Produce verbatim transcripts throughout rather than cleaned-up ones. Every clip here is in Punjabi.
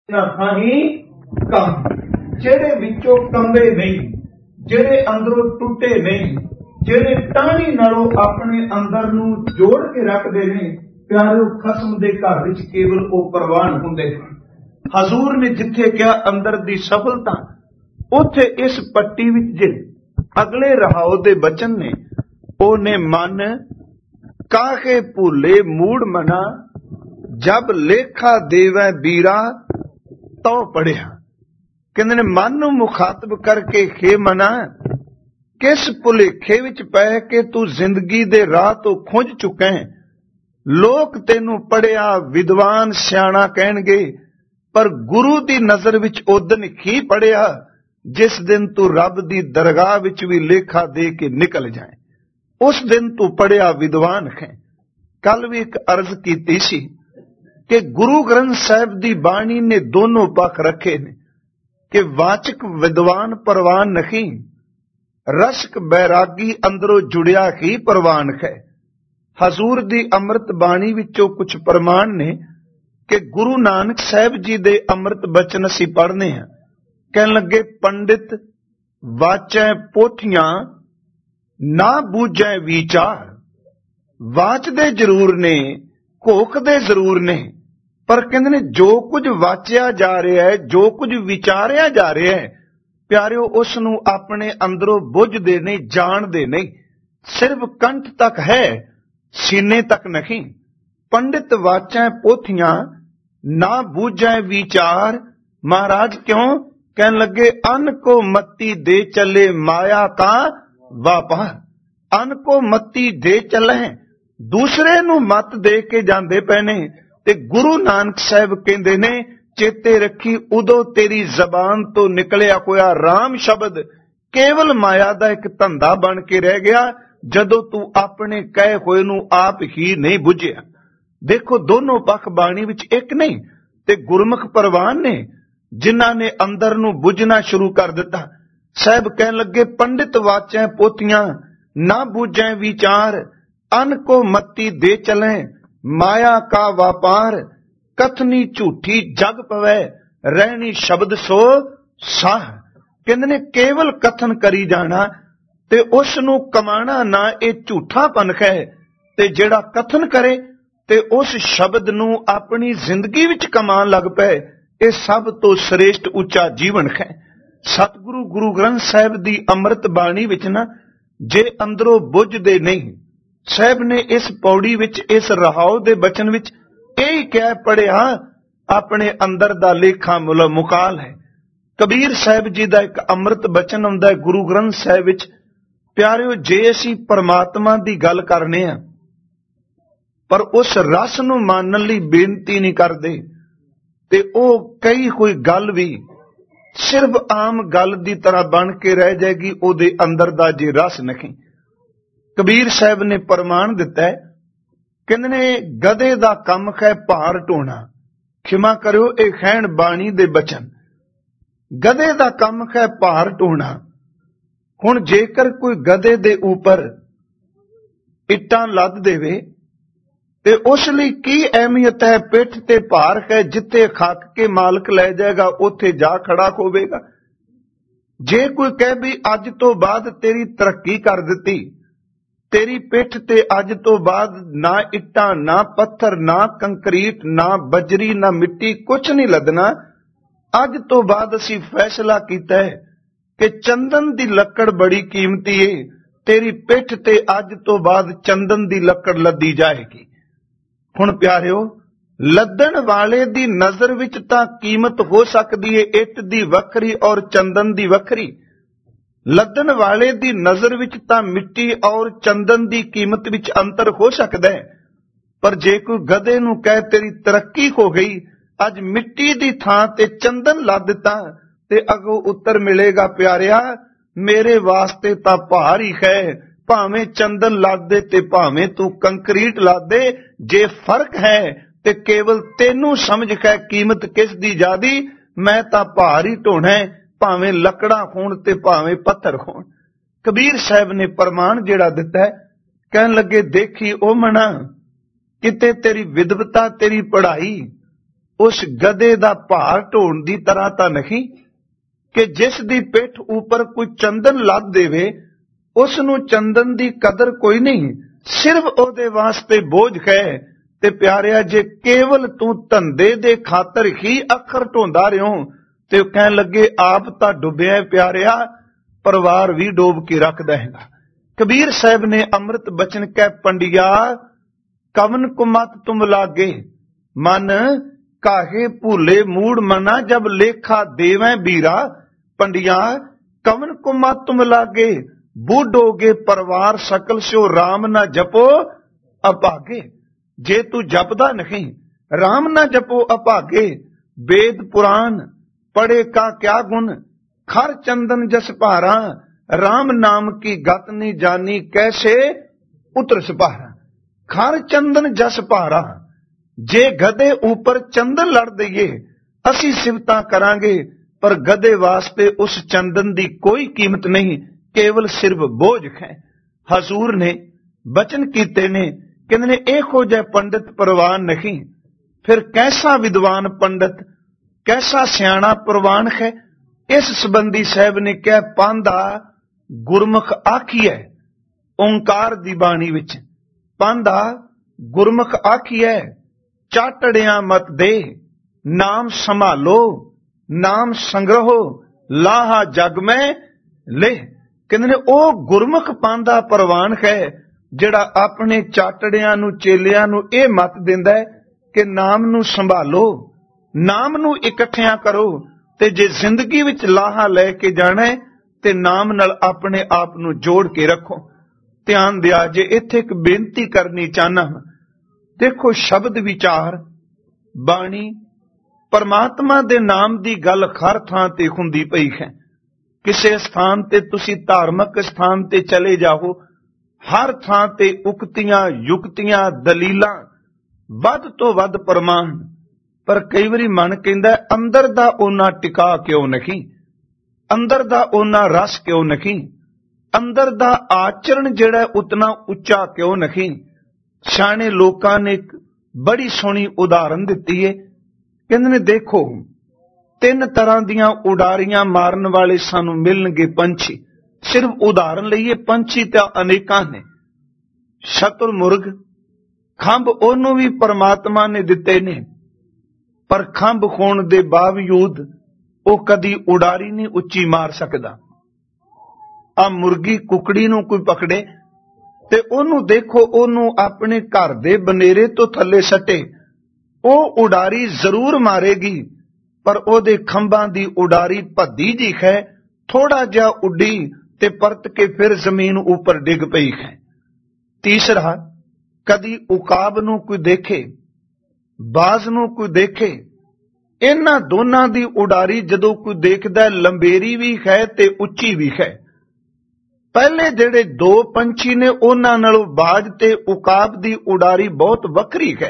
ਹੀ ਕੰਮ, ਜਿਹੜੇ ਵਿੱਚੋਂ ਕੰਬੇ ਨਹੀਂ, ਜਿਹੜੇ ਅੰਦਰੋਂ ਟੁੱਟੇ ਨਹੀਂ, ਜਿਹੜੇ ਟਾਹਣੀ ਨਾਲੋਂ ਆਪਣੇ ਅੰਦਰ ਨੂੰ ਜੋੜ ਕੇ ਰੱਖਦੇ ਨੇ, ਪਿਆਰਿਓ ਖਸਮ ਦੇ ਘਰ ਵਿੱਚ ਕੇਵਲ ਉਹ ਪ੍ਰਵਾਨ ਹੁੰਦੇ ਹਨ। ਹਜ਼ੂਰ ਨੇ ਜਿੱਥੇ ਕਿਹਾ ਅੰਦਰ ਦੀ ਸਫਲਤਾ, ਉੱਥੇ ਇਸ ਪੱਟੀ ਵਿੱਚ ਜੇ ਅਗਲੇ ਰਹਾਉ ਦੇ ਬਚਨ ਨੇ, ਉਹਨੇ ਮਨ ਕਾਹੇ ਭੂਲੇ ਮੂੜ ਮਨਾ, ਜਬ ਲੇਖਾ ਦੇਵੈ ਬੀਰਾ ਤੋ ਪੜਿਆ। ਕਹਿੰਦੇ ਨੇ ਮਨ ਨੂੰ ਮੁਖਾਤਬ ਕਰਕੇ ਖੇ ਮਨਾ, ਕਿਸ ਭੁਲੇਖੇ ਵਿੱਚ ਪੈ ਕੇ ਤੂੰ ਜ਼ਿੰਦਗੀ ਦੇ ਰਾਹ ਤੋਂ ਖੁੰਝ ਚੁੱਕਾ ਹੈ। ਲੋਕ ਤੈਨੂੰ ਪੜਿਆ ਵਿਦਵਾਨ ਸਿਆਣਾ ਕਹਿਣਗੇ, ਪਰ ਗੁਰੂ ਦੀ ਨਜ਼ਰ ਵਿੱਚ ਉਦਨ ਹੀ ਪੜਿਆ ਜਿਸ ਦਿਨ ਤੂੰ ਰੱਬ ਦੀ ਦਰਗਾਹ ਵਿੱਚ ਵੀ ਲੇਖਾ ਦੇ ਕੇ ਨਿਕਲ ਜਾਏ, ਉਸ ਦਿਨ ਤੂੰ ਪੜਿਆ ਵਿਦਵਾਨ ਹੈ। ਕੱਲ ਵੀ ਇੱਕ ਅਰਜ਼ ਕੀਤੀ ਸੀ ਕਿ ਗੁਰੂ ਗ੍ਰੰਥ ਸਾਹਿਬ ਦੀ ਬਾਣੀ ਨੇ ਦੋਨੋਂ ਪੱਖ ਰੱਖੇ ਨੇ ਕਿ ਵਾਚਕ ਵਿਦਵਾਨ ਪ੍ਰਵਾਨ ਨਹੀਂ, ਰਸਕ ਬੈਰਾਗੀ ਅੰਦਰੋਂ ਜੁੜਿਆ ਹੀ ਪ੍ਰਵਾਨ ਹੈ। ਹਜ਼ੂਰ ਦੀ ਅੰਮ੍ਰਿਤ ਬਾਣੀ ਵਿੱਚੋਂ ਕੁਝ ਪ੍ਰਮਾਣ ਨੇ ਕਿ ਗੁਰੂ ਨਾਨਕ ਸਾਹਿਬ ਜੀ ਦੇ ਅੰਮ੍ਰਿਤ ਬਚਨ ਅਸੀਂ ਪੜ੍ਹਨੇ ਹਾਂ। ਕਹਿਣ ਲੱਗੇ, ਪੰਡਿਤ ਵਾਚੈ ਪੋਥੀਆਂ ਨਾ ਬੂਝੈ ਵਿਚਾਰ। ਵਾਚਦੇ ਜ਼ਰੂਰ ਨੇ, ਘੋਖਦੇ ਜ਼ਰੂਰ ਨੇ, ਪਰ ਕਹਿੰਦੇ ਨੇ ਜੋ ਕੁਝ ਵਾਚਿਆ ਜਾ ਰਿਹਾ ਹੈ, ਜੋ ਕੁਝ ਵਿਚਾਰਿਆ ਜਾ ਰਿਹਾ ਹੈ, ਪਿਆਰਿਓ ਉਸ ਨੂੰ ਆਪਣੇ ਅੰਦਰੋਂ ਬੁੱਝਦੇ ਨਹੀਂ, ਜਾਣਦੇ ਨਹੀਂ। ਸਿਰਫ ਕੰਠ ਤੱਕ ਹੈ, ਸੀਨੇ ਤੱਕ ਨਹੀਂ। ਪੰਡਿਤ ਵਾਚੈ ਪੋਥੀਆਂ ਨਾ ਬੂਝੈ ਵਿਚਾਰ। ਮਹਾਰਾਜ ਕਿਉਂ? ਕਹਿਣ ਲੱਗੇ, ਅਨ ਕੋ ਮੱਤੀ ਦੇ ਚੱਲੇ ਮਾਇਆ ਕਾ ਵਾਪਾਰ। ਅਨ ਕੋ ਮੱਤੀ ਦੇ ਚੱਲੇ, ਦੂਸਰੇ ਨੂੰ ਮੱਤ ਦੇ ਕੇ ਜਾਂਦੇ ਪਏ ਨੇ। ਤੇ ਗੁਰੂ ਨਾਨਕ ਸਾਹਿਬ ਕਹਿੰਦੇ ਨੇ, ਚੇਤੇ ਰੱਖੀ ਉਦੋਂ ਤੇਰੀ ਜ਼ਬਾਨ ਤੋਂ ਨਿਕਲਿਆ ਹੋਇਆ ਰਾਮ ਸ਼ਬਦ ਕੇਵਲ ਮਾਇਆ ਦਾ ਇੱਕ ਧੰਦਾ ਬਣ ਕੇ ਰਹਿ ਗਿਆ, ਜਦੋਂ ਤੂੰ ਆਪਣੇ ਕਹੇ ਹੋਏ ਨੂੰ ਆਪ ਹੀ ਨਹੀਂ ਬੁੱਝਿਆ। ਦੇਖੋ, ਦੋਨੋਂ ਪੱਖ ਬਾਣੀ ਵਿੱਚ ਇੱਕ ਨਹੀਂ। ਤੇ ਗੁਰਮੁਖ ਪ੍ਰਵਾਨ ਨੇ ਜਿਨ੍ਹਾਂ ਨੇ ਅੰਦਰ ਨੂੰ ਬੁੱਝਣਾ ਸ਼ੁਰੂ ਕਰ ਦਿੱਤਾ। ਸਾਹਿਬ ਕਹਿਣ ਲੱਗੇ, ਪੰਡਿਤ ਵਾਚੈ ਪੋਥੀਆਂ ਨਾ ਬੂਝੈ ਵਿਚਾਰ, ਅਨ ਕੋ ਮੱਤੀ ਦੇ ਚਲੇ ਮਾਇਆ ਕਾ ਵਾਪਾਰ। ਕਥਨੀ ਝੂਠੀ ਜਗ ਪਵੈ ਰਹਿਣੀ ਸ਼ਬਦ ਸੋ ਸਾਹ। ਕਹਿੰਦੇ ਨੇ ਕੇਵਲ ਕਥਨ ਕਰੀ ਜਾਣਾ ਤੇ ਉਸ ਨੂੰ ਕਮਾਣਾ ਨਾ, ਇਹ ਝੂਠਾ ਪਨਖ ਹੈ। ਤੇ ਜਿਹੜਾ ਕਥਨ ਕਰੇ ਤੇ ਉਸ ਸ਼ਬਦ ਨੂੰ ਆਪਣੀ ਜ਼ਿੰਦਗੀ ਵਿੱਚ ਕਮਾਉਣ ਲੱਗ ਪਏ, ਇਹ ਸਭ ਤੋਂ ਸ੍ਰੇਸ਼ਟ ਉੱਚਾ ਜੀਵਨ ਹੈ। ਸਤਿਗੁਰੂ ਗੁਰੂ ਗ੍ਰੰਥ ਸਾਹਿਬ ਦੀ ਅੰਮ੍ਰਿਤ ਬਾਣੀ ਵਿੱਚ ਨਾ, ਜੇ ਅੰਦਰੋਂ ਬੁੱਝਦੇ ਨਹੀਂ, ਸਾਹਿਬ ਨੇ ਇਸ ਪੌੜੀ ਵਿੱਚ, ਇਸ ਰਹਾਉ ਦੇ ਬਚਨ ਵਿੱਚ ਇਹ ਕਹਿ ਪੜਿਆ, ਆਪਣੇ ਅੰਦਰ ਦਾ ਲੇਖਾ ਮੁਲ ਮੁਕਾਲ ਹੈ। ਕਬੀਰ ਸਾਹਿਬ ਜੀ ਦਾ ਇੱਕ ਅੰਮ੍ਰਿਤ ਬਚਨ ਆਉਂਦਾ ਹੈ ਗੁਰੂ ਗ੍ਰੰਥ ਸਾਹਿਬ ਵਿੱਚ। ਪਿਆਰਿਓ, ਜੇ ਅਸੀਂ ਪਰਮਾਤਮਾ ਦੀ ਗੱਲ ਕਰਨੇ ਆ ਪਰ ਉਸ ਰਸ ਨੂੰ ਮੰਨਣ ਲਈ ਬੇਨਤੀ ਨਹੀਂ ਕਰਦੇ, ਤੇ ਉਹ ਕਈ ਕੋਈ ਗੱਲ ਵੀ ਸਿਰਫ ਆਮ ਗੱਲ ਦੀ ਤਰ੍ਹਾਂ ਬਣ ਕੇ ਰਹਿ ਜਾਏਗੀ, ਉਹਦੇ ਅੰਦਰ ਦਾ ਜੇ ਰਸ ਨਹੀਂ। ਕਬੀਰ ਸਾਹਿਬ ਨੇ ਪ੍ਰਮਾਣ ਦਿੱਤਾ ਹੈ, ਕਹਿੰਦੇ ਨੇ ਗਧੇ ਦਾ ਕੰਮ ਹੈ ਭਾਰ ਢੋਣਾ। ਖਿਮਾ ਕਰਿਓ, ਇਹ ਖੈਣ ਬਾਣੀ ਦੇ ਬਚਨ। ਗਧੇ ਦਾ ਕੰਮ ਹੈ ਭਾਰ ਢੋਣਾ। ਹੁਣ ਜੇਕਰ ਕੋਈ ਗਧੇ ਦੇ ਉੱਪਰ ਇੱਟਾਂ ਲੱਦ ਦੇਵੇ ਤੇ ਉਸ ਲਈ ਕੀ ਅਹਿਮੀਅਤ ਹੈ? ਪਿੱਠ ਤੇ ਭਾਰ ਹੈ, ਜਿੱਥੇ ਖੱਕ ਕੇ ਮਾਲਕ ਲੈ ਜਾਏਗਾ ਉੱਥੇ ਜਾ ਖੜਾ ਹੋਵੇਗਾ। ਜੇ ਕੋਈ ਕਹੇ ਵੀ ਅੱਜ ਤੋਂ ਬਾਅਦ ਤੇਰੀ ਤਰੱਕੀ ਕਰ ਦਿੱਤੀ, ਤੇਰੀ ਪਿੱਠ ਤੇ ਅੱਜ ਤੋਂ ਬਾਅਦ ਨਾ ਇੱਟਾਂ, ਨਾ ਪੱਥਰ, ਨਾ ਕੰਕਰੀਟ, ਨਾ ਬਜਰੀ, ਨਾ ਮਿੱਟੀ, ਕੁਛ ਨਹੀਂ ਲੱਦਣਾ। ਅੱਜ ਤੋਂ ਬਾਅਦ ਅਸੀਂ ਫੈਸਲਾ ਕੀਤਾ ਹੈ ਕਿ ਚੰਦਨ ਦੀ ਲੱਕੜ ਬੜੀ ਕੀਮਤੀ ਏ, ਤੇਰੀ ਪਿੱਠ ਤੇ ਅੱਜ ਤੋਂ ਬਾਅਦ ਚੰਦਨ ਦੀ ਲੱਕੜ ਲੱਦੀ ਜਾਏਗੀ। ਹੁਣ ਪਿਆਰਿਓ, ਲੱਦਣ ਵਾਲੇ ਦੀ ਨਜ਼ਰ ਵਿੱਚ ਤਾਂ ਕੀਮਤ ਹੋ ਸਕਦੀ ਏ ਇੱਟ ਦੀ ਵੱਖਰੀ ਔਰ ਚੰਦਨ ਦੀ ਵੱਖਰੀ। ਲੱਦਣ ਵਾਲੇ ਦੀ ਨਜ਼ਰ ਵਿੱਚ ਤਾਂ ਮਿੱਟੀ ਔਰ ਚੰਦਨ ਦੀ ਕੀਮਤ ਵਿੱਚ ਅੰਤਰ ਹੋ ਸਕਦਾ ਹੈ। ਪਰ ਜੇ ਕੋਈ ਗਧੇ ਨੂੰ ਕਹੇ ਤੇਰੀ ਤਰੱਕੀ ਹੋ ਗਈ, ਅੱਜ ਮਿੱਟੀ ਦੀ ਥਾਂ ਤੇ ਚੰਦਨ ਲਾ ਦਿੱਤਾ, ਤੇ ਅੱਗੋਂ ਉੱਤਰ ਮਿਲੇਗਾ, ਪਿਆਰਿਆ ਮੇਰੇ ਵਾਸਤੇ ਤਾਂ ਭਾਰ ਹੀ ਹੈ, ਭਾਵੇਂ ਚੰਦਨ ਲਾ ਦੇ ਤੇ ਭਾਵੇਂ ਤੂੰ ਕੰਕਰੀਟ ਲਾ ਦੇ। ਜੇ ਫਰਕ ਹੈ ਤੇ ਕੇਵਲ ਤੈਨੂੰ ਸਮਝ ਕੇ ਕੀਮਤ ਕਿਸ ਦੀ ਜ਼ਿਆਦੀ, ਮੈਂ ਤਾਂ ਭਾਰ ਹੀ ਢੋਣਾ, ਭਾਵੇਂ ਲੱਕੜਾਂ ਹੋਣ ਤੇ ਭਾਵੇਂ ਪੱਥਰ ਹੋਣ। ਕਬੀਰ ਸਾਹਿਬ ਨੇ ਪ੍ਰਮਾਣ ਜਿਹੜਾ ਦਿੱਤਾ ਹੈ, ਕਹਿਣ ਲੱਗੇ, ਦੇਖੀ ਉਹ ਮਨਾ ਕਿਤੇ ਤੇਰੀ ਵਿਦਵਤਾ, ਤੇਰੀ ਪੜ੍ਹਾਈ उस गधे दा भार ढोण दी तरह तां नहीं कि जिस दी पिठ ऊपर कोई चंदन लद देवे उस नूं चंदन दी कदर कोई नहीं, सिर्फ ओदे वास्ते बोझ है। ते प्यारिया जे केवल तू धंधे दे खातर ही अखर ढोंदा रिहो ते कहण लगे आप तां डुबिया प्यारिया, परिवार भी डोब के रख देगा। कबीर साहब ने अमृत बचन कह पंडिया कवन को मत तुम लागे, मन काहे भूले मूड मना जब लेखा देवें बीरा। पंडिया कवन को मत तुम लागे, बूढ़ोगे परिवार सकल स्यो राम ना जपो अभागे। जे तू जपदा नहीं राम ना जपो अभागे, वेद पुराण पढ़े का क्या गुण, खर चंदन जस भारा, राम नाम की गत नहीं जानी कैसे उतर सपारा। खर चंदन जस भारा, जे गधे ऊपर चंदन लड़ दईए असी सिफतां करांगे, पर गधे वास्ते उस चंदन दी कोई कीमत नहीं, केवल सिर्फ बोझ है। हजूर ने बचन कीते ने कहंदे ने इहो जिहा पंडित परवान नहीं, फिर कैसा विद्वान पंडित कैसा सियाणा परवान है। इस संबंधी साहब ने कहा पांधा गुरमुख आखिए ओंकार दी बाणी विच, पांधा गुरमुख आखिए चाटड़िया मत दे, नाम संभालो नाम संग्रहो लाहा जग में ले। कहंदे ने ओ गुरमुख पांधा परवान है जिहड़ा अपने चाटड़ियां नूं चेलियां नूं इह मत दिंदा है कि नाम नूं संभालो नाम नूं इकट्ठियां करो, ते जे जिंदगी विच लाहा लै के जाना है ते नाम नाल अपने आप नूं जोड़ के रखो। ध्यान दिया जे इत्थे एक बेनती करनी चाहना, देखो शब्द विचार बाणी परमात्मा दे नाम दी गल हर थां ते हुंदी पई है। किसे स्थान ते तुसी धार्मिक स्थान ते चले जाओ, हर थां ते उक्तियां युक्तियां दलीलां वध तो वध प्रमाण, पर कई वारी मन कहंदा अंदर दा ओना टिका क्यों नहीं, अंदर दा ओना रस क्यों नहीं, अंदर दा आचरण जिहड़ा उतना उच्चा क्यों नहीं। सियाणे लोकां ने एक बड़ी सोहनी उदाहरण दित्ती है, कहंदे ने देखो तीन तरह दियां उडारियां मारन वाले सानू मिलणगे पंछी। सिर्फ उदाहरण लईए पंछी तां अनेकां ने, शतुरमुर्ग खंभ ओनू भी परमात्मा ने दिते ने, पर खंभ होण दे बावजूद ओ कदी उडारी नहीं उच्ची मार सकदा। आ मुर्गी कुकड़ी नू कोई पकड़े ते ओनू देखो ओनू अपने घर दे बनेरे तो थले सटे, ओ उडारी जरूर मारेगी, पर ओदे खंभां दी उडारी भद्दी जी है, थोड़ा जिहा उड्डी ते परत के फिर जमीन ऊपर डिग पई है। तीसरा कदी उकाब नू कोई देखे बाज नू कोई देखे, इन्हां दोनां दी उडारी जदों कोई देखदा लंबेरी भी है ते उच्ची भी है। पहले जिहड़े दो पंछी ने उन्हां नालों बाज ते उकाब दी उडारी बहुत वखरी है।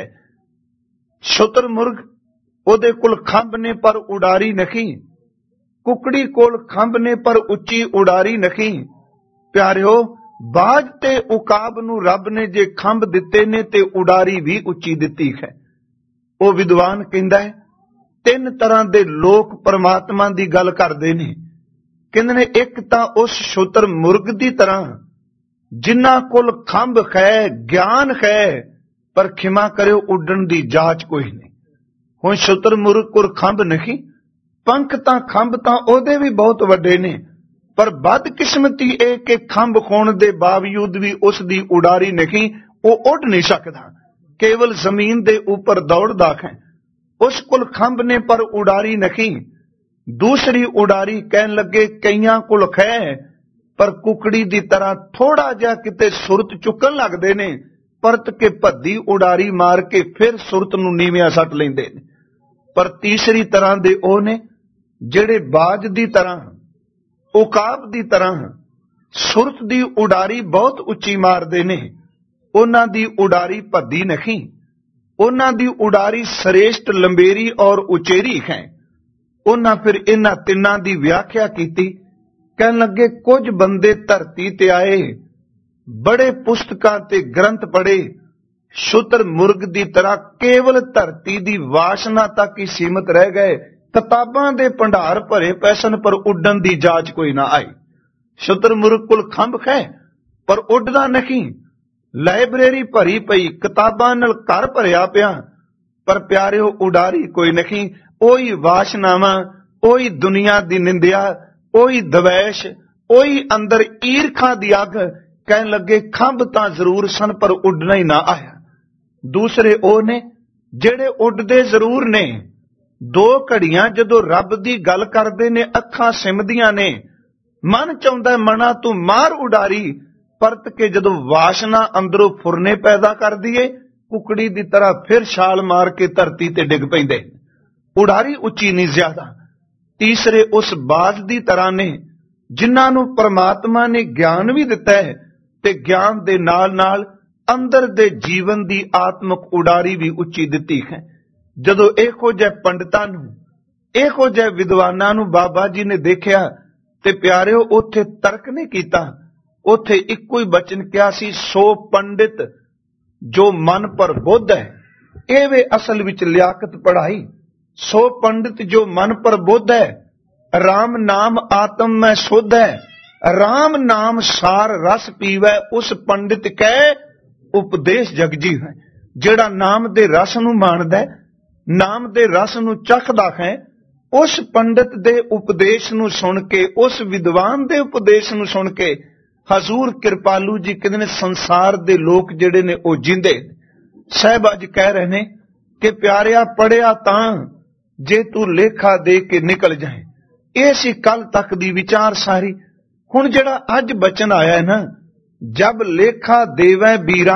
शुतुरमुर्ग ओदे कोल खंभ ने पर उडारी नहीं, कुकड़ी कोल खंभ ने पर उच्ची उडारी नहीं। प्यारिओ बाज ते उकाब नू रब ने जे खंभ दिते ने ते उडारी भी उच्ची दिती है। ओ विद्वान कहंदा है तीन तरह दे लोक परमात्मा दी गल करदे ने, कहंदे ने एक तां उस शुतुरमुर्ग दी तरह जिन्हां कोल खंभ है ज्ञान है, पर खिमा करियो उड्डण दी जाच कोई नहीं। हुण शुतुरमुर्ग कोल खंभ नहीं, पंख तां खंभ तां ओदे भी बहुत वड्डे ने, पर बदकिस्मती ए कि खंभ होण दे बावजूद भी उस दी उडारी नहीं, वो उड़ नहीं सकदा, केवल जमीन दे ऊपर दौड़दा है। उस कोल खंभ ने पर उडारी नहीं। दूसरी उडारी कहन लगे कईयां कोल है, पर कुकड़ी दी तरह थोड़ा जिहा किते सुरत चुकन लगदे ने, परत के भद्दी उडारी मार के फिर सुरत नूं नीवियां सट लैंदे ने। पर तीसरी तरह दे ओ ने जिहड़े बाज दी तरह उकाब दी तरह सुरत दी उडारी बहुत उच्ची मारदे ने, उन्हां दी उडारी भद्दी नहीं, उन्हां दी उडारी श्रेष्ठ लंबेरी और उचेरी है। उन्हां फिर इन्हां तिन्नां दी व्याख्या कीती, कहन लगे कुछ बंदे धरती ते आए, बड़े पुस्तकां ते ग्रंथ पढ़े, ਸ਼ੁਤਰ ਮੁਰਗ ਦੀ ਤਰ੍ਹਾਂ ਕੇਵਲ ਧਰਤੀ ਦੀ ਵਾਸ਼ਨਾ ਤੱਕ ਹੀ ਸੀਮਤ ਰਹਿ ਗਏ। ਕਿਤਾਬਾਂ ਦੇ ਭੰਡਾਰ ਭਰੇ ਪਏ ਸਨ, ਪਰ ਉੱਡਣ ਦੀ ਜਾਚ ਕੋਈ ਨਾ ਆਈ। ਸ਼ੁਤਰ ਮੁਰਗ ਕੋਲ ਖੰਭ ਹੈ ਪਰ ਉੱਡਦਾ ਨਹੀਂ। ਲਾਇਬ੍ਰੇਰੀ ਭਰੀ ਪਈ, ਕਿਤਾਬਾਂ ਨਾਲ ਘਰ ਭਰਿਆ ਪਿਆ, ਪਰ ਪਿਆਰਿਓ ਉਡਾਰੀ ਕੋਈ ਨਹੀਂ। ਉਹੀ ਵਾਸ਼ਨਾਵਾਂ, ਉਹੀ ਦੁਨੀਆ ਦੀ ਨਿੰਦਿਆ, ਉਹੀ ਦਵੈਸ਼, ਉਹੀ ਅੰਦਰ ਈਰਖਾ ਦੀ ਅੱਗ। ਕਹਿਣ ਲੱਗੇ ਖੰਭ ਤਾਂ ਜ਼ਰੂਰ ਸਨ ਪਰ ਉੱਡਣਾ ਹੀ ਨਾ ਆਇਆ। ਦੂਸਰੇ ਉਹ ਨੇ ਜਿਹੜੇ ਉੱਡਦੇ ਜ਼ਰੂਰ ਨੇ। ਦੋ ਘੜੀਆਂ ਜਦੋਂ ਰੱਬ ਦੀ ਗੱਲ ਕਰਦੇ ਨੇ, ਅੱਖਾਂ ਸਿਮਦੀਆਂ ਨੇ, ਮਨ ਚਾਹੁੰਦਾ ਮਨਾ ਤੂੰ ਮਾਰ ਉਡਾਰੀ, ਪਰਤ ਕੇ ਜਦੋਂ ਵਾਸ਼ਨਾ ਅੰਦਰੋਂ ਫੁਰਨੇ ਪੈਦਾ ਕਰਦੀ ਏ, ਕੁਕੜੀ ਦੀ ਤਰ੍ਹਾਂ ਫਿਰ ਛਾਲ ਮਾਰ ਕੇ ਧਰਤੀ ਤੇ ਡਿੱਗ ਪੈਂਦੇ। ਉਡਾਰੀ ਉੱਚੀ ਨਹੀਂ ਜ਼ਿਆਦਾ। ਤੀਸਰੇ ਉਸ ਬਾਜ਼ ਦੀ ਤਰ੍ਹਾਂ ਨੇ ਜਿਨ੍ਹਾਂ ਨੂੰ ਪਰਮਾਤਮਾ ਨੇ ਗਿਆਨ ਵੀ ਦਿੱਤਾ ਹੈ ਤੇ ਗਿਆਨ ਦੇ ਨਾਲ ਨਾਲ ਅੰਦਰ ਦੇ ਜੀਵਨ ਦੀ ਆਤਮਿਕ ਉਡਾਰੀ ਵੀ ਉੱਚੀ ਦਿੱਤੀ ਹੈ। ਜਦੋਂ ਇਹੋ ਜਿਹੇ ਪੰਡਤਾਂ ਨੂੰ, ਇਹੋ ਜਿਹੇ ਵਿਦਵਾਨਾਂ ਨੂੰ ਬਾਬਾ ਜੀ ਨੇ ਦੇਖਿਆ ਤੇ ਪਿਆਰਿਓ ਉੱਥੇ ਤਰਕ ਨਹੀਂ ਕੀਤਾ। ਉੱਥੇ ਇੱਕੋ ਹੀ ਬਚਨ ਕਿਹਾ ਸੀ, ਸੋ ਪੰਡਿਤ ਜੋ ਮਨ ਪਰ ਬੁੱਧ ਹੈ। ਇਹ ਵੇ ਅਸਲ ਵਿੱਚ ਲਿਆਕਤ ਪੜਾਈ। ਸੋ ਪੰਡਿਤ ਜੋ ਮਨ ਪਰ ਬੁੱਧ ਹੈ, ਰਾਮ ਨਾਮ ਆਤਮ ਮੈਂ ਸੁਧ ਹੈ। ਰਾਮ ਨਾਮ ਸਾਰ ਰਸ ਪੀਵੈ, ਉਸ ਪੰਡਿਤ ਕੈ ਉਪਦੇਸ਼ ਜਗਜੀ ਹੈ। ਜਿਹੜਾ ਨਾਮ ਦੇ ਰਸ ਨੂੰ ਮਾਣਦਾ, ਨਾਮ ਦੇ ਰਸ ਨੂੰ ਚੱਖਦਾ ਹੈ, ਉਸ ਪੰਡਿਤ ਦੇ ਉਪਦੇਸ਼ ਨੂੰ ਸੁਣ ਕੇ, ਉਸ ਵਿਦਵਾਨ ਦੇ ਉਪਦੇਸ਼ ਨੂੰ ਸੁਣ ਕੇ ਹਜ਼ੂਰ ਕਿਰਪਾਲੂ ਜੀ ਕਹਿੰਦੇ ਨੇ ਸੰਸਾਰ ਦੇ ਲੋਕ ਜਿਹੜੇ ਨੇ ਉਹ ਜਿੰਦੇ। ਸਾਹਿਬ ਅੱਜ ਕਹਿ ਰਹੇ ਨੇ ਕਿ ਪਿਆਰਿਆ ਪੜਿਆ ਤਾਂ ਜੇ ਤੂੰ ਲੇਖਾ ਦੇ ਕੇ ਨਿਕਲ ਜਾਏ। ਇਹ ਸੀ ਕੱਲ ਤੱਕ ਦੀ ਵਿਚਾਰ ਸਾਰੀ। ਹੁਣ ਜਿਹੜਾ ਅੱਜ ਬਚਨ ਆਇਆ ਹੈ ਨਾ, ਜਬ ਲੇਖਾ ਦੇਵੈ ਬੀਰਾ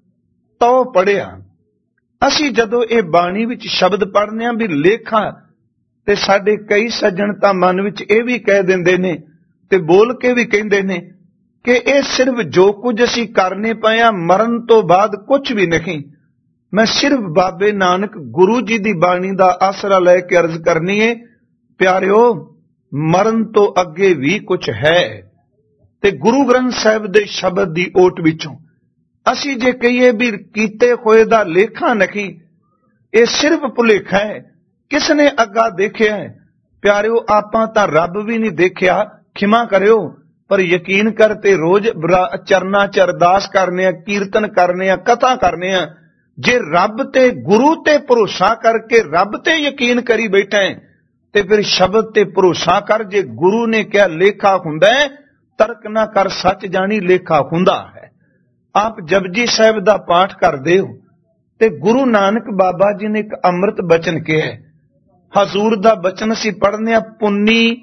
ਤੋ ਪੜਿਆ। ਅਸੀਂ ਜਦੋਂ ਇਹ ਬਾਣੀ ਵਿੱਚ ਸ਼ਬਦ ਪੜ੍ਹਨੇ ਆ ਵੀ ਲੇਖਾ, ਤੇ ਸਾਡੇ ਕਈ ਸੱਜਣ ਤਾਂ ਮਨ ਵਿੱਚ ਇਹ ਵੀ ਕਹਿ ਦਿੰਦੇ ਨੇ ਤੇ ਬੋਲ ਕੇ ਵੀ ਕਹਿੰਦੇ ਨੇ ਕਿ ਇਹ ਸਿਰਫ ਜੋ ਕੁਝ ਅਸੀਂ ਕਰਨੇ ਪਏ ਆ, ਮਰਨ ਤੋਂ ਬਾਅਦ ਕੁਝ ਵੀ ਨਹੀਂ। ਮੈਂ ਸਿਰਫ ਬਾਬੇ ਨਾਨਕ ਗੁਰੂ ਜੀ ਦੀ ਬਾਣੀ ਦਾ ਆਸਰਾ ਲੈ ਕੇ ਅਰਜ਼ ਕਰਨੀ ਹੈ, ਪਿਆਰਿਓ ਮਰਨ ਤੋਂ ਅੱਗੇ ਵੀ ਕੁਝ ਹੈ। ਤੇ ਗੁਰੂ ਗ੍ਰੰਥ ਸਾਹਿਬ ਦੇ ਸ਼ਬਦ ਦੀ ਓਟ ਵਿੱਚੋਂ ਅਸੀਂ ਜੇ ਕਹੀਏ ਵੀ ਕੀਤੇ ਹੋਏ ਦਾ ਲੇਖਾ ਨਹੀਂ, ਇਹ ਸਿਰਫ ਭੁਲੇਖਾ ਹੈ। ਕਿਸ ਨੇ ਅੱਗਾ ਦੇਖਿਆ ਹੈ? ਪਿਆਰਿਓ ਆਪਾਂ ਤਾਂ ਰੱਬ ਵੀ ਨਹੀਂ ਦੇਖਿਆ, ਖਿਮਾ ਕਰਿਓ, ਪਰ ਯਕੀਨ ਕਰ ਤੇ ਰੋਜ਼ ਚਰਨਾ ਚ ਅਰਦਾਸ ਕਰਨੇ ਆ, ਕੀਰਤਨ ਕਰਨੇ ਆ, ਕਥਾ ਕਰਨੇ ਆ। ਜੇ ਰੱਬ ਤੇ ਗੁਰੂ ਤੇ ਭਰੋਸਾ ਕਰਕੇ ਰੱਬ ਤੇ ਯਕੀਨ ਕਰੀ ਬੈਠਾ ਹੈ ਤੇ ਫਿਰ ਸ਼ਬਦ ਤੇ ਭਰੋਸਾ ਕਰ। ਜੇ ਗੁਰੂ ਨੇ ਕਿਹਾ ਲੇਖਾ ਹੁੰਦਾ ਹੈ, ਤਰਕ ਨਾ ਕਰ ਸੱਚ ਜਾਣੀ ਲੇਖਾ ਹੁੰਦਾ ਹੈ। ਆਪ ਜਪਜੀ ਸਾਹਿਬ ਦਾ ਪਾਠ ਕਰਦੇ ਹੋ ਤੇ ਗੁਰੂ ਨਾਨਕ ਬਾਬਾ ਜੀ ਨੇ ਇੱਕ ਅੰਮ੍ਰਿਤ ਬਚਨ ਕਿਹਾ। ਹਜ਼ੂਰ ਦਾ ਬਚਨ ਅਸੀਂ ਪੜ੍ਹਨੇ ਆ, ਪੁੰਨੀ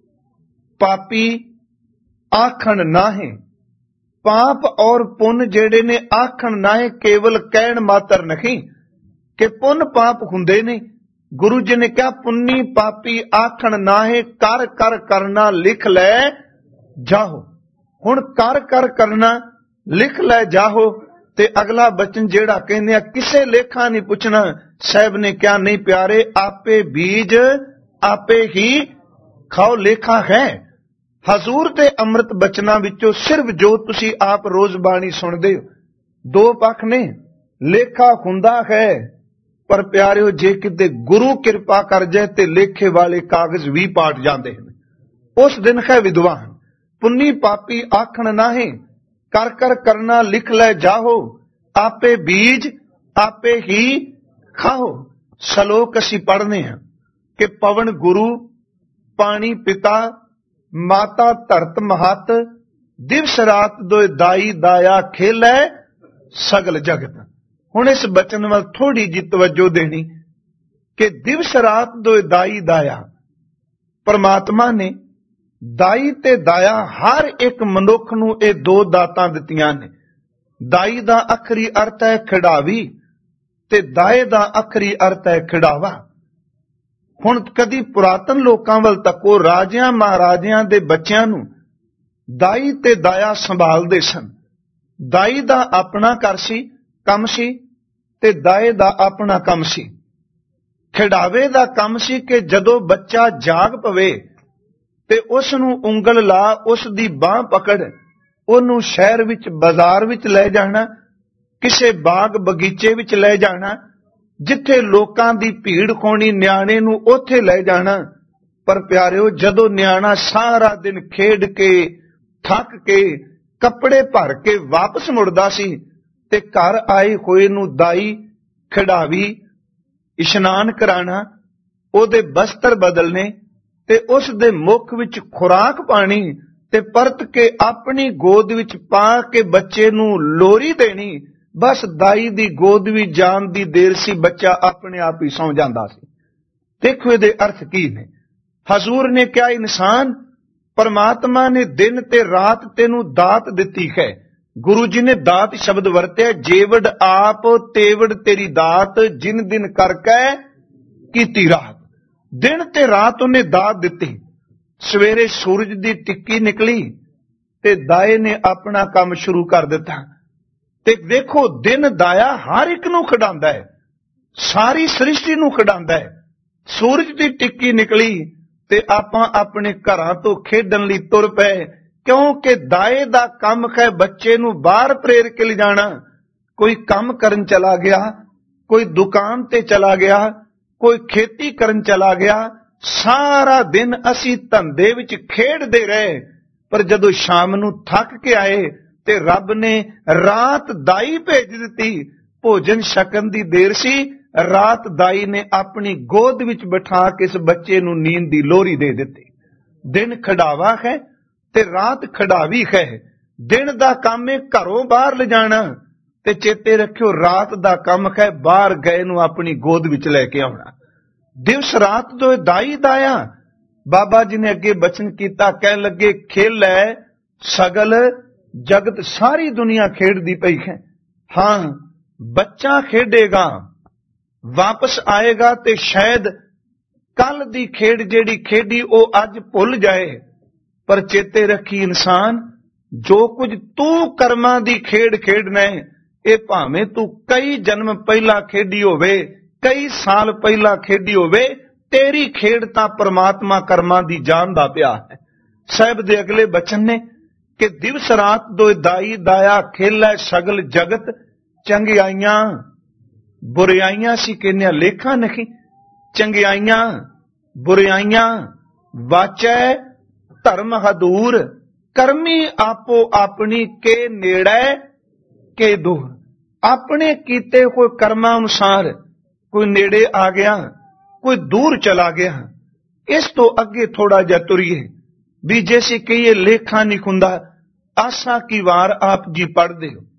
ਪਾਪੀ ਆਖਣ ਨਾਹੇ। ਪਾਪ ਔਰ ਪੁੰਨ ਜਿਹੜੇ ਨੇ ਆਖਣ ਨਾਹੇ, ਕੇਵਲ ਕਹਿਣ ਮਾਤਰ ਨਹੀਂ ਕਿ ਪੁੰਨ ਪਾਪ ਹੁੰਦੇ ਨੇ। ਗੁਰੂ ਜੀ ਨੇ ਕਿਹਾ ਪੁੰਨੀ ਪਾਪੀ ਆਖਣ ਨਾਹੇ, ਕਰ ਕਰ ਕਰਨਾ ਲਿਖ ਲੈ ਜਾਹੋ। ਹੁਣ ਕਰ ਕਰ ਕਰਨਾ ਲਿਖ ਲੈ ਜਾਹੋ ਤੇ ਅਗਲਾ ਬਚਨ ਜਿਹੜਾ ਕਹਿੰਦੇ ਆ ਕਿਸੇ ਲੇਖਾ ਨਹੀਂ ਪੁੱਛਣਾ। ਸਾਹਿਬ ਨੇ ਕਿਹਾ ਨਹੀਂ ਪਿਆਰੇ, ਆਪੇ ਬੀਜ ਆਪੇ ਹੀ ਖਾਓ, ਲੇਖਾ ਹੈ। ਹਜ਼ੂਰ ਦੇ ਅੰਮ੍ਰਿਤ ਬਚਨਾਂ ਵਿੱਚੋਂ ਸਿਰਫ ਜੋ ਤੁਸੀਂ ਆਪ ਰੋਜ਼ ਬਾਣੀ ਸੁਣਦੇ ਹੋ, ਦੋ ਪੱਖ ਨੇ। ਲੇਖਾ ਹੁੰਦਾ ਹੈ, ਪਰ ਪਿਆਰਿਓ ਜੇ ਕਿਤੇ ਗੁਰੂ ਕਿਰਪਾ ਕਰ ਜਾਏ ਤੇ ਲੇਖੇ ਵਾਲੇ ਕਾਗਜ਼ ਵੀ ਪਾਟ ਜਾਂਦੇ ਹਨ। ਉਸ ਦਿਨ ਹੈ ਵਿਦਵਾਨ, ਪੁੰਨੀ ਪਾਪੀ ਆਖਣ ਨਾਹੇ, ਕਰ ਕਰ ਕਰਨਾ ਲਿਖ ਲੈ ਜਾਹੋ, ਆਪੇ ਬੀਜ ਆਪੇ ਹੀ ਖਾਓ। ਸ਼ਲੋਕ ਅਸੀਂ ਪੜ੍ਹਨੇ ਹਾਂ ਕਿ ਪਵਨ ਗੁਰੂ, ਪਾਣੀ ਪਿਤਾ, ਮਾਤਾ ਧਰਤ ਮਹਤ, ਦਿਵਸ ਰਾਤ ਦੋਇ ਦਾਈ ਦਾਇਆ ਖੇਲੈ ਸਗਲ ਜਗਤ। ਹੁਣ ਇਸ ਬਚਨ ਵੱਲ ਥੋੜੀ ਜਿਹੀ ਤਵੱਜੋ ਦੇਣੀ ਕਿ ਦਿਵਸ ਰਾਤ ਦੋਇ ਦਾਈ ਦਾਇਆ, ਪਰਮਾਤਮਾ ਨੇ ਦਾਈ ਤੇ ਦਾਇਆ ਹਰ ਇੱਕ ਮਨੁੱਖ ਨੂੰ ਇਹ ਦੋ ਦਾਤਾਂ ਦਿੱਤੀਆਂ ਨੇ। ਦਾਈ ਦਾ ਆਖਰੀ ਅਰਥ ਹੈ ਖਿਡਾਵੀ ਤੇ ਦਾਏ ਦਾ ਆਖਰੀ ਅਰਥ ਹੈ ਖਿਡਾਵਾ। ਹੁਣ ਕਦੀ ਪੁਰਾਤਨ ਲੋਕਾਂ ਵੱਲ ਤੱਕੋ, ਰਾਜਿਆਂ ਮਹਾਰਾਜਿਆਂ ਦੇ ਬੱਚਿਆਂ ਨੂੰ ਦਾਈ ਤੇ ਦਾਇਆ ਸੰਭਾਲਦੇ ਸਨ। ਦਾਈ ਦਾ ਆਪਣਾ ਘਰ ਸੀ, ਕੰਮ ਸੀ, ਤੇ ਦਾਏ ਦਾ ਆਪਣਾ ਕੰਮ ਸੀ। ਖਿਡਾਵੇ ਦਾ ਕੰਮ ਸੀ ਕਿ ਜਦੋਂ ਬੱਚਾ ਜਾਗ ਪਵੇ ਤੇ ਉਸ ਨੂੰ ਉਂਗਲ ਲਾ, ਉਸ ਦੀ ਬਾਂਹ ਪਕੜ, ਉਹਨੂੰ ਸ਼ਹਿਰ ਵਿੱਚ ਬਾਜ਼ਾਰ ਵਿੱਚ ਲੈ ਜਾਣਾ ਕਿਸੇ ਬਾਗ ਬਗੀਚੇ ਵਿੱਚ ਲੈ ਜਾਣਾ, ਜਿੱਥੇ ਲੋਕਾਂ ਦੀ ਭੀੜ ਹੋਣੀ, ਨਿਆਣੇ ਨੂੰ ਉੱਥੇ ਲੈ ਜਾਣਾ। ਪਰ ਪਿਆਰਿਓ, ਜਦੋਂ ਨਿਆਣਾ ਸਾਰਾ ਦਿਨ ਖੇਡ ਕੇ ਥੱਕ ਕੇ ਕੱਪੜੇ ਭਰ ਕੇ ਵਾਪਸ ਮੁੜਦਾ ਸੀ ਤੇ ਘਰ ਆਏ ਹੋਏ ਨੂੰ ਦਾਈ, ਖਿਡਾਵੀ ਇਸ਼ਨਾਨ ਕਰਾਣਾ, ਉਹਦੇ ਬਸਤਰ ਬਦਲਨੇ ਤੇ ਉਸ ਦੇ ਮੁੱਖ ਵਿੱਚ ਖੁਰਾਕ ਪਾਣੀ ਤੇ ਪਰਤ ਕੇ ਆਪਣੀ ਗੋਦ ਵਿੱਚ ਪਾ ਕੇ ਬੱਚੇ ਨੂੰ ਲੋਰੀ ਦੇਣੀ। ਬਸ ਦਾਈ ਦੀ ਗੋਦ ਵੀ ਜਾਣ ਦੀ ਦੇਰ ਸੀ, ਬੱਚਾ ਆਪਣੇ ਆਪ ਹੀ ਸੌਂ ਜਾਂਦਾ ਸੀ। ਦੇਖੋ ਇਹਦੇ ਅਰਥ ਕੀ ਨੇ। ਹਜ਼ੂਰ ਨੇ ਕਿਹਾ, ਇਨਸਾਨ, ਪਰਮਾਤਮਾ ਨੇ ਦਿਨ ਤੇ ਰਾਤ ਤੈਨੂੰ ਦਾਤ ਦਿੱਤੀ ਹੈ। ਗੁਰੂ ਜੀ ਨੇ ਦਾਤ ਸ਼ਬਦ ਵਰਤਿਆ, ਜੇਵੜ ਆਪ ਤੇਵੜ ਤੇਰੀ ਦਾਤ, ਜਿਨ ਦਿਨ ਕਰਕੇ ਕੀਤੀ ਰਾਤ। ਦਿਨ ਤੇ ਰਾਤ ਉਹਨੇ ਦਾਤ ਦਿੱਤੀ। ਸਵੇਰੇ ਸੂਰਜ ਦੀ ਟਿੱਕੀ ਨਿਕਲੀ ਤੇ ਦਾਏ ਨੇ ਆਪਣਾ ਕੰਮ ਸ਼ੁਰੂ ਕਰ ਦਿੱਤਾ। ਤੇ ਦੇਖੋ, ਦਿਨ ਦਾਇਆ ਹਰ ਇੱਕ ਨੂੰ ਖਿਡਾਉਂਦਾ ਹੈ, ਸਾਰੀ ਸ੍ਰਿਸ਼ਟੀ ਨੂੰ ਖਿਡਾਉਂਦਾ ਹੈ। ਸੂਰਜ ਦੀ ਟਿੱਕੀ ਨਿਕਲੀ ਤੇ ਆਪਾਂ ਆਪਣੇ ਘਰਾਂ ਤੋਂ ਖੇਡਣ ਲਈ ਤੁਰ ਪਏ, ਕਿਉਂਕਿ ਦਾਏ ਦਾ ਕੰਮ ਹੈ ਬੱਚੇ ਨੂੰ ਬਾਹਰ ਪ੍ਰੇਰ ਕੇ ਲਿਜਾਣਾ। ਕੋਈ ਕੰਮ ਕਰਨ ਚਲਾ ਗਿਆ, ਕੋਈ ਦੁਕਾਨ ਤੇ ਚਲਾ ਗਿਆ, ਕੋਈ ਖੇਤੀ ਕਰਨ ਚਲਾ ਗਿਆ। ਸਾਰਾ ਦਿਨ ਅਸੀਂ ਧੰਦੇ ਵਿੱਚ ਖੇਡਦੇ ਰਹੇ, ਪਰ ਜਦੋਂ ਸ਼ਾਮ ਨੂੰ ਥੱਕ ਕੇ ਆਏ ਤੇ ਰੱਬ ਨੇ ਰਾਤ ਦਾਈ ਭੇਜ ਦਿੱਤੀ। ਭੋਜਨ ਛਕਣ ਦੀ ਦੇਰ ਸੀ, ਰਾਤ ਦਾਈ ਨੇ ਆਪਣੀ ਗੋਦ ਵਿੱਚ ਬਿਠਾ ਕੇ ਇਸ ਬੱਚੇ ਨੂੰ ਨੀਂਦ ਦੀ ਲੋਰੀ ਦੇ ਦਿੱਤੀ। ਦਿਨ ਖਿਡਾਵਾ ਹੈ ਤੇ ਰਾਤ ਖਿਡਾਵੀ ਹੈ। ਦਿਨ ਦਾ ਕੰਮ ਹੈ ਘਰੋਂ ਬਾਹਰ ਲਿਜਾਣਾ, ਤੇ ਚੇਤੇ ਰੱਖਿਓ ਰਾਤ ਦਾ ਕੰਮ ਹੈ ਬਾਹਰ ਗਏ ਨੂੰ ਆਪਣੀ ਗੋਦ ਵਿੱਚ ਲੈ ਕੇ ਆਉਣਾ। ਦਿਵਸ ਰਾਤ ਦੋ ਦਾਈ ਦਾਇਆ। ਬਾਬਾ ਜੀ ਨੇ ਅੱਗੇ ਬਚਨ ਕੀਤਾ, ਕਹਿਣ ਲੱਗੇ, ਖੇਲੈ ਸਗਲ ਜਗਤ, ਸਾਰੀ ਦੁਨੀਆ ਖੇਡਦੀ ਪਈ ਹੈ। ਹਾਂ, ਬੱਚਾ ਖੇਡੇਗਾ, ਵਾਪਸ ਆਏਗਾ ਤੇ ਸ਼ਾਇਦ ਕੱਲ ਦੀ ਖੇਡ ਜਿਹੜੀ ਖੇਡੀ ਉਹ ਅੱਜ ਭੁੱਲ ਜਾਏ। ਪਰ ਚੇਤੇ ਰੱਖੀ ਇਨਸਾਨ, ਜੋ ਕੁਝ ਤੂੰ ਕਰਮਾਂ ਦੀ ਖੇਡ ਖੇਡਣਾ ਹੈ, ਇਹ ਭਾਵੇਂ ਤੂੰ ਕਈ ਜਨਮ ਪਹਿਲਾਂ ਖੇਡੀ ਹੋਵੇ, ਕਈ ਸਾਲ ਪਹਿਲਾਂ ਖੇਡੀ ਹੋਵੇ, ਤੇਰੀ ਖੇਡ ਤਾਂ ਪ੍ਰਮਾਤਮਾ ਕਰਮਾਂ ਦੀ ਜਾਣਦਾ ਪਿਆ ਹੈ। ਸਾਹਿਬ ਦੇ ਅਗਲੇ ਬਚਨ ਨੇ ਕਿ ਦਿਵਸ ਰਾਤ ਦੋ ਦਾਈ ਦਾਇਆ, ਖੇਲੈ ਸਗਲ ਜਗਤ, ਚੰਗਿਆਈਆਂ ਬੁਰਿਆਈਆਂ ਸੀ ਕਹਿੰਦੇ ਲੇਖਾ ਨਹੀਂ, ਚੰਗਿਆਈਆਂ ਬੁਰਿਆਈਆਂ ਵਾਚੈ ਧਰਮ ਹਦੂਰ, ਕਰਮੀ ਆਪੋ ਆਪਣੀ ਕੇ ਨੇੜੇ ਕੇ ਦੂਰ। ਆਪਣੇ ਕੀਤੇ ਕੋਈ ਕਰਮਾਂ ਅਨੁਸਾਰ ਕੋਈ ਨੇੜੇ ਆ ਗਿਆ, ਕੋਈ ਦੂਰ ਚਲਾ ਗਿਆ। ਇਸ ਤੋਂ ਅੱਗੇ ਥੋੜਾ ਜਿਹਾ ਤੁਰੀਏ ਵੀ ਜੇ ਅਸੀਂ ਕਹੀਏ ਲੇਖਾ ਨਹੀਂ ਹੁੰਦਾ। ਆਸਾ ਕੀ ਵਾਰ ਆਪ ਜੀ ਪੜ੍ਹਦੇ ਹੋ,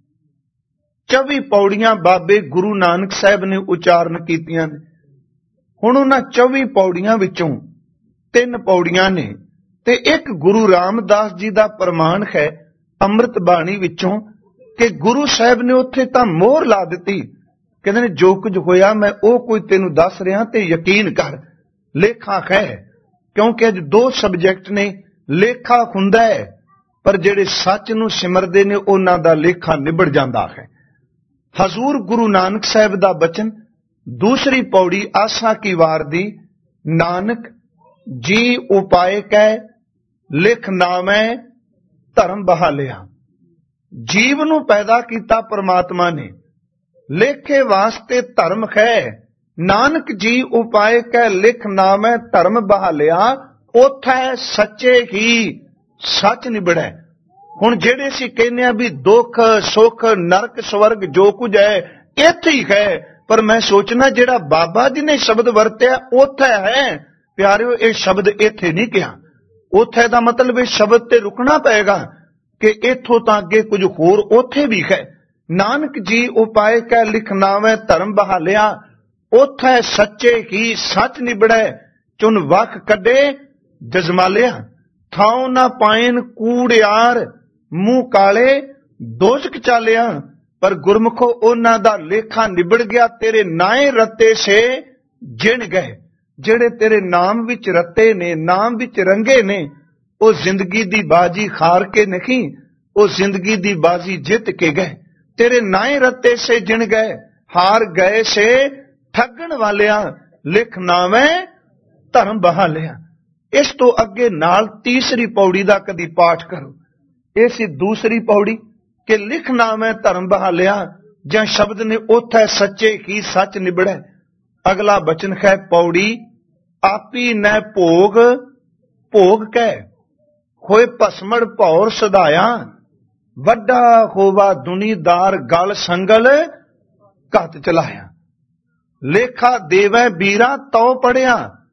ਚੌਵੀ ਪੌੜੀਆਂ ਬਾਬੇ ਗੁਰੂ ਨਾਨਕ ਸਾਹਿਬ ਨੇ ਉਚਾਰਨ ਕੀਤੀਆਂ ਨੇ। ਹੁਣ ਉਹਨਾਂ ਚੌਵੀ ਪੌੜੀਆਂ ਵਿੱਚੋਂ ਤਿੰਨ ਪੌੜੀਆਂ ਨੇ ਤੇ ਇੱਕ ਗੁਰੂ ਰਾਮਦਾਸ ਜੀ ਦਾ ਪ੍ਰਮਾਣ ਹੈ ਅੰਮ੍ਰਿਤ ਬਾਣੀ ਵਿੱਚੋਂ ਕਿ ਗੁਰੂ ਸਾਹਿਬ ਨੇ ਉੱਥੇ ਤਾਂ ਮੋਹਰ ਲਾ ਦਿੱਤੀ। ਕਹਿੰਦੇ ਨੇ ਜੋ ਕੁਝ ਹੋਇਆ ਮੈਂ ਉਹ ਕੋਈ ਤੈਨੂੰ ਦੱਸ ਰਿਹਾ ਤੇ ਯਕੀਨ ਕਰ, ਲੇਖਾ ਹੈ। ਕਿਉਂਕਿ ਅੱਜ ਦੋ ਸਬਜੈਕਟ ਨੇ, ਲੇਖਾ ਹੁੰਦਾ ਹੈ ਪਰ ਜਿਹੜੇ ਸੱਚ ਨੂੰ ਸਿਮਰਦੇ ਨੇ ਉਹਨਾਂ ਦਾ ਲੇਖਾ ਨਿਬੜ ਜਾਂਦਾ ਹੈ। ਹਜ਼ੂਰ ਗੁਰੂ ਨਾਨਕ ਸਾਹਿਬ ਦਾ ਬਚਨ, ਦੂਸਰੀ ਪੌੜੀ ਆਸਾ ਕੀ ਵਾਰ ਦੀ, ਨਾਨਕ ਜੀ ਉਪਾਏ ਕਹਿ ਲਿਖ ਨਾਮੈ ਧਰਮ ਬਹਾਲਿਆ। ਜੀਵ ਨੂੰ ਪੈਦਾ ਕੀਤਾ ਪਰਮਾਤਮਾ ਨੇ, ਲੇਖੇ ਵਾਸਤੇ ਧਰਮ ਹੈ। ਨਾਨਕ ਜੀ ਉਪਾਏ ਕਹਿ ਲਿਖ ਨਾਮੈ ਧਰਮ ਬਹਾਲਿਆ, ਉਥੈ ਸੱਚੇ ਹੀ ਸੱਚ ਨਿਬੜੈ। ਹੁਣ ਜਿਹੜੇ ਅਸੀਂ ਕਹਿੰਦੇ ਆ ਵੀ ਦੁੱਖ ਸੁੱਖ ਨਰਕ ਸਵਰਗ ਜੋ ਕੁਝ ਹੈ ਇੱਥੇ ਹੀ ਹੈ, ਪਰ ਮੈਂ ਸੋਚਣਾ ਜਿਹੜਾ ਬਾਬਾ ਜੀ ਨੇ ਸ਼ਬਦ ਵਰਤਿਆ ਉਥੇ ਹੈ। ਪਿਆਰਿਓ, ਇਹ ਸ਼ਬਦ ਇੱਥੇ ਨਹੀਂ ਕਿਹਾ। ਉਥੇ ਦਾ ਮਤਲਬ ਇਹ ਸ਼ਬਦ ਤੇ ਰੁਕਣਾ ਪਏਗਾ ਕਿ ਇੱਥੋਂ ਤਾਂ ਅੱਗੇ ਕੁਝ ਹੋਰ ਉੱਥੇ ਵੀ ਹੈ। ਨਾਨਕ ਜੀ ਉਪਾਏ ਕਹਿ ਲਿਖ ਨਾਮੈ ਧਰਮ ਬਹਾਲਿਆ, ਉਥੇ ਸੱਚੇ ਹੀ ਸੱਚ ਨਿਬੜੈ। ਚੁਨ ਵਖ ਕੱਢੇ ਜਜ਼ਮਾਲਿਆ, ਥਾਉ ਨਾ ਪਾਇਨ ਕੂੜਿਆਰ, ਮੂੰਹ ਕਾਲੇ ਦੋਜ਼ਖ ਚਾਲਿਆ। ਪਰ ਗੁਰਮੁਖੋ ਉਹਨਾਂ ਦਾ ਲੇਖਾ ਨਿਬੜ ਗਿਆ, ਤੇਰੇ ਨਾਏ ਰੱਤੇ ਸੇ ਜਿਣ ਗਏ। ਜਿਹੜੇ ਤੇਰੇ ਨਾਮ ਵਿੱਚ ਰੱਤੇ ਨੇ, ਨਾਮ ਵਿੱਚ ਰੰਗੇ ਨੇ, ਉਹ ਜ਼ਿੰਦਗੀ ਦੀ ਬਾਜੀ ਹਾਰ ਕੇ ਨਹੀਂ, ਉਹ ਜ਼ਿੰਦਗੀ ਦੀ ਬਾਜੀ ਜਿੱਤ ਕੇ ਗਏ। ਤੇਰੇ ਨਾਏ ਰੱਤੇ ਸੇ ਜਿਣ ਗਏ, ਹਾਰ ਗਏ ਸੇ ਠੱਗਣ ਵਾਲਿਆਂ, ਲਿਖ ਨਾਮੈ ਧਰਮ ਬਹਾਲਿਆ। ਇਸ ਤੋਂ ਅੱਗੇ ਨਾਲ ਤੀਸਰੀ ਪੌੜੀ ਦਾ ਕਦੀ ਪਾਠ ਕਰੋ। ਇਹ ਸੀ ਦੂਸਰੀ ਪੌੜੀ ਕਿ ਲਿਖ ਨਾਮੈ ਧਰਮ ਬਹਾਲਿਆ। ਜਾਂ ਸ਼ਬਦ ਨੇ ਉਥੈ ਸੱਚੇ ਕੀ ਸੱਚ ਨਿਬੜੈ। ਅਗਲਾ ਬਚਨ ਹੈ ਪੌੜੀ ਆਪੀ ਨੈ ਭੋਗ ਭੋਗ ਕੈ ਹੋਏ ਭਸਮੜ ਭੌਰ ਸਦਾਇਆ। ਵੱਡਾ ਹੋਵਾ ਦੁਨੀਦਾਰ ਗਲ ਸੰਗਲ ਘੱਤ ਚਲਾਇਆ। ਲੇਖਾ ਦੇਵੈ ਵੀਰਾ ਤਉ ਪੜਿਆ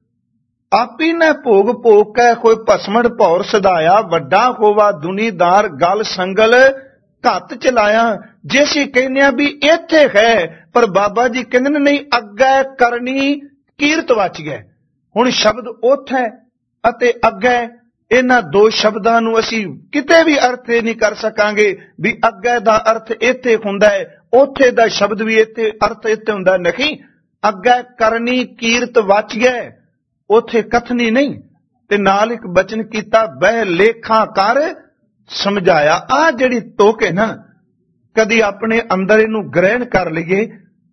ਆਪੀ ਨੈ ਭੋਗ ਭੋਗ ਕੈ ਹੋਏ ਭਸਮੜ ਭੌਰ ਸਦਾਇਆ। ਵੱਡਾ ਹੋਵਾ ਦੁਨੀਦਾਰ ਗਲ ਸੰਗਲ ਘੱਤ ਚਲਾਇਆ। ਜੇ ਅਸੀਂ ਕਹਿੰਦੇ ਆ ਵੀ ਇੱਥੇ ਹੈ, ਪਰ ਬਾਬਾ ਜੀ ਕਹਿੰਦੇ ਨੇ ਨਹੀਂ, ਅੱਗੇ ਕਰਨੀ ਕੀਰਤ ਵਚ ਗਏ। ਹੁਣ ਸ਼ਬਦ ਉੱਥੇ ਅਤੇ ਅੱਗੇ, ਇਹਨਾਂ ਦੋ ਸ਼ਬਦਾਂ ਨੂੰ ਅਸੀਂ ਕਿਤੇ ਵੀ ਅਰਥ ਇਹ ਨਹੀਂ ਕਰ ਸਕਾਂਗੇ ਵੀ ਅੱਗੇ ਦਾ ਅਰਥ ਇੱਥੇ ਹੁੰਦਾ ਹੈ, ਉੱਥੇ ਦਾ ਸ਼ਬਦ ਵੀ ਇੱਥੇ ਅਰਥ ਇੱਥੇ ਹੁੰਦਾ ਨਹੀਂ। ਅੱਗੇ ਕਰਨੀ ਕੀਰਤ ਵਚ ਗਏ, ਉੱਥੇ ਕਥਨੀ ਨਹੀਂ। ਤੇ ਨਾਲ ਇੱਕ ਬਚਨ ਕੀਤਾ ਬਹਿ ਲੇਖਾਂ ਕਰ ਸਮਝਾਇਆ। ਆਹ ਜਿਹੜੀ ਤੁਕ ਹੈ ਨਾ, ਕਦੀ ਆਪਣੇ ਅੰਦਰ ਇਹਨੂੰ ਗ੍ਰਹਿਣ ਕਰ ਲਈਏ।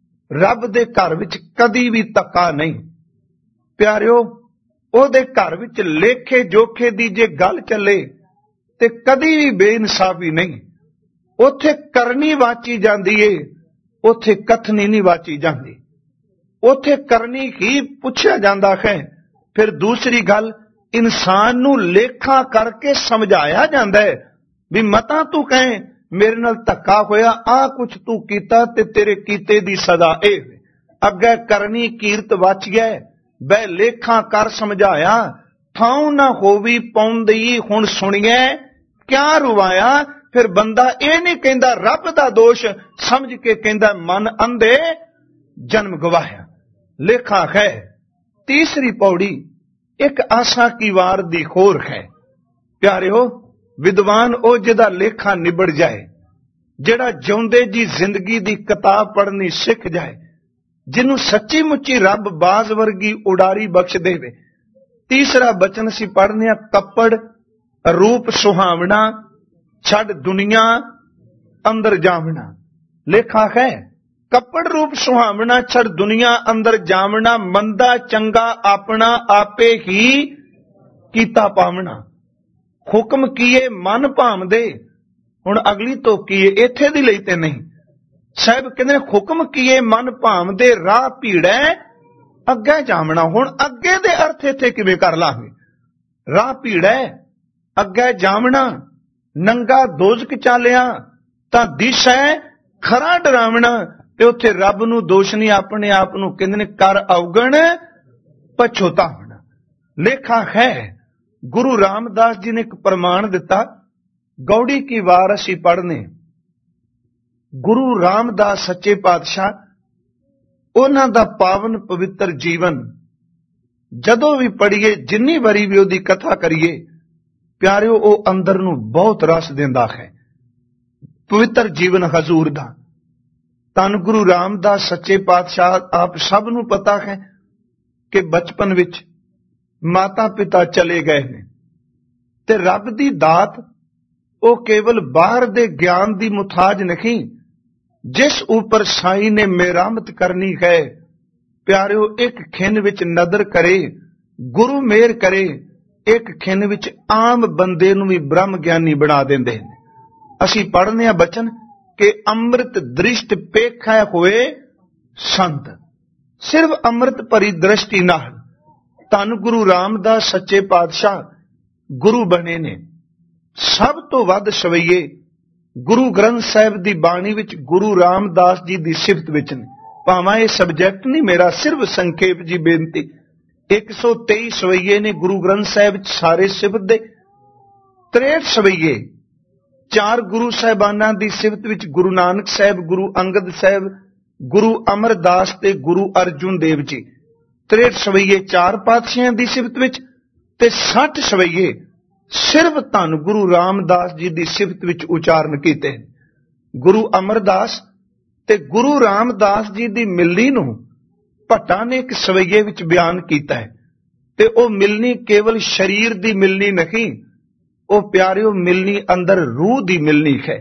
ਰੱਬ ਦੇ ਘਰ ਵਿੱਚ ਕਦੀ ਵੀ ਧੱਕਾ ਨਹੀਂ ਪਿਆਰਿਓ। ਉਹਦੇ ਘਰ ਵਿੱਚ ਲੇਖੇ ਜੋਖੇ ਦੀ ਜੇ ਗੱਲ ਚੱਲੇ ਤੇ ਕਦੀ ਵੀ ਬੇਇਨਸਾਫੀ ਨਹੀਂ। ਉੱਥੇ ਕਰਨੀ ਵਾਚੀ ਜਾਂਦੀ ਏ, ਉੱਥੇ ਕਥਨੀ ਨਹੀਂ ਵਾਚੀ ਜਾਂਦੀ। ਉੱਥੇ ਕਰਨੀ ਹੀ ਪੁੱਛਿਆ ਜਾਂਦਾ ਹੈ। ਫਿਰ ਦੂਸਰੀ ਗੱਲ, ਇਨਸਾਨ ਨੂੰ ਲੇਖਾ ਕਰਕੇ ਸਮਝਾਇਆ ਜਾਂਦਾ ਹੈ ਵੀ ਮਤਾਂ ਤੂੰ ਕਹੇ ਮੇਰੇ ਨਾਲ ਧੱਕਾ ਹੋਇਆ, ਆਹ ਕੁਛ ਤੂੰ ਕੀਤਾ ਤੇ ਤੇਰੇ ਕੀਤੇ ਦੀ ਸਜ਼ਾ ਇਹ। ਅੱਗੇ ਕਰਨੀ ਕੀਰਤ ਵਚ ਗਏ, ਬੈ ਲੇਖਾਂ ਕਰ ਸਮਝਾਇਆ। ਥਾਉ ਨਾ ਹੋਵੀ ਪਾਉਂਦੀ ਹੁਣ ਸੁਣੀਏ ਕਿਆ ਰਵਾਇਆ। ਫਿਰ ਬੰਦਾ ਇਹ ਨਹੀਂ ਕਹਿੰਦਾ ਰੱਬ ਦਾ ਦੋਸ਼ ਸਮਝ ਕੇ ਕਹਿੰਦਾ ਮਨ ਅੰਧੇ ਜਨਮ ਗਵਾਇਆ। ਲੇਖਾ ਹੈ। ਤੀਸਰੀ ਪੌੜੀ ਇੱਕ ਆਸਾ ਕੀ ਵਾਰ ਦੀ ਖੋਰ ਹੈ। ਪਿਆਰਿਓ, ਵਿਦਵਾਨ ਉਹ ਜਿਹਦਾ ਲੇਖਾ ਨਿਬੜ ਜਾਏ, ਜਿਹੜਾ ਜਿਉਂਦੇ ਜੀ ਜ਼ਿੰਦਗੀ ਦੀ ਕਿਤਾਬ ਪੜ੍ਹਨੀ ਸਿੱਖ ਜਾਏ, ਜਿਹਨੂੰ ਸੱਚੀ ਮੁੱਚੀ ਰੱਬ ਬਾਜ਼ ਵਰਗੀ ਉਡਾਰੀ ਬਖਸ਼ ਦੇਵੇ। ਤੀਸਰਾ ਬਚਨ ਅਸੀਂ ਪੜ੍ਹਨੇ ਆ, ਕੱਪੜ ਰੂਪ ਸੁਹਾਵਣਾ ਛੱਡ ਦੁਨੀਆ ਅੰਦਰ ਜਾਵਣਾ। ਲੇਖਾ ਹੈ ਕੱਪੜ ਰੂਪ ਸੁਹਾਵਣਾ ਛੱਡ ਦੁਨੀਆ ਅੰਦਰ ਜਾਵਣਾ। ਮੰਦਾ ਚੰਗਾ ਆਪਣਾ ਆਪੇ ਹੀ ਕੀਤਾ ਪਾਵਣਾ। ਹੁਕਮ ਕੀਏ ਮਨ ਭਾਵਦੇ। ਹੁਣ ਅਗਲੀ ਤੋਂ ਕੀਏ ਇੱਥੇ ਦੀ ਲਈ ਤੇ ਨਹੀਂ। ਸਾਹਿਬ ਕਹਿੰਦੇ ਹੁਕਮ ਕੀਏ ਮਨ ਭਾਵਦੇ ਰਾਹ ਭੀੜੈ ਅੱਗੇ ਜਾਵਣਾ। ਹੁਣ ਅੱਗੇ ਦੇ ਅਰਥ ਇੱਥੇ ਕਿਵੇਂ ਕਰ ਲਾਂਗੇ? ਰਾਹ ਭੀੜੈ ਅੱਗੇ ਜਾਵਣਾ। ਨੰਗਾ ਦੋਜ਼ਖ ਚਾਲਿਆ ਤਾਂ ਦਿਸ਼ੈ ਖਰਾ ਡਰਾਵਣਾ। ਤੇ ਉੱਥੇ ਰੱਬ ਨੂੰ ਦੋਸ਼ ਨਹੀਂ, ਆਪਣੇ ਆਪ ਨੂੰ ਕਹਿੰਦੇ ਨੇ ਕਰ ਅਵਗਣ ਪਛੋਤਾਵਣਾ। ਲੇਖਾ ਹੈ। ਗੁਰੂ ਰਾਮਦਾਸ ਜੀ ਨੇ ਇੱਕ ਪ੍ਰਮਾਣ ਦਿੱਤਾ। ਗੌੜੀ ਕੀ ਵਾਰ ਅਸੀਂ ਪੜ੍ਹਨੇ, ਗੁਰੂ ਰਾਮਦਾਸ ਸੱਚੇ ਪਾਤਸ਼ਾਹ, ਉਹਨਾਂ ਦਾ ਪਾਵਨ ਪਵਿੱਤਰ ਜੀਵਨ ਜਦੋਂ ਵੀ ਪੜ੍ਹੀਏ, ਜਿੰਨੀ ਵਾਰੀ ਵੀ ਉਹਦੀ ਕਥਾ ਕਰੀਏ, ਪਿਆਰਿਓ ਉਹ ਅੰਦਰ ਨੂੰ ਬਹੁਤ ਰਸ ਦਿੰਦਾ ਹੈ। ਪਵਿੱਤਰ ਜੀਵਨ ਹਜ਼ੂਰ ਦਾ। ਧੰਨ ਗੁਰੂ ਰਾਮਦਾਸ ਸੱਚੇ ਪਾਤਸ਼ਾਹ, ਆਪ ਸਭ ਨੂੰ ਪਤਾ ਹੈ ਕਿ ਬਚਪਨ ਵਿੱਚ ਮਾਤਾ ਪਿਤਾ ਚਲੇ ਗਏ ਨੇ ਤੇ ਰੱਬ ਦੀ ਦਾਤ ਉਹ ਕੇਵਲ ਬਾਹਰ ਦੇ ਗਿਆਨ ਦੀ ਮੁਤਾਜ ਨਹੀਂ, ਜਿਸ ਉਪਰ ਸਾਈ ਨੇ ਮਿਹਰਮਤ ਕਰਨੀ ਹੈ। ਪਿਆਰਿਓ, ਇੱਕ ਖਿੰਨ ਵਿੱਚ ਨਦਰ ਕਰੇ, ਗੁਰੂ ਮਿਹਰ ਕਰੇ, ਇੱਕ ਖਿੰਨ ਵਿੱਚ ਆਮ ਬੰਦੇ ਨੂੰ ਵੀ ਬ੍ਰਹਮ ਗਿਆਨੀ ਬਣਾ ਦਿੰਦੇ ਨੇ। ਅਸੀਂ ਪੜ੍ਹਨੇ ਆ ਬਚਨ ਕਿ ਅੰਮ੍ਰਿਤ ਦ੍ਰਿਸ਼ਟ ਪੇਖੈ ਹੋਏ ਸੰਤ। ਸਿਰਫ ਅੰਮ੍ਰਿਤ ਭਰੀ ਦ੍ਰਿਸ਼ਟੀ ਨਾਲ ਧੰਨ ਗੁਰੂ ਰਾਮਦਾਸ ਸੱਚੇ ਪਾਤਸ਼ਾਹ ਗੁਰੂ ਬਣੇ ਨੇ। ਸਭ ਤੋਂ ਵੱਧ ਸਵਈਏ ਗੁਰੂ ਗ੍ਰੰਥ ਸਾਹਿਬ ਦੀ ਬਾਣੀ ਵਿੱਚ ਗੁਰੂ ਰਾਮਦਾਸ ਜੀ ਦੀ ਸਿਫਤ ਵਿੱਚ ਨੇ। ਭਾਵੇਂ ਇਹ ਸਬਜੈਕਟ ਨਹੀਂ ਮੇਰਾ, ਸਿਰਫ ਸੰਖੇਪ ਜੀ ਬੇਨਤੀ। ਇੱਕ ਸੌ ਤੇਈ ਸਵਈਏ ਨੇ ਗੁਰੂ ਗ੍ਰੰਥ ਸਾਹਿਬ ਵਿੱਚ ਸਾਰੇ ਸਿਫਤ ਦੇ। ਤ੍ਰੇਹਠ ਸਵਈਏ ਚਾਰ ਗੁਰੂ ਸਾਹਿਬਾਨਾਂ ਦੀ ਸਿਫਤ ਵਿੱਚ, ਗੁਰੂ ਨਾਨਕ ਸਾਹਿਬ, ਗੁਰੂ ਅੰਗਦ ਸਾਹਿਬ, ਗੁਰੂ ਅਮਰਦਾਸ ਤੇ ਗੁਰੂ ਅਰਜੁਨ ਦੇਵ ਜੀ। ਤ੍ਰੇਹਠ ਸਵਈਏ ਚਾਰ ਪਾਤਸ਼ਾਹਾਂ ਦੀ ਸਿਫਤ ਵਿੱਚ ਤੇ ਸੱਠ ਸਵਈਏ ਸਿਰਫ ਧੰਨ ਗੁਰੂ ਰਾਮਦਾਸ ਜੀ ਦੀ ਸਿਫਤ ਵਿੱਚ ਉਚਾਰਨ ਕੀਤੇ। ਗੁਰੂ ਅਮਰਦਾਸ ਤੇ ਗੁਰੂ ਰਾਮਦਾਸ ਜੀ ਦੀ ਮਿਲਣੀ ਨੂੰ ਭੱਟਾਂ ਨੇ ਇੱਕ ਸਵਈਏ ਵਿੱਚ ਬਿਆਨ ਕੀਤਾ ਹੈ। ਤੇ ਉਹ ਮਿਲਣੀ ਕੇਵਲ ਸਰੀਰ ਦੀ ਮਿਲਣੀ ਨਹੀਂ, ਉਹ ਪਿਆਰਿਓ ਮਿਲਣੀ ਅੰਦਰ ਰੂਹ ਦੀ ਮਿਲਣੀ ਹੈ।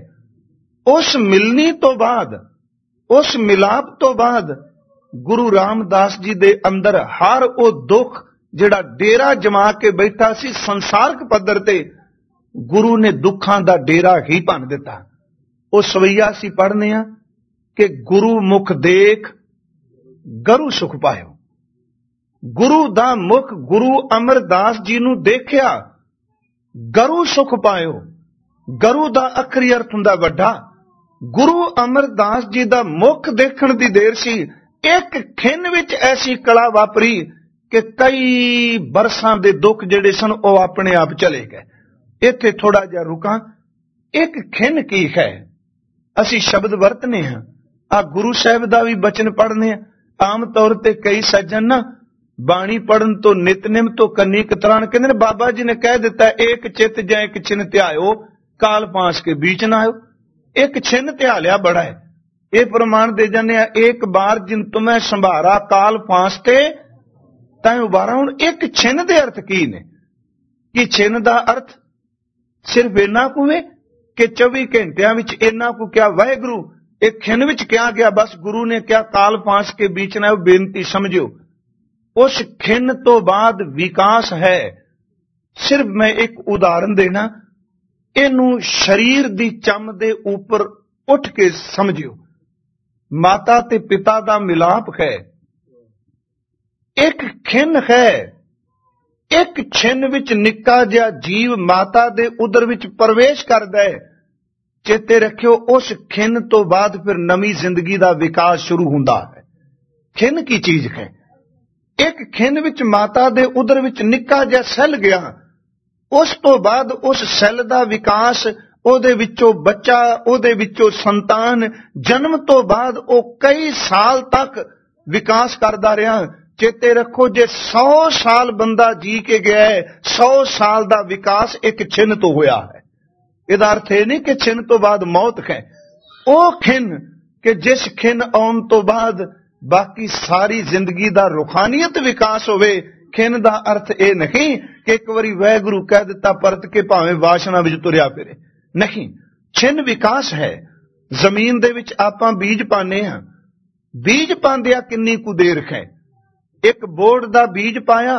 ਉਸ ਮਿਲਣੀ ਤੋਂ ਬਾਅਦ, ਉਸ ਮਿਲਾਪ ਤੋਂ ਬਾਅਦ ਗੁਰੂ ਰਾਮਦਾਸ ਜੀ ਦੇ ਅੰਦਰ ਹਰ ਉਹ ਦੁੱਖ ਜਿਹੜਾ ਡੇਰਾ ਜਮਾ ਕੇ ਬੈਠਾ ਸੀ ਸੰਸਾਰਕ ਪੱਧਰ ਤੇ, ਗੁਰੂ ਨੇ ਦੁੱਖਾਂ ਦਾ ਡੇਰਾ ਹੀ ਭੰਨ ਦਿੱਤਾ। ਉਹ ਸਵਈਆ ਅਸੀਂ ਪੜ੍ਹਨੇ ਆ कि गुरु मुख देख गरु सुख पायो। गुरु दा मुख गुरु अमरदास जी नूं देखिया, गरु सुख पायो। गरु दा अखरी अर्थ हुंदा वड्डा। गुरु अमरदास जी दा मुख देखण दी देर सी, एक खिन विच ऐसी कला वापरी कि कई बरसां दे दुख जिहड़े सन वो अपने आप चले गए। इत्थे थोड़ा जिहा रुकां। एक खिन की है? असीं शब्द वरतने हां, आ गुरु साहिब दा भी बचन पढ़ने। आम तौर ते कई सज्जन ना बाणी पढ़न तो नितनिम तो कन्नी कतरान कहंदे ने बाबा जी ने कह दिता एक चित जां एक छिन ध्यायो, काल पांस के बीच ना आयो। एक छिन ध्या लिया बड़ा है, ये प्रमाण दे जाने आ, एक बार जिन तुम्हें संभारा काल पांस ते तैं उबारा। हुण एक छिन दे अर्थ की ने? कि छिन दा अर्थ सिर्फ इन्ना कु वे कि चौबी घंटिया विच इन्ना कु क्या वाहिगुरु एक खिन विच क्या गया, बस गुरु ने क्या काल पांस के बीच ना बेनती समझो। उस खिन तो बाद विकास है। सिर्फ मैं एक उदाहरण देना, इनू शरीर दी चम दे ऊपर उठ के समझियो। माता ते पिता दा मिलाप है, एक खिन है। एक छिन विच निक्का जिहा जीव माता दे उदर विच प्रवेश करदा है। चेते रखियो उस खिन तो बाद फिर नवी जिंदगी दा विकास शुरू हुंदा है। खिन की चीज है? एक खिन विच माता दे उदर विच निक्का जिहा सैल गया, उस तो बाद उस सैल दा विकास, ओदे विचों बच्चा, ओदे विचों संतान, जन्म तो बाद ओ कई साल तक विकास करदा रहा। चेते रखो जे सौ साल बंदा जी के गया है, सौ साल दा विकास एक छिन तो होया है। इहदा अर्थ यह नहीं कि छिन तो बाद मौत है। ओ खिन कि जिस खिन आउण तो बाद बाकी सारी जिंदगी दा रूहानियत विकास होवे। खिन दा अर्थ यह नहीं कि एक बारी वाहिगुरु कह दिता परत के भावें वासना विच तुरिया फिरे, नहीं। छिन विकास है। जमीन दे विच आपां बीज पाने हां, बीज पांदिया किन्नी कु देर है? एक बोड़ दा बीज पाया,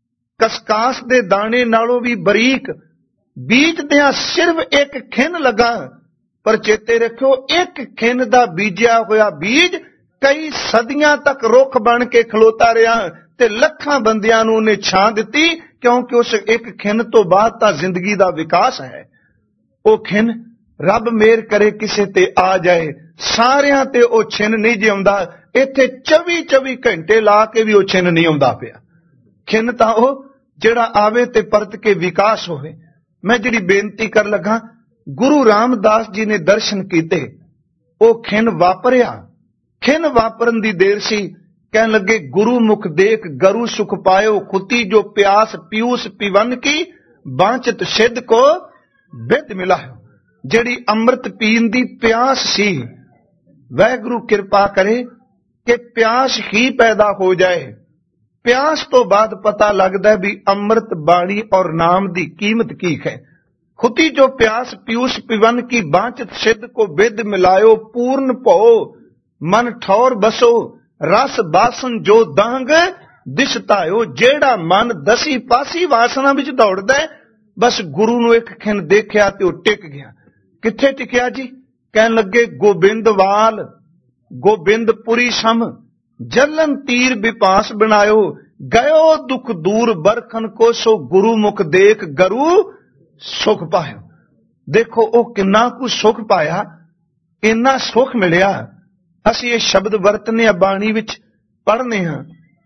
कसकास दे दाने नालों भी बरीक बीज दिया सिर्फ एक खिन लगा। पर चेते रखो एक खिन दा बीजिया होया बीज कई सदियां तक रुख बन के खलोता रहा ते लखां बंदियां नूं उहने छां दित्ती, क्योंकि उस एक खिन तो बाद तां जिंदगी दा विकास है। ओ खिन रब मेहर करे किसे ते आ जाए, सारियां ते ओ छिन नहीं जिउंदा। इत्थे चौबी चौबी घंटे ला के भी ओ छिन नहीं आउंदा पिया। खिन तां ओ जिहड़ा आवे ते परत के विकास होवे। मैं जिहड़ी बेनती कर लगा, गुरु रामदास जी ने दर्शन कीते, ओ खिन वापरिया। खिन वापरन दी देर सी, कहन लगे गुरु मुख देख गरु सुख पायो, खुती जो प्यास पीयूष पीवन की, बांचत सिद्ध को बिद मिला है। जिहड़ी अमृत पीन दी प्यास सी, वाहिगुरु कृपा करे कि प्यास ही पैदा हो जाए। प्यास तो बाद पता लगता है भी अमृत बाणी और नाम दी कीमत की है। खुती जो प्यास पीयूष पिवन की, बांचत सिद्ध को बिद मिलायो, पूर्ण भो मन ठौर बसो, रस बासन जो दांग दिसतायो। जेड़ा मन दसी पासी वासना विच दौड़दा है, बस गुरु नूं एक खिन देखिया ते ओ टिक गया। किथे टिकिया जी? कहन लगे गोबिंदवाल गोबिंदपुरी सम, जलन तीर विपास बनायो, गयो दुख दूर बरखन को, सो गुरु मुख देख गरु सुख पायो। देखो ओ किन्ना कु सुख पाया, इन्ना सुख मिलिया। असीं ये शब्द वरतने बाणी विच पढ़ने हां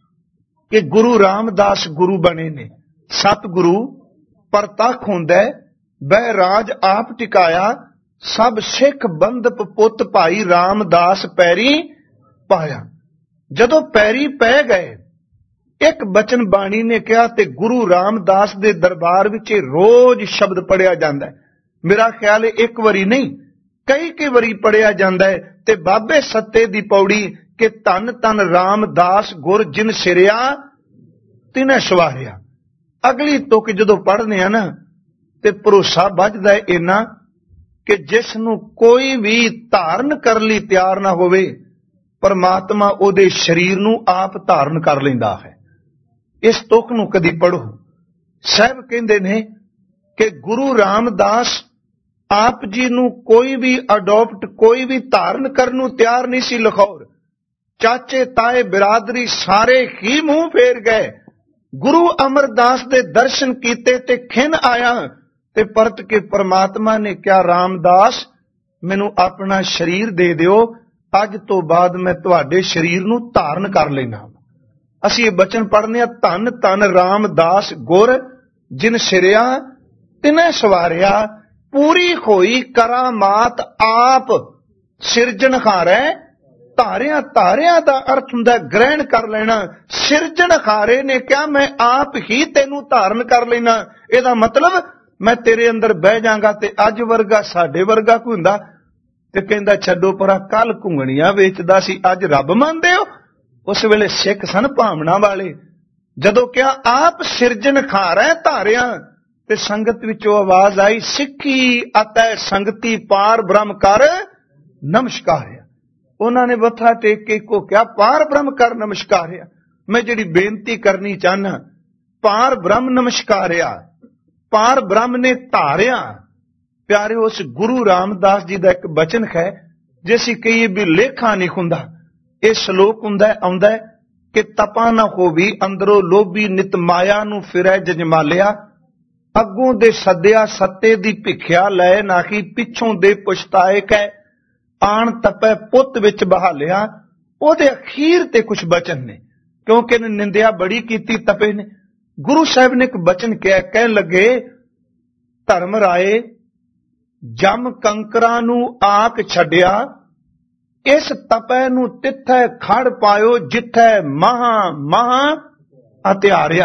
कि गुरु रामदास गुरु बने ने। सतगुरु परतख हुंदा है, बह राज आप टिकाया, सब सिख बंदप पुत भाई रामदास पैरी पाया। जदों पैरी पै गए, एक बचन बाणी ने कहा ते गुरु रामदास दे दरबार विच रोज शब्द पढ़िया जांदा है। मेरा ख्याल है एक वारी नहीं, कई कई वारी पढ़िया जांदा है। ते बाबे सत्ते दी पौड़ी कि धन धन रामदास गुर जिन सिरिया तिने सवारिया। अगली तुक जदों पढ़ने ना ते भरोसा बजदा है इन्ना कि जिस नूं कोई भी धारण कर लई तैयार ना होवे, परमात्मा ओदे शरीर नूं आप धारण कर लैंदा है। इस तुक नूं कदी पढ़ो। साहब कहंदे ने कि गुरु रामदास ਆਪ ਜੀ ਨੂੰ ਕੋਈ ਵੀ ਅਡਾਪਟ, ਕੋਈ ਵੀ ਧਾਰਨ ਕਰਨ ਨੂੰ ਤਿਆਰ ਨਹੀਂ ਸੀ ਲਾਹੌਰ। ਚਾਚੇ ਤਾਏ ਬਿਰਾਦਰੀ ਸਾਰੇ ਹੀ ਮੂੰਹ ਫੇਰ ਗਏ। ਗੁਰੂ ਅਮਰਦਾਸ ਦੇ ਦਰਸ਼ਨ ਕੀਤੇ ਤੇ ਖਿੰਨ ਆਇਆ ਤੇ ਪਰਤ ਕੇ ਪਰਮਾਤਮਾ ਨੇ ਕਿਹਾ, ਰਾਮਦਾਸ ਮੈਨੂੰ ਆਪਣਾ ਸਰੀਰ ਦੇ ਦਿਓ, ਅੱਜ ਤੋਂ ਬਾਅਦ ਮੈਂ ਤੁਹਾਡੇ ਸਰੀਰ ਨੂੰ ਧਾਰਨ ਕਰ ਲੈਣਾ। ਅਸੀਂ ਇਹ ਬਚਨ ਪੜ੍ਹਨੇ ਆ, ਧੰਨ ਧੰਨ ਰਾਮਦਾਸ ਗੁਰ ਜਿਨ ਸਿਰਿਆ ਤਿਨੈ ਸਵਾਰਿਆ, ਪੂਰੀ ਹੋਈ ਕਰਾਮਾਤ ਆਪ ਸਿਰਜਣਹਾਰੈ ਧਾਰਿਆ। ਧਾਰਿਆ ਦਾ ਅਰਥ ਹੁੰਦਾ ਗ੍ਰਹਿਣ ਕਰ ਲੈਣਾ। ਸਿਰਜਣਹਾਰੇ ਨੇ ਕਿਹਾ ਮੈਂ ਆਪ ਹੀ ਤੈਨੂੰ ਧਾਰਨ ਕਰ ਲੈਣਾ। ਇਹਦਾ ਮਤਲਬ ਮੈਂ ਤੇਰੇ ਅੰਦਰ ਬਹਿ ਜਾਗਾ। ਤੇ ਅੱਜ ਵਰਗਾ ਸਾਡੇ ਵਰਗਾ ਕੋਈ ਹੁੰਦਾ ਤੇ ਕਹਿੰਦਾ ਛੱਡੋ ਪਰਾਂ, ਕੱਲ ਘੁੰਗਣੀਆਂ ਵੇਚਦਾ ਸੀ, ਅੱਜ ਰੱਬ ਮੰਨਦੇ ਹੋ। ਉਸ ਵੇਲੇ ਸਿੱਖ ਸਨ ਭਾਵਨਾ ਵਾਲੇ। ਜਦੋਂ ਕਿਹਾ ਆਪ ਸਿਰਜਣਹਾਰੈ ਧਾਰਿਆ ਤੇ ਸੰਗਤ ਵਿੱਚੋਂ ਆਵਾਜ਼ ਆਈ, ਸਿੱਖੀ ਅਤੈ ਸੰਗਤੀ ਪਾਰ ਬ੍ਰਹਮ ਕਰ ਨਮਸਕਾਰਿਆ। ਉਹਨਾਂ ਨੇ ਮੱਥਾ ਟੇਕ ਕੇ ਇੱਕੋ ਕਿਹਾ, ਪਾਰ ਬ੍ਰਹਮ ਕਰ ਨਮਸਕਾਰਿਆ। ਮੈਂ ਜਿਹੜੀ ਬੇਨਤੀ ਕਰਨੀ ਚਾਹਨਾ, ਪਾਰ ਬ੍ਰਹਮ ਨਮਸਕਾਰਿਆ, ਪਾਰ ਬ੍ਰਹਮ ਨੇ ਧਾਰਿਆ। ਪਿਆਰੇ, ਉਸ ਗੁਰੂ ਰਾਮਦਾਸ ਜੀ ਦਾ ਇੱਕ ਬਚਨ ਹੈ, ਜੇ ਅਸੀਂ ਕਹੀਏ ਵੀ ਲੇਖਾ ਨਹੀਂ ਹੁੰਦਾ। ਇਹ ਸ਼ਲੋਕ ਹੁੰਦਾ ਆਉਂਦਾ ਕਿ ਤਪਾ ਨਾ ਹੋਵੀ ਅੰਦਰੋਂ ਲੋਭੀ, ਨਿਤ ਮਾਇਆ ਨੂੰ ਫਿਰੈ ਜਜਮਾਲਿਆ, ਅੱਗੋਂ ਦੇ ਸੱਦਿਆ ਸੱਤੇ ਦੀ ਭਿਖਿਆ ਲੈ, ਨਾਹੀ ਪਿੱਛੋਂ ਦੇ ਪੁਛਤਾਏ ਕੈ, ਆਣ ਤਪੈ ਪੁੱਤ ਵਿੱਚ ਬਹਾਲਿਆ। ਉਹਦੇ ਅਖੀਰ ਤੇ ਕੁਝ ਬਚਨ ਨੇ, ਕਿਉਂਕਿ ਇਹਨੇ ਨਿੰਦਿਆ ਬੜੀ ਕੀਤੀ ਤਪੇ ਨੇ। ਗੁਰੂ ਸਾਹਿਬ ਨੇ ਇੱਕ ਬਚਨ ਕਿਹਾ, ਕਹਿਣ ਲੱਗੇ, ਧਰਮ ਰਾਏ ਜਮ ਕੰਕਰਾਂ ਨੂੰ ਆਕ ਛੱਡਿਆ, ਇਸ ਤਪੈ ਨੂੰ ਤਿੱਥੈ ਖੜ ਪਾਇਓ, ਜਿੱਥੈ ਮਹਾ ਮਹਾ ਹਥਿਆਰਿਆ।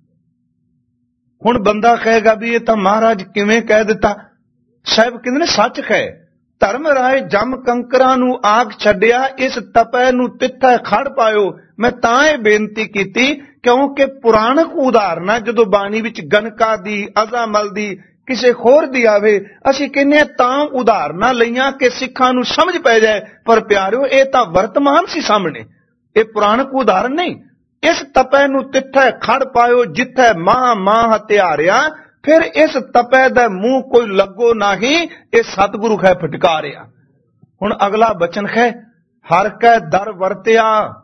ਹੁਣ ਬੰਦਾ ਕਹੇਗਾ ਵੀ ਇਹ ਤਾਂ ਮਹਾਰਾਜ ਕਿਵੇਂ ਕਹਿ ਦਿੱਤਾ। ਸਾਹਿਬ ਕਹਿੰਦੇ ਨੇ ਸੱਚ ਹੈ। ਧਰਮ ਰਾਏ ਜਮ ਕੰਕਰਾਂ ਨੂੰ ਆਗ ਛੱਡਿਆ, ਇਸ ਤਪੈ ਨੂੰ ਤਿੱਥੈ ਖੜ ਪਾਇਓ। ਮੈਂ ਤਾਂ ਇਹ ਬੇਨਤੀ ਕੀਤੀ ਕਿਉਂਕਿ ਪੁਰਾਣਕ ਉਦਾਹਰਨਾਂ ਜਦੋਂ ਬਾਣੀ ਵਿੱਚ ਗਨਕਾ ਦੀ, ਅਜ਼ਾਮਲ ਦੀ, ਕਿਸੇ ਹੋਰ ਦੀ ਆਵੇ, ਅਸੀਂ ਕਹਿੰਦੇ ਤਾਂ ਉਦਾਹਰਨਾਂ ਲਈਆਂ ਕਿ ਸਿੱਖਾਂ ਨੂੰ ਸਮਝ ਪੈ ਜਾਏ। ਪਰ ਪਿਆਰਿਓ, ਇਹ ਤਾਂ ਵਰਤਮਾਨ ਸੀ ਸਾਹਮਣੇ, ਇਹ ਪੁਰਾਣਕ ਉਦਾਹਰਨ ਨਹੀਂ। ਇਸ ਤਪੈ ਨੂੰ ਤਿੱਥੈ ਖੜ ਪਾਇਓ, ਜਿੱਥੈ ਮਾਹ ਮਾਹ ਹਥਿਆਰਿਆ। ਫਿਰ ਇਸ ਤਪੈ ਦਾ ਮੂੰਹ ਕੋਈ ਲੱਗੋ ਨਹੀਂ, ਇਹ ਸਤਿਗੁਰੂ ਹੈ ਫਟਕਾਰਿਆ। ਹੁਣ ਅਗਲਾ ਬਚਨ ਹੈ, ਹਰ ਕੈ ਦਰ ਵਰਤਿਆ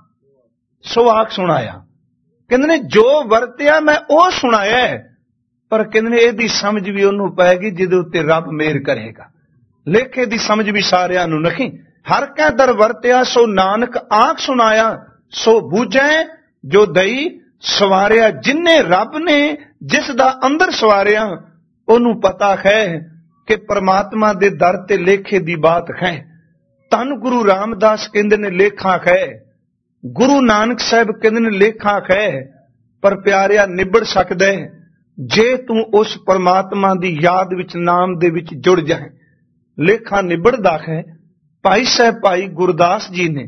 ਸੋ ਆਖ ਸੁਣਾਇਆ। ਕਹਿੰਦੇ ਨੇ ਜੋ ਵਰਤਿਆ ਮੈਂ ਉਹ ਸੁਣਾਇਆ। ਪਰ ਕਹਿੰਦੇ ਨੇ ਇਹਦੀ ਸਮਝ ਵੀ ਉਹਨੂੰ ਪਏਗੀ ਜਿਹਦੇ ਉੱਤੇ ਰੱਬ ਮਿਹਰ ਕਰੇਗਾ। ਲੇਖੇ ਦੀ ਸਮਝ ਵੀ ਸਾਰਿਆਂ ਨੂੰ ਨਹੀਂ। ਹਰ ਕੈ ਦਰ ਵਰਤਿਆ ਸੋ ਨਾਨਕ ਆਖ ਸੁਣਾਇਆ, ਸੋ ਬੂਝੈ ਜੋ ਦਈ ਸਵਾਰਿਆ। ਜਿਨੇ ਰੱਬ ਨੇ ਜਿਸ ਦਾ ਅੰਦਰ ਸਵਾਰਿਆ, ਉਹਨੂੰ ਪਤਾ ਹੈ ਕਿ ਪਰਮਾਤਮਾ ਦੇ ਦਰ ਤੇ ਲੇਖੇ ਦੀ ਬਾਤ ਹੈ। ਧੰਨ ਗੁਰੂ ਰਾਮਦਾਸ ਕਹਿੰਦੇ ਨੇ ਲੇਖਾ ਹੈ, ਗੁਰੂ ਨਾਨਕ ਸਾਹਿਬ ਕਹਿੰਦੇ ਨੇ ਲੇਖਾ ਹੈ। ਪਰ ਪਿਆਰਿਆ, ਨਿਬੜ ਸਕਦਾ ਜੇ ਤੂੰ ਉਸ ਪਰਮਾਤਮਾ ਦੀ ਯਾਦ ਵਿੱਚ, ਨਾਮ ਦੇ ਵਿੱਚ ਜੁੜ ਜਾਏ। ਲੇਖਾ ਨਿਬੜਦਾ ਹੈ। ਭਾਈ ਸਾਹਿਬ ਭਾਈ ਗੁਰਦਾਸ ਜੀ ਨੇ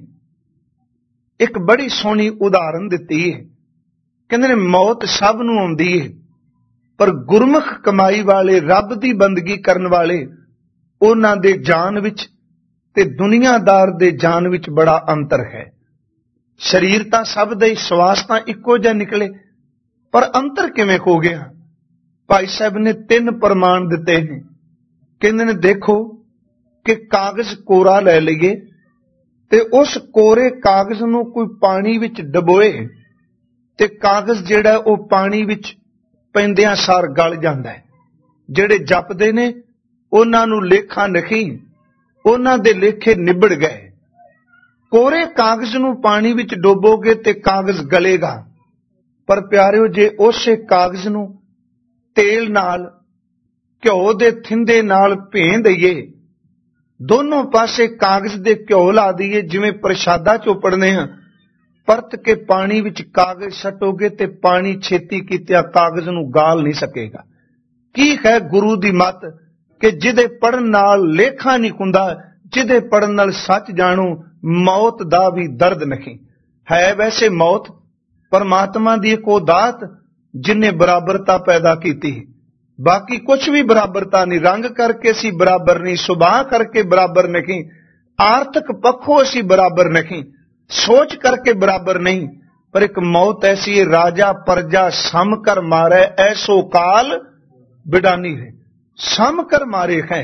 ਇੱਕ ਬੜੀ ਸੋਹਣੀ ਉਦਾਹਰਨ ਦਿੱਤੀ ਹੈ। ਕਹਿੰਦੇ ਨੇ ਮੌਤ ਸਭ ਨੂੰ ਆਉਂਦੀ ਹੈ, ਪਰ ਗੁਰਮੁਖ ਕਮਾਈ ਵਾਲੇ, ਰੱਬ ਦੀ ਬੰਦਗੀ ਕਰਨ ਵਾਲੇ, ਉਹਨਾਂ ਦੇ ਜਾਨ ਵਿੱਚ ਤੇ ਦੁਨੀਆਦਾਰ ਦੇ ਜਾਨ ਵਿੱਚ ਬੜਾ ਅੰਤਰ ਹੈ। ਸਰੀਰ ਤਾਂ ਸਭ ਦਾ ਹੀ, ਸਵਾਸ ਤਾਂ ਇੱਕੋ ਜਿਹਾ ਨਿਕਲੇ, ਪਰ ਅੰਤਰ ਕਿਵੇਂ ਹੋ ਗਿਆ? ਭਾਈ ਸਾਹਿਬ ਨੇ ਤਿੰਨ ਪ੍ਰਮਾਣ ਦਿੱਤੇ ਨੇ। ਕਹਿੰਦੇ ਨੇ ਦੇਖੋ ਕਿ ਕਾਗਜ਼ ਕੋਰਾ ਲੈ ਲਈਏ ਤੇ ਉਸ ਕੋਰੇ ਕਾਗਜ਼ ਨੂੰ ਕੋਈ ਪਾਣੀ ਵਿੱਚ ਡਬੋਏ ਤੇ ਕਾਗਜ਼ ਜਿਹੜਾ ਉਹ ਪਾਣੀ ਵਿੱਚ ਪੈਂਦਿਆਂ ਸਾਰ ਗਲ ਜਾਂਦਾ ਹੈ। ਜਿਹੜੇ ਜਪਦੇ ਨੇ ਉਹਨਾਂ ਨੂੰ ਲੇਖਾ ਨਹੀਂ, ਉਹਨਾਂ ਦੇ ਲੇਖੇ ਨਿਬੜ ਗਏ। ਕੋਰੇ ਕਾਗਜ਼ ਨੂੰ ਪਾਣੀ ਵਿੱਚ ਡੋਬੋਗੇ ਤੇ ਕਾਗਜ਼ ਗਲੇਗਾ। ਪਰ ਪਿਆਰਿਓ, ਜੇ ਉਸੇ ਕਾਗਜ਼ ਨੂੰ ਤੇਲ ਨਾਲ, ਘਿਓ ਦੇ ਥਿੰਦੇ ਨਾਲ ਭੇਂ ਦਈਏ, ਦੋਨੋਂ ਪਾਸੇ ਕਾਗਜ਼ ਦੇ ਘਿਓ ਲਾ ਦਈਏ, ਜਿਵੇਂ ਪ੍ਰਸ਼ਾਦਾ ਚੋਪੜਨੇ ਹਾਂ, ਪਰਤ ਕੇ ਪਾਣੀ ਵਿੱਚ ਕਾਗਜ਼ ਸੱਟੋਗੇ ਤੇ ਪਾਣੀ ਛੇਤੀ ਕੀਤਿਆਂ ਕਾਗਜ਼ ਨੂੰ ਗਾਲ ਨਹੀਂ ਸਕੇਗਾ। ਕੀ ਹੈ ਗੁਰੂ ਦੀ ਮੱਤ ਕਿ ਜਿਹਦੇ ਪੜਨ ਨਾਲ ਲੇਖਾ ਨਹੀਂ ਹੁੰਦਾ, ਜਿਹਦੇ ਪੜਨ ਨਾਲ ਸੱਚ ਜਾਣੋ, ਮੌਤ ਦਾ ਵੀ ਦਰਦ ਨਹੀਂ ਹੈ। ਵੈਸੇ ਮੌਤ ਪਰਮਾਤਮਾ ਦੀ ਇੱਕ ਉਹ ਦਾਤ ਜਿਨੇ ਬਰਾਬਰਤਾ ਪੈਦਾ ਕੀਤੀ। ਬਾਕੀ ਕੁਝ ਵੀ ਬਰਾਬਰਤਾ ਨਹੀਂ। ਰੰਗ ਕਰਕੇ ਅਸੀਂ ਬਰਾਬਰ ਨਹੀਂ, ਸੁਭਾਅ ਕਰਕੇ ਬਰਾਬਰ ਨਹੀਂ, ਆਰਥਿਕ ਪੱਖੋਂ ਅਸੀਂ ਬਰਾਬਰ ਨਹੀਂ, ਸੋਚ ਕਰਕੇ ਬਰਾਬਰ ਨਹੀਂ। ਪਰ ਇੱਕ ਮੌਤ ਐਸੀ ਹੈ, ਰਾਜਾ ਪ੍ਰਜਾ ਸਮ ਕਰ ਮਾਰੇ, ਐਸੋ ਕਾਲ ਬਿਡਾਨੀ ਹੈ। ਸਮ ਕਰ ਮਾਰੇ ਹੈ।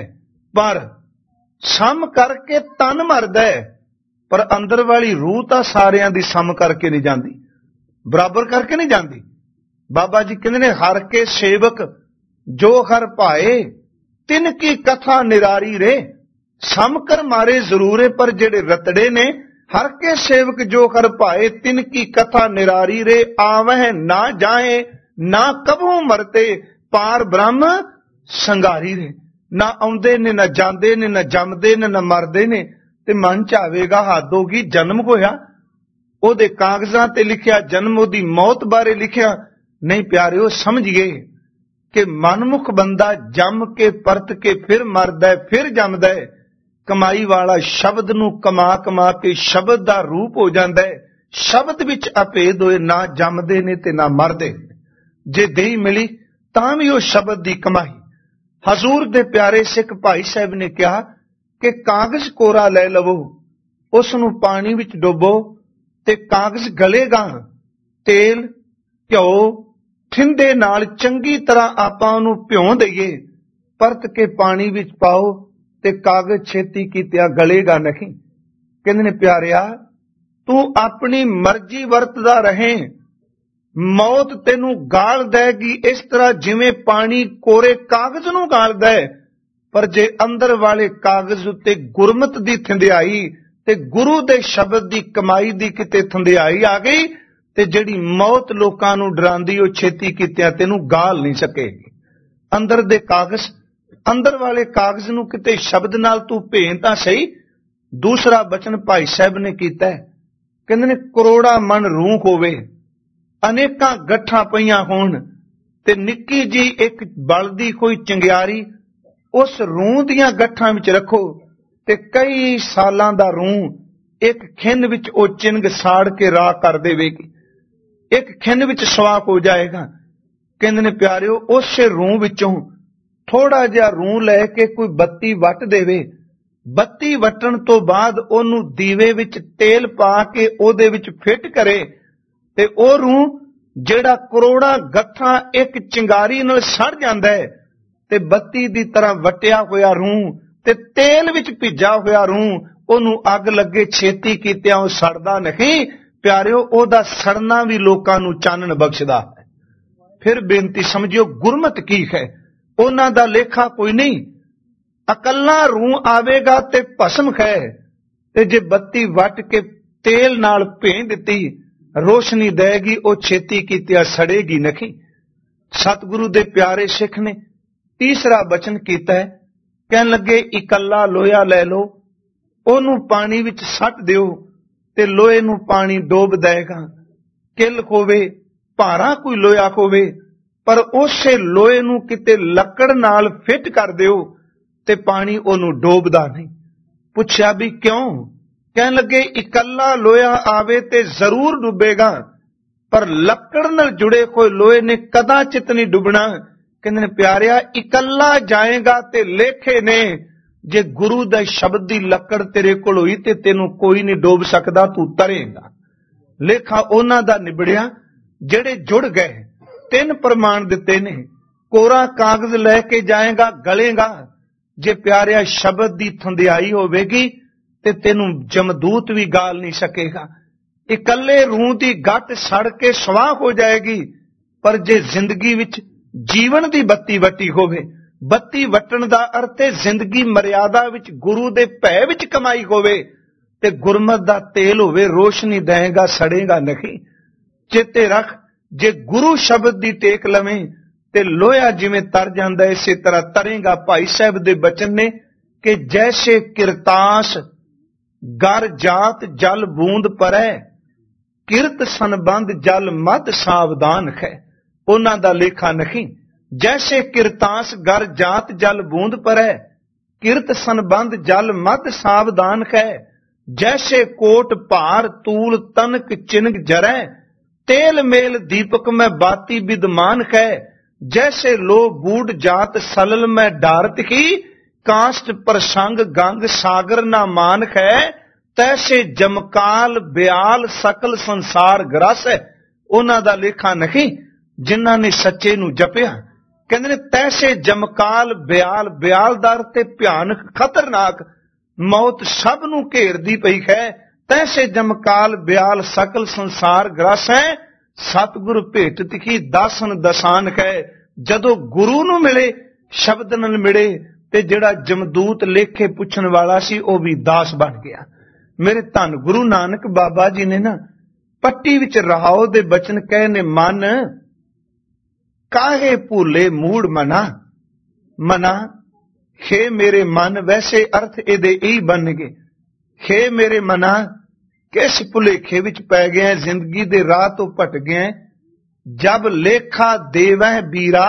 पर सम करके तन मरदा है, पर अंदर वाली रूह तां सारियां दी सम करके नहीं जाती, बराबर करके नहीं जाती। बाबा जी कहते ने हर के सेवक जो हर पाए तिन की कथा निरारी रे। सम कर मारे जरूर है, पर जेड़े रतड़े ने हर के सेवक जो हर पाए तिन की कथा निरारी रे। आवह ना जाए ना कबू मरते पार ब्रह्म संगारी रे। ना आउंदे ने ना जांदे ने ना जमदे ने ना मरदे ने। ते मन च आवेगा हद होगी, जन्म होया ओदे कागजां ते लिखिया, जन्म ओदी मौत बारे लिखिया नहीं। प्यारिओ समझिए कि मनमुख बंदा जम के परत के फिर मरदा है, फिर जमदा है। कमाई वाला शब्द नूं कमा कमा के शब्द दा रूप हो जांदा है। शब्द विच अभेद होए, ना जमदे ने ते ना मरदे। जे देही मिली तां भी ओह शब्द दी कमाई। हजूर दे प्यारे सिख भाई साहब ने कहा कि कागज कोरा लै लवो, उस नूं पानी विच डुबो ते कागज गलेगा। तेल घ्यो ठिंदे नाल चंगी तरह आपां नूं भਿਉਂ दईए, परत के पानी विच पाओ ते कागज छेती कीतिया गलेगा नहीं। कहंदे ने प्यारिया तू अपनी मर्जी वरतदा रहे, मौत तेनू गाल देगी इस तरह जिवें पानी कोरे कागज नूं गालदा है। पर जे अंदर वाले कागज उत्ते गुरमत दी थंदियाई ते गुरु दे शब्द दी कमाई दी किते थंदियाई आ गई ते जिहड़ी मौत लोकां नूं डरांदी ओ छेती कीतियां तेनू गाल नहीं सकेगी। अंदर दे कागज, अंदर वाले कागज नूं किते शब्द नाल तू भें तां सही। दूसरा बचन भाई साहब ने कीता है, कहंदे ने करोड़ा मन रूह होवे, अनेकां गठां पईयां होण ते निक्की जी एक बलदी कोई चिंगियारी उस रूह दियां गठां विच रखो ते कई सालां दा रूह एक खिन विच ओ चिंग साड़ के राह कर देवेगी, एक खिन विच सवाक हो जाएगा। कहंदे ने प्यारिओ उस रूह विचों थोड़ा जिहा रूह लै के कोई बत्ती वट देवे, बत्ती वटण तो बाद ओनू दीवे विच तेल पा के ओदे विच फिट करे ते ओ रूह जेड़ा करोड़ा गठां एक चिंगारी नाल सड़ जांदा है ते बत्ती दी तरह वटिया होया रूह ते तेल विच भिजा होया रूह ओनू अग लगे छेती कीतियां ओ सड़दा नहीं। प्यारिओ ओदा सड़ना भी लोकां नू चानण बख्शदा है। फिर बेनती समझियो गुरमत की है, उन्हां दा लेखा कोई नहीं। अकल्ला रूह आवेगा ते भस्म है ते जे बत्ती वट के तेल नाल भें दिती रोशनी देगी ओ छेती कीतिया सड़ेगी नहीं। सतगुरु दे प्यारे सिख ने तीसरा बचन कीता है, कहन लगे इकल्ला लोया लै लो, ओनू पानी विच सट दिओ ते लोहे नू पानी डोब देगा। किल होवे भारा कोई लोया होवे, पर उसे लोहे नू किते लकड़ नाल फिट कर दिओ ते पानी ओनू डोबदा नहीं। पुछया भी क्यों? कहन लगे इकल्ला लोया आवे ते जरूर डुबेगा, पर लकड़ नाल जुड़े होए लोहे ने कदाचित नहीं डुबना। कहंदे ने प्यारिया इकल्ला जाएगा ते लेखे ने, जे गुरु दा शब्द दी लकड़ तेरे कोल होई ते तेनू कोई नहीं डोब सकदा, तू तरेगा। लेखा उन्हां दा निबड़िया जेड़े जुड़ गए। तीन प्रमाण दिते ने, कोरा कागज लैके जाएगा गलेगा, जे प्यारिया शब्द दी थंदियाई होवेगी ते तेनू जमदूत भी गाल नहीं सकेगा। इकल्ले रूह दी गट सड़ के सवाह हो जाएगी, पर जे जिंदगी विच जीवन दी बत्ती वटी होवे, बत्ती वटण दा अर्थ है जिंदगी मर्यादा विच गुरु दे भय विच कमाई होवे ते गुरमत दा तेल होवे, रोशनी देगा सड़ेगा नहीं। चेते रख, जे गुरु शब्द दी टेक लवें ते लोया जिवें तर जांदा इसे तरह तरेगा। भाई साहब दे बचन ने कि जैसे किरतास गर जात जल बूंद परै, किरत संबंध जल मत सावधान है। उन्हां दा लेखा नहीं। जैसे किरतास गर जात जल बूंद परै, किरत संबंध जल मत सावधान है। जैसे कोट भार तूल तनक चिन्ह जरै, तेल मेल दीपक में बाती विद्यमान है। जैसे लो बूढ़ जात सलल में डारत ही, काष्ट प्रसंग गंग सागर ना मान है। तैसे जमकाल ब्याल सकल संसार ग्रस है। उन्हां दा लेखा नहीं जिन्हां ने सच्चे नू जपिया। ਕਹਿੰਦੇ ਨੇ ਤੈਸੇ ਜਮਕਾਲ ਬਿਆਲ, ਬਿਆਲਦਾਰ ਤੇ ਭਿਆਨਕ ਖਤਰਨਾਕ ਮੌਤ ਸਭ ਨੂੰ ਘੇਰਦੀ ਪਈ ਹੈ। ਤੈਸੇ ਜਮਕਾਲ ਬਿਆਲ ਸਕਲ ਸੰਸਾਰ ਗ੍ਰਾਸੈ, ਸਤਿਗੁਰ ਭੇਟ ਤਿਖੀ ਦਾਸਨ ਦਸਾਨ ਹੈ। ਜਦੋਂ ਗੁਰੂ ਨੂੰ ਮਿਲੇ, ਸ਼ਬਦ ਨਾਲ ਮਿਲੇ, ਤੇ ਜਿਹੜਾ ਜਮਦੂਤ ਲੇਖੇ ਪੁੱਛਣ ਵਾਲਾ ਸੀ ਉਹ ਵੀ ਦਾਸ ਬਣ ਗਿਆ। ਮੇਰੇ ਧੰਨ ਗੁਰੂ ਨਾਨਕ ਬਾਬਾ ਜੀ ਨੇ ਨਾ ਪੱਟੀ ਵਿੱਚ ਰਹਾਓ ਦੇ ਬਚਨ ਕਹੇ ਨੇ, ਮਨ ਕਾਹੇ ਭੂਲੇ ਮੂੜ ਮਨਾ, ਮਨਾ ਖੇ ਮੇਰੇ ਮਨ, ਵੈਸੇ ਅਰਥ ਇਹਦੇ ਇਹੀ ਬਣਨਗੇ, ਖੇ ਮੇਰੇ ਮਨਾ ਕਿਸ ਭੁਲੇਖੇ ਵਿੱਚ ਪੈ ਗਿਆ, ਜ਼ਿੰਦਗੀ ਦੇ ਰਾਹ ਤੋਂ ਭਟ ਗਿਆ, ਜਬ ਲੇਖਾ ਦੇਵੈ ਵੀਰਾ,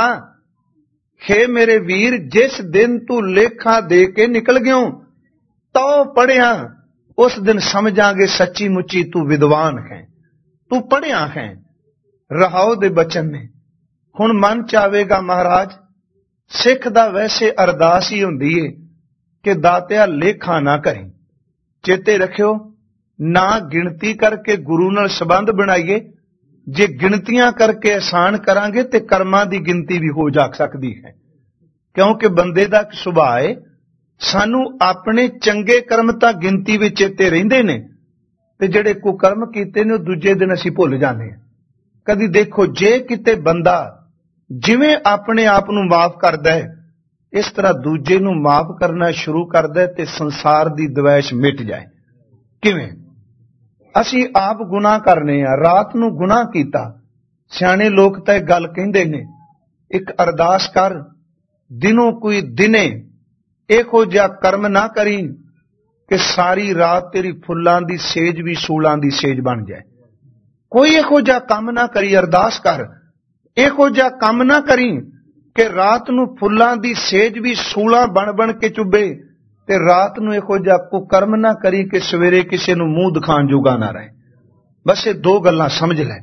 ਖੇ ਮੇਰੇ ਵੀਰ ਜਿਸ ਦਿਨ ਤੂੰ ਲੇਖਾ ਦੇ ਕੇ ਨਿਕਲ ਗਿਓ, ਤੋ ਪੜਿਆ ਉਸ ਦਿਨ ਸਮਝਾਂਗੇ ਸੱਚੀ ਮੁੱਚੀ ਤੂੰ ਵਿਦਵਾਨ ਹੈ, ਤੂੰ ਪੜਿਆ ਹੈ। ਰਹਾਓ ਦੇ ਬਚਨ ਨੇ। ਹੁਣ ਮਨ ਚਾਵੇਗਾ ਮਹਾਰਾਜ, ਸਿੱਖ ਦਾ ਵੈਸੇ ਅਰਦਾਸ ਹੀ ਹੁੰਦੀ ਏ ਕਿ ਦਾਤਿਆ ਲੇਖਾ ਨਾ ਕਰੀ। ਚੇਤੇ ਰੱਖਿਓ, ਨਾ ਗਿਣਤੀ ਕਰਕੇ ਗੁਰੂ ਨਾਲ ਸੰਬੰਧ ਬਣਾਈਏ। ਜੇ ਗਿਣਤੀਆਂ ਕਰਕੇ ਆਸਾਨ ਕਰਾਂਗੇ ਤੇ ਕਰਮਾਂ ਦੀ ਗਿਣਤੀ ਵੀ ਹੋ ਜਾ ਸਕਦੀ ਹੈ, ਕਿਉਂਕਿ ਬੰਦੇ ਦਾ ਇੱਕ ਸੁਭਾਅ ਹੈ, ਸਾਨੂੰ ਆਪਣੇ ਚੰਗੇ ਕਰਮ ਤਾਂ ਗਿਣਤੀ ਵਿੱਚ ਚੇਤੇ ਰਹਿੰਦੇ ਨੇ, ਤੇ ਜਿਹੜੇ ਕੁਕਰਮ ਕੀਤੇ ਨੇ ਉਹ ਦੂਜੇ ਦਿਨ ਅਸੀਂ ਭੁੱਲ ਜਾਂਦੇ ਹਾਂ। ਕਦੀ ਦੇਖੋ, ਜੇ ਕਿਤੇ ਬੰਦਾ ਜਿਵੇਂ ਆਪਣੇ ਆਪ ਨੂੰ ਮਾਫ ਕਰਦਾ ਹੈ, ਇਸ ਤਰ੍ਹਾਂ ਦੂਜੇ ਨੂੰ ਮਾਫ ਕਰਨਾ ਸ਼ੁਰੂ ਕਰਦਾ ਤੇ ਸੰਸਾਰ ਦੀ ਦਵੈਸ਼ ਮਿਟ ਜਾਏ। ਕਿਵੇਂ? ਅਸੀਂ ਆਪ ਗੁਨਾਹ ਕਰਨੇ ਆ। ਰਾਤ ਨੂੰ ਗੁਨਾਹ ਕੀਤਾ, ਸਿਆਣੇ ਲੋਕ ਤਾਂ ਇਹ ਗੱਲ ਕਹਿੰਦੇ ਨੇ, ਇੱਕ ਅਰਦਾਸ ਕਰ, ਦਿਨੋਂ ਕੋਈ ਦਿਨੇ ਇਹੋ ਜਿਹਾ ਕਰਮ ਨਾ ਕਰੀ ਕਿ ਸਾਰੀ ਰਾਤ ਤੇਰੀ ਫੁੱਲਾਂ ਦੀ ਸੇਜ ਵੀ ਸੂਲਾਂ ਦੀ ਸੇਜ ਬਣ ਜਾਏ। ਕੋਈ ਇਹੋ ਜਿਹਾ ਕੰਮ ਨਾ ਕਰੀ, ਅਰਦਾਸ ਕਰ, ਇਹੋ ਜਿਹਾ ਕੰਮ ਨਾ ਕਰੀ ਕਿ ਰਾਤ ਨੂੰ ਫੁੱਲਾਂ ਦੀ ਸੇਜ ਵੀ ਸੂਲਾਂ ਬਣ ਬਣ ਕੇ ਚੁੱਭੇ, ਤੇ ਰਾਤ ਨੂੰ ਇਹੋ ਜਿਹਾ ਕੁਕਰਮ ਨਾ ਕਰੀ ਕਿ ਸਵੇਰੇ ਕਿਸੇ ਨੂੰ ਮੂੰਹ ਦਿਖਾਉਣ ਜੋਗਾ ਨਾ ਰਹੇ। ਬਸ ਇਹ ਦੋ ਗੱਲਾਂ ਸਮਝ ਲੈ,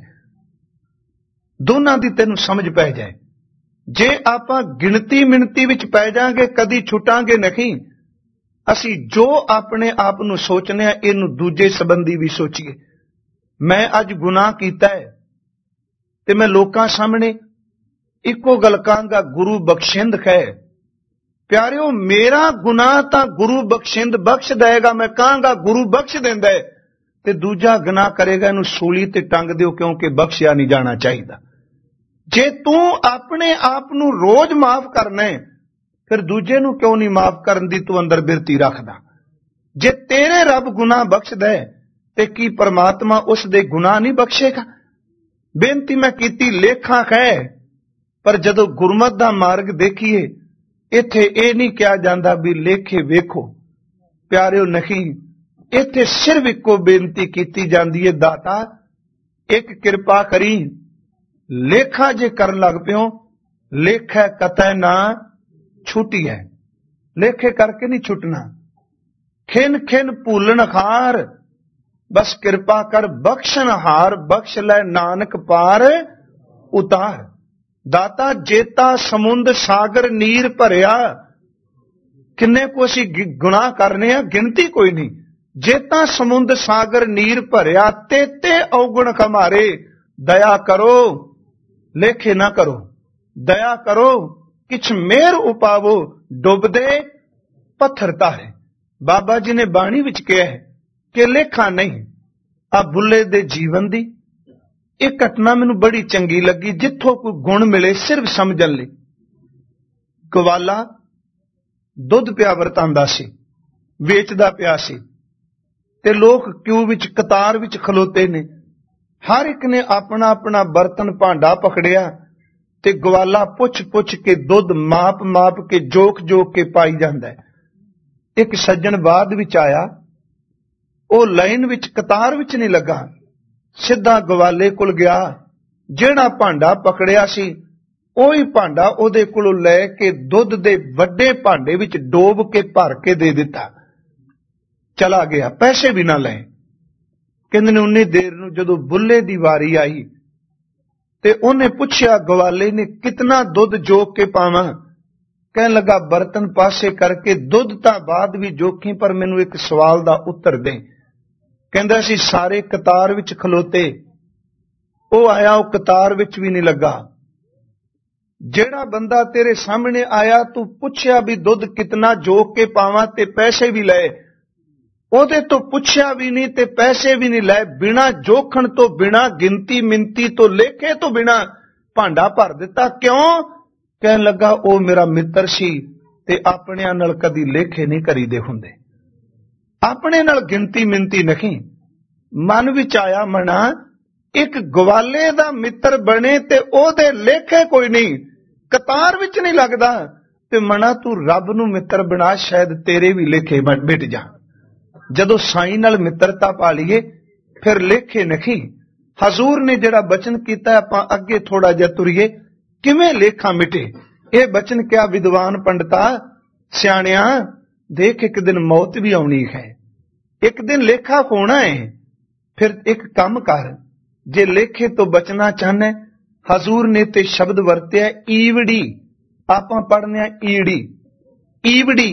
ਦੋਨਾਂ ਦੀ ਤੈਨੂੰ ਸਮਝ ਪੈ ਜਾਏ। ਜੇ ਆਪਾਂ ਗਿਣਤੀ ਮਿਣਤੀ ਵਿੱਚ ਪੈ ਜਾਾਂਗੇ, ਕਦੀ ਛੁੱਟਾਂਗੇ ਨਹੀਂ। ਅਸੀਂ ਜੋ ਆਪਣੇ ਆਪ ਨੂੰ ਸੋਚਨੇ ਆ, ਇਹਨੂੰ ਦੂਜੇ ਸੰਬੰਧੀ ਵੀ ਸੋਚੀਏ। ਮੈਂ ਅੱਜ ਗੁਨਾਹ ਕੀਤਾ ਹੈ ਤੇ ਮੈਂ ਲੋਕਾਂ ਸਾਹਮਣੇ ਇੱਕੋ ਗੱਲ ਕਹਾਂਗਾ, ਗੁਰੂ ਬਖਸ਼ਿੰਦ ਹੈ। ਪਿਆਰਿਓ, ਮੇਰਾ ਗੁਨਾਹ ਤਾਂ ਗੁਰੂ ਬਖਸ਼ਿੰਦ ਬਖਸ਼ ਦੇਗਾ, ਮੈਂ ਕਹਾਂਗਾ ਗੁਰੂ ਬਖਸ਼ ਦਿੰਦਾ ਹੈ, ਤੇ ਦੂਜਾ ਗੁਨਾਹ ਕਰੇਗਾ ਇਹਨੂੰ ਸੂਲੀ ਤੇ ਟੰਗ ਦਿਓ, ਕਿਉਂਕਿ ਬਖਸ਼ਿਆ ਨਹੀਂ ਜਾਣਾ ਚਾਹੀਦਾ। ਜੇ ਤੂੰ ਆਪਣੇ ਆਪ ਨੂੰ ਰੋਜ਼ ਮਾਫ ਕਰਨਾ ਹੈ, ਫਿਰ ਦੂਜੇ ਨੂੰ ਕਿਉਂ ਨਹੀਂ ਮਾਫ ਕਰਨ ਦੀ ਤੂੰ ਅੰਦਰ ਬਿਰਤੀ ਰੱਖਦਾ? ਜੇ ਤੇਰੇ ਰੱਬ ਗੁਨਾਹ ਬਖਸ਼ਦਾ ਹੈ ਤੇ ਕੀ ਪਰਮਾਤਮਾ ਉਸ ਦੇ ਗੁਨਾਹ ਨਹੀਂ ਬਖਸ਼ੇਗਾ? ਬੇਨਤੀ ਮੈਂ ਕੀਤੀ, ਲੇਖਾ ਹੈ, ਪਰ ਜਦੋਂ ਗੁਰਮਤ ਦਾ ਮਾਰਗ ਦੇਖੀਏ, ਇੱਥੇ ਇਹ ਨਹੀਂ ਕਿਹਾ ਜਾਂਦਾ ਵੀ ਲੇਖੇ ਵੇਖੋ। ਪਿਆਰਿਓ, ਨਹੀਂ, ਇੱਥੇ ਸਿਰਫ ਇੱਕੋ ਬੇਨਤੀ ਕੀਤੀ ਜਾਂਦੀ ਹੈ, ਦਾਤਾ ਇੱਕ ਕਿਰਪਾ ਕਰੀ, ਲੇਖਾ ਜੇ ਕਰਨ ਲੱਗ ਪਿਓ, ਲੇਖਾ ਕਤੈ ਨਾ ਛੁੱਟੀ ਹੈ। ਲੇਖੇ ਕਰਕੇ ਨਹੀਂ ਛੁੱਟਣਾ। ਖਿਨ ਖਿਨ ਭੂਲਣ ਹਾਰ, ਬਸ ਕਿਰਪਾ ਕਰ ਬਖਸ਼ਣ ਹਾਰ, ਬਖਸ਼ ਲੈ ਨਾਨਕ ਪਾਰ ਉਤਾਰ। ਦਾਤਾ ਜੇਤਾ ਸਮੁੰਦ ਸਾਗਰ ਨੀਰ ਭਰਿਆ, ਕਿੰਨੇ ਕੋ ਅਸੀਂ ਗੁਨਾਹ ਕਰਨੇ ਆ, ਗਿਣਤੀ ਕੋਈ ਨਹੀਂ। ਜੇਤਾ ਸਮੁੰਦ ਸਾਗਰ ਨੀਰ ਭਰਿਆ, ਤੇਤੇ ਔਗਣ ਖਮਾਰੇ, ਦਇਆ ਕਰੋ ਲੇਖੇ ਨਾ ਕਰੋ, ਦਇਆ ਕਰੋ ਕਿਛ ਮੇਰ ਉਪਾਵੋ, ਡੁੱਬਦੇ ਪੱਥਰ ਤਾਰੇ। ਬਾਬਾ ਜੀ ਨੇ ਬਾਣੀ ਵਿੱਚ ਕਿਹਾ ਹੈ ਕਿ ਲੇਖਾ ਨਹੀਂ। ਆ ਬੁੱਲੇ ਦੇ ਜੀਵਨ ਦੀ ਇਹ ਘਟਨਾ ਮੈਨੂੰ ਬੜੀ ਚੰਗੀ ਲੱਗੀ, ਜਿੱਥੋਂ ਕੋਈ ਗੁਣ ਮਿਲੇ ਸਿਰਫ ਸਮਝਣ ਲਈ। ਗਵਾਲਾ ਦੁੱਧ ਪਿਆ ਵਰਤਾਂਦਾ ਸੀ, ਵੇਚਦਾ ਪਿਆ ਸੀ, ਤੇ ਲੋਕ ਕਿਊ ਵਿੱਚ ਕਤਾਰ ਵਿੱਚ ਖਲੋਤੇ ਨੇ। ਹਰ ਇੱਕ ਨੇ ਆਪਣਾ ਆਪਣਾ ਬਰਤਨ ਭਾਂਡਾ ਪਕੜਿਆ, ਤੇ ਗਵਾਲਾ ਪੁੱਛ ਪੁੱਛ ਕੇ ਦੁੱਧ ਮਾਪ ਮਾਪ ਕੇ ਜੋਕ ਜੋਕ ਕੇ ਪਾਈ ਜਾਂਦਾ ਹੈ। ਇੱਕ ਸੱਜਣ ਬਾਅਦ ਵਿੱਚ ਆਇਆ, ਉਹ ਲਾਈਨ ਵਿੱਚ ਕਤਾਰ ਵਿੱਚ ਨਹੀਂ ਲੱਗਾ, ਸਿੱਧਾ ਗਵਾਲੇ ਕੋਲ ਗਿਆ। ਜਿਹੜਾ ਭਾਂਡਾ ਪਕੜਿਆ ਸੀ ਉਹੀ ਭਾਂਡਾ ਉਹਦੇ ਕੋਲੋਂ ਲੈ ਕੇ ਦੁੱਧ ਦੇ ਵੱਡੇ ਭਾਂਡੇ ਵਿੱਚ ਡੋਬ ਕੇ ਭਰ ਕੇ ਦੇ ਦਿੱਤਾ, ਚਲਾ ਗਿਆ, ਪੈਸੇ ਵੀ ਨਾ ਲਏ। ਕਹਿੰਦੇ ਨੇ ਉਨੀ ਦੇਰ ਨੂੰ ਜਦੋਂ ਬੁੱਲੇ ਦੀ ਵਾਰੀ ਆਈ ਤੇ ਉਹਨੇ ਪੁੱਛਿਆ ਗਵਾਲੇ ਨੇ, ਕਿਤਨਾ ਦੁੱਧ ਜੋਕ ਕੇ ਪਾਵਾਂ? ਕਹਿਣ ਲੱਗਾ, ਬਰਤਨ ਪਾਸੇ ਕਰਕੇ ਦੁੱਧ ਤਾਂ ਬਾਅਦ ਵੀ ਜੋਖੀ, ਪਰ ਮੈਨੂੰ ਇੱਕ ਸਵਾਲ ਦਾ ਉੱਤਰ ਦੇ। ਕਹਿੰਦਾ ਸੀ ਸਾਰੇ ਕਤਾਰ ਵਿੱਚ ਖਲੋਤੇ, ਉਹ ਆਇਆ, ਉਹ ਕਤਾਰ ਵਿੱਚ ਵੀ ਨਹੀਂ ਲੱਗਾ। ਜਿਹੜਾ ਬੰਦਾ ਤੇਰੇ ਸਾਹਮਣੇ ਆਇਆ, ਤੂੰ ਪੁੱਛਿਆ ਵੀ ਦੁੱਧ ਕਿਤਨਾ ਜੋਕ ਕੇ ਪਾਵਾਂ ਤੇ ਪੈਸੇ ਵੀ ਲਏ, ਉਹਦੇ ਤੋਂ ਪੁੱਛਿਆ ਵੀ ਨਹੀਂ ਤੇ ਪੈਸੇ ਵੀ ਨਹੀਂ ਲਏ, ਬਿਨਾਂ ਜੋਖਣ ਤੋਂ, ਬਿਨਾਂ ਗਿਣਤੀ ਮਿੰਤੀ ਤੋਂ, ਲੇਖੇ ਤੋਂ ਬਿਨਾਂ ਭਾਂਡਾ ਭਰ ਦਿੱਤਾ। ਕਿਉਂ? ਕਹਿਣ ਲੱਗਾ ਉਹ ਮੇਰਾ ਮਿੱਤਰ ਸੀ ਤੇ ਆਪਣਿਆਂ ਨਾਲ ਕਦੀ ਲੇਖੇ ਨਹੀਂ ਕਰੀਦੇ ਹੁੰਦੇ, ਆਪਣੇ ਨਾਲ ਗਿਣਤੀ ਮਿੰਤੀ ਨਹੀਂ। ਮਨ ਵਿੱਚ ਆਇਆ ਮਨਾ ਇੱਕ ਗਵਾਲੇ ਦਾ ਮਿੱਤਰ ਬਣੇ ਤੇ ਉਹਦੇ ਲੇਖੇ ਕੋਈ ਨਹੀਂ, ਕਤਾਰ ਵਿੱਚ ਨਹੀਂ ਲੱਗਦਾ, ਤੇ ਮਨਾ ਤੂੰ ਰੱਬ ਨੂੰ ਮਿੱਤਰ ਬਣਾ, ਸ਼ਾਇਦ ਤੇਰੇ ਵੀ ਲੇਖੇ ਮਿਟ ਜਾ। ਜਦੋਂ ਸਾਈਂ ਨਾਲ ਮਿੱਤਰਤਾ ਪਾ ਲਈਏ ਫਿਰ ਲੇਖੇ ਨਹੀਂ। ਹਜ਼ੂਰ ਨੇ ਜਿਹੜਾ ਬਚਨ ਕੀਤਾ, ਆਪਾਂ ਅੱਗੇ ਥੋੜਾ ਜਿਹਾ ਤੁਰੀਏ, ਕਿਵੇਂ ਲੇਖਾ ਮਿਟੇ। ਇਹ ਬਚਨ ਕਿਹਾ, ਵਿਦਵਾਨ ਪੰਡਤਾ ਸਿਆਣਿਆ, ਦੇਖ ਇੱਕ ਦਿਨ ਮੌਤ ਵੀ ਆਉਣੀ ਹੈ, ਇੱਕ ਦਿਨ ਲੇਖਾ ਹੋਣਾ ਹੈ। ਫਿਰ ਇੱਕ ਕੰਮ ਕਰ, ਜੇ ਲੇਖੇ ਤੋਂ ਬਚਣਾ ਚਾਹਨਾ, ਹਜ਼ੂਰ ਨੇ ਤੇ ਸ਼ਬਦ ਵਰਤਿਆ ਈਵੜੀ, ਆਪਾਂ ਪੜ੍ਹਨੇ ਆ ਈੜੀ। ਈਵੜੀ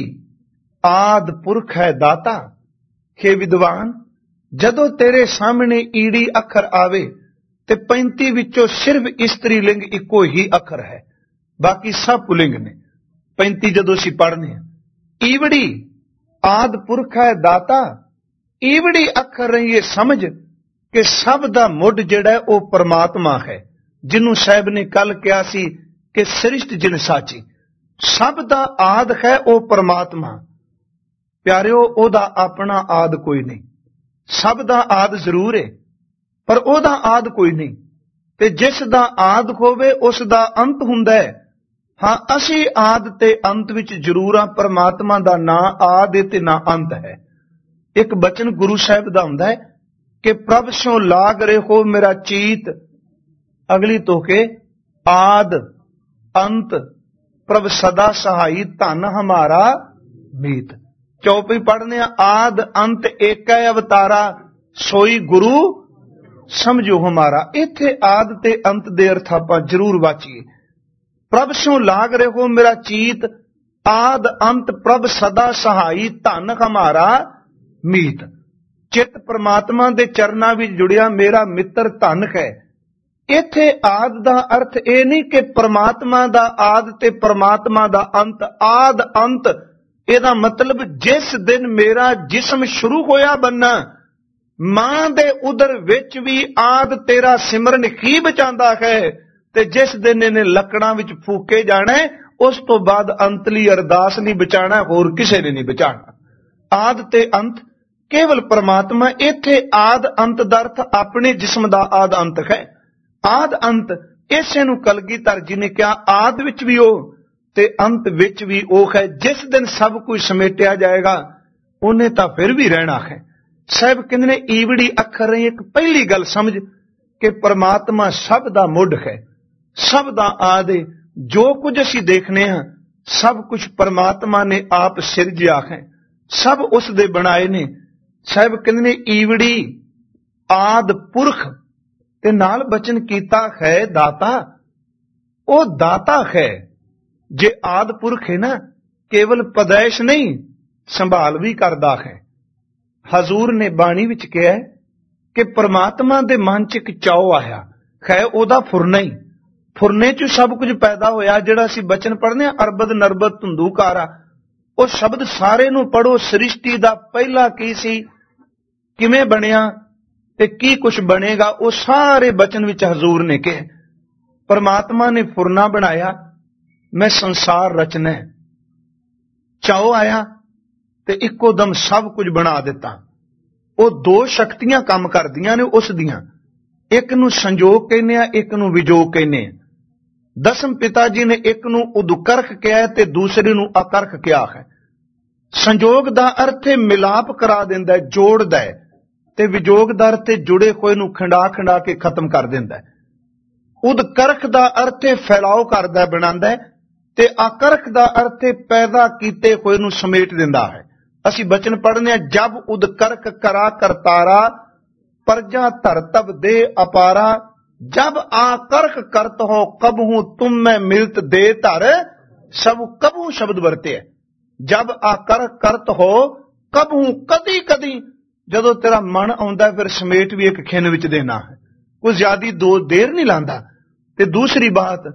ਆਦ ਪੁਰਖ ਹੈ ਦਾਤਾ। हे ਵਿਦਵਾਨ, ਜਦੋਂ ਤੇਰੇ ਸਾਹਮਣੇ ਈੜੀ ਅੱਖਰ ਆਵੇ ਤੇ ਪੈਂਤੀ ਵਿੱਚੋਂ ਸਿਰਫ ਇਸਤਰੀ ਲਿੰਗ ਇੱਕੋ ਹੀ ਅੱਖਰ ਹੈ, ਬਾਕੀ ਸਭ ਪੁਲਿੰਗ ਨੇ। ਪੈਂਤੀ ਜਦੋਂ ਅਸੀਂ ਪੜ੍ਹਨੇ ਆ, ਈਵੜੀ ਆਦ ਪੁਰਖ ਹੈ ਦਾਤਾ। ਈਵੜੀ ਅੱਖਰ ਰਹੀ ਇਹ ਸਮਝ ਕਿ ਸਭ ਦਾ ਮੁੱਢ ਜਿਹੜਾ ਉਹ ਪਰਮਾਤਮਾ ਹੈ, ਜਿਹਨੂੰ ਸਾਹਿਬ ਨੇ ਕੱਲ ਕਿਹਾ ਸੀ ਕਿ ਸ੍ਰਿਸ਼ਟ ਜਿਨ ਸਾਚੀ, ਸਭ ਦਾ ਆਦ ਹੈ ਉਹ ਪਰਮਾਤਮਾ। ਪਿਆਰਿਓ, ਉਹਦਾ ਆਪਣਾ ਆਦ ਕੋਈ ਨਹੀਂ। ਸਭ ਦਾ ਆਦ ਜ਼ਰੂਰ ਹੈ, ਪਰ ਉਹਦਾ ਆਦ ਕੋਈ ਨਹੀਂ। ਤੇ ਜਿਸ ਦਾ ਆਦ ਹੋਵੇ ਉਸ ਦਾ ਅੰਤ ਹੁੰਦਾ ਹੈ। ਹਾਂ, ਅਸੀਂ ਆਦ ਤੇ ਅੰਤ ਵਿੱਚ ਜ਼ਰੂਰ ਆ। ਪਰਮਾਤਮਾ ਦਾ ਨਾ ਆਦ ਤੇ ਨਾ ਅੰਤ ਹੈ। ਇੱਕ ਬਚਨ ਗੁਰੂ ਸਾਹਿਬ ਦਾ ਹੁੰਦਾ ਹੈ ਕਿ ਪ੍ਰਭ ਸਿਉ ਲਾਗ ਰਹੋ ਮੇਰਾ ਚੀਤ, ਅਗਲੀ ਤੋਕੇ ਆਦ ਅੰਤ ਪ੍ਰਭ ਸਦਾ ਸਹਾਈ, ਧਨ ਹਮਾਰਾ ਮੀਤ। ਚੌਪਈ ਪੜ੍ਹਨੇ ਆ, ਆਦ ਅੰਤ ਏਕੈ ਅਵਤਾਰਾ, ਸੋਈ ਗੁਰੂ ਸਮਝੋ ਹਮਾਰਾ। ਇੱਥੇ ਆਦ ਤੇ ਅੰਤ ਦੇ ਅਰਥ ਆਪਾਂ ਜ਼ਰੂਰ ਵਾਚੀਏ। ਪ੍ਰਭ ਸਿਉ ਲਾਗ ਰਹੋ ਮੇਰਾ ਚੀਤ, ਆਦ ਅੰਤ ਪ੍ਰਭ ਸਦਾ ਸਹਾਈ, ਧਨ ਹਮਾਰਾ ਮੀਤ। ਚਿੱਤ ਪ੍ਰਮਾਤਮਾ ਦੇ ਚਰਨਾਂ ਵਿੱਚ ਜੁੜਿਆ ਮੇਰਾ ਮਿੱਤਰ ਧਨ ਹੈ। ਇੱਥੇ ਆਦ ਦਾ ਅਰਥ ਇਹ ਨਹੀਂ ਕਿ ਪ੍ਰਮਾਤਮਾ ਦਾ ਆਦ ਤੇ ਪ੍ਰਮਾਤਮਾ ਦਾ ਅੰਤ। ਆਦ ਅੰਤ ਇਹਦਾ ਮਤਲਬ ਜਿਸ ਦਿਨ ਮੇਰਾ ਜਿਸਮ ਸ਼ੁਰੂ ਹੋਇਆ ਬੰਨਾ, ਮਾਂ ਦੇ ਉਦਰ ਵਿੱਚ ਵੀ ਆਦ ਤੇਰਾ ਸਿਮਰਨ ਹੀ ਬਚਾਉਂਦਾ ਹੈ, ਤੇ ਜਿਸ ਦਿਨ ਇਹਨੇ ਲੱਕੜਾਂ ਵਿੱਚ ਫੂਕੇ ਜਾਣਾ, ਉਸ ਤੋਂ ਬਾਅਦ ਅੰਤਲੀ ਅਰਦਾਸ ਨਹੀਂ ਬਚਾਣਾ, ਹੋਰ ਕਿਸੇ ਨੇ ਨਹੀਂ ਬਚਾਣਾ। ਆਦ ਤੇ ਅੰਤ ਕੇਵਲ ਪਰਮਾਤਮਾ। ਇੱਥੇ ਆਦ ਅੰਤ ਦਾ ਅਰਥ ਆਪਣੇ ਜਿਸਮ ਦਾ ਆਦ ਅੰਤ ਹੈ। ਆਦ ਅੰਤ ਇਸੇ ਨੂੰ ਕਲਗੀਧਰ ਜੀ ਨੇ ਕਿਹਾ, ਆਦ ਵਿੱਚ ਵੀ ਉਹ ਤੇ ਅੰਤ ਵਿੱਚ ਵੀ ਉਹ ਹੈ। ਜਿਸ ਦਿਨ ਸਭ ਕੁਝ ਸਮੇਟਿਆ ਜਾਏਗਾ, ਉਹਨੇ ਤਾਂ ਫਿਰ ਵੀ ਰਹਿਣਾ ਹੈ। ਸਾਹਿਬ ਕਹਿੰਦੇ ਨੇ ਈਵੜੀ ਅੱਖਰ ਰਹੀ। ਇੱਕ ਪਹਿਲੀ ਗੱਲ ਸਮਝ ਕਿ ਪਰਮਾਤਮਾ ਸਭ ਦਾ ਮੁੱਢ ਹੈ, ਸਭ ਦਾ ਆਦ ਹੈ। ਜੋ ਕੁਝ ਅਸੀਂ ਦੇਖਨੇ ਹਾਂ ਸਭ ਕੁਝ ਪਰਮਾਤਮਾ ਨੇ ਆਪ ਸਿਰਜਿਆ ਹੈ, ਸਭ ਉਸ ਦੇ ਬਣਾਏ ਨੇ। ਸਾਹਿਬ ਕਹਿੰਦੇ ਨੇ ਈਵੜੀ ਆਦ ਪੁਰਖ, ਤੇ ਨਾਲ ਬਚਨ ਕੀਤਾ ਹੈ ਦਾਤਾ। ਉਹ ਦਾਤਾ ਹੈ। ਜੇ ਆਦ ਪੁਰਖ ਹੈ ਨਾ, ਕੇਵਲ ਪਦੈਸ਼ ਨਹੀਂ, ਸੰਭਾਲ ਵੀ ਕਰਦਾ ਹੈ। ਹਜ਼ੂਰ ਨੇ ਬਾਣੀ ਵਿੱਚ ਕਿਹਾ ਕਿ ਪਰਮਾਤਮਾ ਦੇ ਮਨ 'ਚ ਇੱਕ ਚਾਉ ਆਇਆ ਹੈ, ਉਹਦਾ ਫੁਰਨਾ ਹੀ। ਫੁਰਨੇ 'ਚ ਸਭ ਕੁਝ ਪੈਦਾ ਹੋਇਆ। ਜਿਹੜਾ ਅਸੀਂ ਬਚਨ ਪੜ੍ਹਨੇ ਆ, ਅਰਬਦ ਨਰਬਦ ਧੁੰਦੂਕਾਰਾ, ਉਹ ਸ਼ਬਦ ਸਾਰੇ ਨੂੰ ਪੜੋ। ਸ੍ਰਿਸ਼ਟੀ ਦਾ ਪਹਿਲਾ ਕੀ ਸੀ, ਕਿਵੇਂ ਬਣਿਆ ਤੇ ਕੀ ਕੁਝ ਬਣੇਗਾ, ਉਹ ਸਾਰੇ ਬਚਨ ਵਿੱਚ ਹਜ਼ੂਰ ਨੇ ਕਿਹਾ। ਪਰਮਾਤਮਾ ਨੇ ਫੁਰਨਾ ਬਣਾਇਆ, ਮੈਂ ਸੰਸਾਰ ਰਚਨਾ। ਚਾਉ ਆਇਆ ਤੇ ਇੱਕੋ ਦਮ ਸਭ ਕੁਝ ਬਣਾ ਦਿੱਤਾ। ਉਹ ਦੋ ਸ਼ਕਤੀਆਂ ਕੰਮ ਕਰਦੀਆਂ ਨੇ ਉਸ ਦੀਆਂ, ਇੱਕ ਨੂੰ ਸੰਜੋਗ ਕਹਿੰਦੇ ਆ, ਇੱਕ ਨੂੰ ਵਿਜੋਗ ਕਹਿੰਦੇ ਆ। ਦਸਮ ਪਿਤਾ ਜੀ ਨੇ ਇੱਕ ਨੂੰ ਉਦਕਰਖ ਕਿਹਾ ਤੇ ਦੂਸਰੇ ਨੂੰ ਅਕਰਖ ਕਿਹਾ ਹੈ। ਸੰਜੋਗ ਦਾ ਅਰਥ ਹੈ ਮਿਲਾਪ ਕਰਾ ਦਿੰਦਾ, ਜੋੜਦਾ ਹੈ, ਤੇ ਵਿਜੋਗ ਦਾ ਅਰਥ ਹੈ ਜੁੜੇ ਹੋਏ ਨੂੰ ਖਿੰਡਾ ਖਿੰਡਾ ਕੇ ਖਤਮ ਕਰ ਦਿੰਦਾ। ਉਦਕਰਖ ਦਾ ਅਰਥ ਹੈ ਫੈਲਾਓ ਕਰਦਾ, ਬਣਾਉਂਦਾ, ਤੇ ਆਕਰਖ ਦਾ ਅਰਥ ਹੈ ਪੈਦਾ ਕੀਤੇ ਹੋਏ ਨੂੰ ਸਮੇਟ ਦਿੰਦਾ ਹੈ। ਅਸੀਂ ਬਚਨ ਪੜ੍ਹਨੇ ਆ, ਜਬ ਉਦਕਰਖ ਕਰਾ ਕਰਤਾਰਾ, ਪਰਜਾ ਧਰਤਬ ਦੇ ਅਪਾਰਾ, ਜਬ ਆਕਰਖ ਕਰਤ ਹੋ ਕਬਹੂ ਤੁਮ ਮੈਂ ਮਿਲਤ ਦੇ ਧਰ, ਸਭ ਕਬਹੂ ਸ਼ਬਦ ਵਰਤੇ ਹੈ। ਜਬ ਆਕਰਖ ਕਰਤ ਹੋ ਕਬਹੂ, ਕਦੀ ਕਦੀ ਜਦੋਂ ਤੇਰਾ ਮਨ ਆਉਂਦਾ ਫਿਰ ਸਮੇਟ ਵੀ ਇੱਕ ਖਿੰਨ ਵਿੱਚ ਦੇਣਾ ਹੈ, ਕੋਈ ਜ਼ਿਆਦੀ ਦੋ ਦੇਰ ਨਹੀਂ ਲਾਂਦਾ। ਤੇ ਦੂਸਰੀ ਬਾਤ,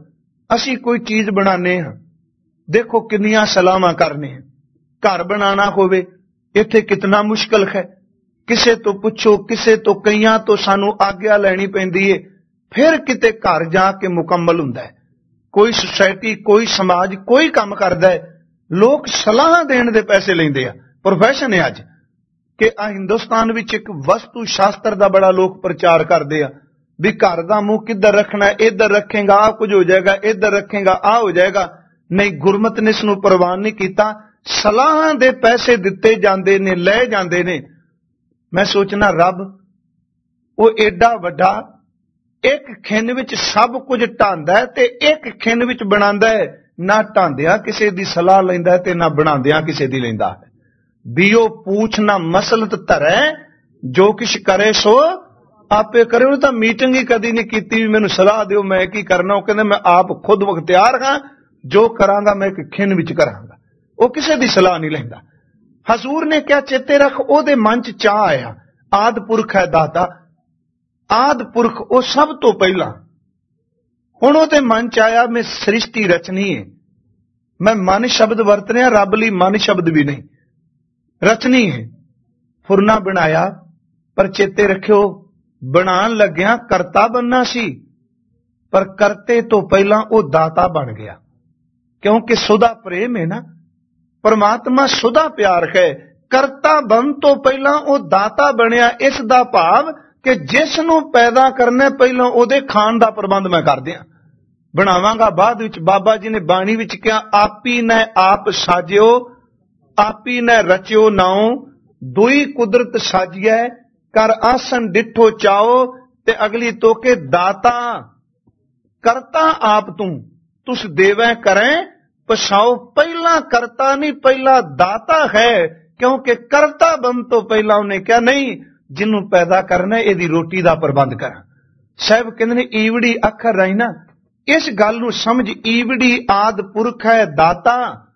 ਅਸੀਂ ਕੋਈ ਚੀਜ਼ ਬਣਾਉਂਦੇ ਹਾਂ, ਦੇਖੋ ਕਿੰਨੀਆਂ ਸਲਾਹਾਂ ਕਰਨੇ ਆ। ਘਰ ਬਣਾਉਣਾ ਹੋਵੇ, ਇੱਥੇ ਕਿਤਨਾ ਮੁਸ਼ਕਲ ਹੈ। ਕਿਸੇ ਤੋਂ ਪੁੱਛੋ, ਕਿਸੇ ਤੋਂ ਕਈਆਂ ਤੋਂ ਸਾਨੂੰ ਆਗਿਆ ਲੈਣੀ ਪੈਂਦੀ ਹੈ, ਫਿਰ ਕਿਤੇ ਘਰ ਜਾ ਕੇ ਮੁਕੰਮਲ ਹੁੰਦਾ ਹੈ। ਕੋਈ ਸੁਸਾਇਟੀ, ਕੋਈ ਸਮਾਜ, ਕੋਈ ਕੰਮ ਕਰਦਾ ਹੈ, ਲੋਕ ਸਲਾਹਾਂ ਦੇਣ ਦੇ ਪੈਸੇ ਲੈਂਦੇ ਆ। ਪ੍ਰੋਫੈਸ਼ਨ ਹੈ ਅੱਜ ਕਿ ਆ ਹਿੰਦੁਸਤਾਨ ਵਿੱਚ ਇੱਕ ਵਸਤੂ ਸ਼ਾਸਤਰ ਦਾ ਬੜਾ ਲੋਕ ਪ੍ਰਚਾਰ ਕਰਦੇ ਆ ਵੀ ਘਰ ਦਾ ਮੂੰਹ ਕਿੱਧਰ ਰੱਖਣਾ, ਇੱਧਰ ਰੱਖੇਗਾ ਆਹ ਕੁਝ ਹੋ ਜਾਏਗਾ, ਇੱਧਰ ਰੱਖੇਗਾ ਆਹ ਹੋ ਜਾਏਗਾ। ਨਹੀਂ, ਗੁਰਮਤਿ ਨੇ ਇਸ ਨੂੰ ਪ੍ਰਵਾਨ ਨਹੀਂ ਕੀਤਾ। ਸਲਾਹਾਂ ਦੇ ਪੈਸੇ ਦਿੱਤੇ ਜਾਂਦੇ ਨੇ, ਲੈ ਜਾਂਦੇ ਨੇ। ਮੈਂ ਸੋਚਣਾ ਰੱਬ ਉਹ ਏਡਾ ਵੱਡਾ, ਇੱਕ ਖਿੰਨ ਵਿੱਚ ਸਭ ਕੁਝ ਢਾਂਦਾ ਹੈ ਤੇ ਇੱਕ ਖਿੰਨ ਵਿੱਚ ਬਣਾਉਂਦਾ ਹੈ। ਨਾ ਢਾਂਦਿਆਂ ਕਿਸੇ ਦੀ ਸਲਾਹ ਲੈਂਦਾ ਤੇ ਨਾ ਬਣਾਉਂਦਿਆਂ ਕਿਸੇ ਦੀ ਲੈਂਦਾ ਹੈ। ਬੀਓ ਪੂਛ ਨਾ ਮਸਲਤ ਧਰੈ, ਜੋ ਕਿਛ ਕਰੇ ਸੋ ਆਪੇ ਕਰੇ। ਉਹਨੇ ਤਾਂ ਮੀਟਿੰਗ ਹੀ ਕਦੀ ਨਹੀਂ ਕੀਤੀ ਵੀ ਮੈਨੂੰ ਸਲਾਹ ਦਿਓ ਮੈਂ ਕੀ ਕਰਨਾ। ਉਹ ਕਹਿੰਦੇ ਮੈਂ ਆਪ ਖੁਦ ਮੁਖਤਿਆਰ ਹਾਂ, ਜੋ ਕਰਾਂਗਾ ਮੈਂ ਇੱਕ ਖਿੰਨ ਵਿੱਚ ਕਰਾਂਗਾ। ਉਹ ਕਿਸੇ ਦੀ ਸਲਾਹ ਨਹੀਂ ਲੈਂਦਾ। ਹਜ਼ੂਰ ਨੇ ਕਿਹਾ ਚੇਤੇ ਰੱਖ, ਉਹਦੇ ਮਨ ਚ ਚਾਹ ਆਇਆ, ਆਦ ਪੁਰਖ ਹੈ ਦਾਤਾ, ਆਦ ਪੁਰਖ ਉਹ ਸਭ ਤੋਂ ਪਹਿਲਾਂ। ਹੁਣ ਉਹਦੇ ਮਨ ਚ ਆਇਆ ਮੈਂ ਸ੍ਰਿਸ਼ਟੀ ਰਚਨੀ ਹੈ। ਮੈਂ ਮਨ ਸ਼ਬਦ ਵਰਤ ਰਿਹਾ, ਰੱਬ ਲਈ ਮਨ ਸ਼ਬਦ ਵੀ ਨਹੀਂ, ਰਚਨੀ ਹੈ। ਫੁਰਨਾ ਬਣਾਇਆ, ਪਰ ਚੇਤੇ ਰੱਖਿਓ ਬਣਾਉਣ ਲੱਗਿਆ ਕਰਤਾ ਬਣਨਾ ਸੀ, ਪਰ ਕਰਤੇ ਤੋਂ ਪਹਿਲਾਂ ਉਹ ਦਾਤਾ ਬਣ ਗਿਆ। ਕਿਉਂਕਿ ਸੁਦਾ ਪ੍ਰੇਮ ਹੈ ਨਾ, ਪਰਮਾਤਮਾ ਸੁਦਾ ਪਿਆਰ ਹੈ। ਕਰਤਾ ਬਣ ਤੋਂ ਪਹਿਲਾਂ ਉਹ ਦਾਤਾ ਬਣਿਆ। ਇਸ ਦਾ ਭਾਵ ਕਿ ਜਿਸ ਨੂੰ ਪੈਦਾ ਕਰਨਾ ਪਹਿਲਾਂ ਉਹਦੇ ਖਾਣ ਦਾ ਪ੍ਰਬੰਧ ਮੈਂ ਕਰ ਦਿਆਂ, ਬਣਾਵਾਂਗਾ ਬਾਅਦ ਵਿੱਚ। ਬਾਬਾ ਜੀ ਨੇ ਬਾਣੀ ਵਿੱਚ ਕਿਹਾ ਆਪੀ ਨੇ ਆਪ ਸਾਜਿਓ, ਆਪੀ ਨੇ ਰਚਿਓ ਨਾਉ, ਦੁਈ ਕੁਦਰਤ ਸਾਜਿਐ, ਕਰ ਆਸਨ ਡਿਠੋ ਚਾਓ। ਤੇ ਅਗਲੀ ਤੋਕੇ ਦਾਤਾ ਕਰਤਾ ਆਪ ਤੂੰ, ਤੁਸ ਦੇਵੈ ਕਰੈ ਪਛਾਓ। ਪਹਿਲਾਂ ਕਰਤਾ ਨਹੀਂ, ਪਹਿਲਾਂ ਦਾਤਾ ਹੈ। ਕਿਉਂਕਿ ਕਰਤਾ ਬਣ ਤੋਂ ਪਹਿਲਾਂ ਉਹਨੇ ਕਿਹਾ ਨਹੀਂ, ਜਿਹਨੂੰ ਪੈਦਾ ਕਰਨਾ ਇਹਦੀ ਰੋਟੀ ਦਾ ਪ੍ਰਬੰਧ ਕਰਾਂ। ਸਾਹਿਬ ਕਹਿੰਦੇ ਨੇ ਈਵੜੀ ਅੱਖਰ ਰਾਈ ਨਾ, ਇਸ ਗੱਲ ਨੂੰ ਸਮਝ। ਈਵੜੀ ਆਦ ਪੁਰਖ ਹੈ ਦਾਤਾ,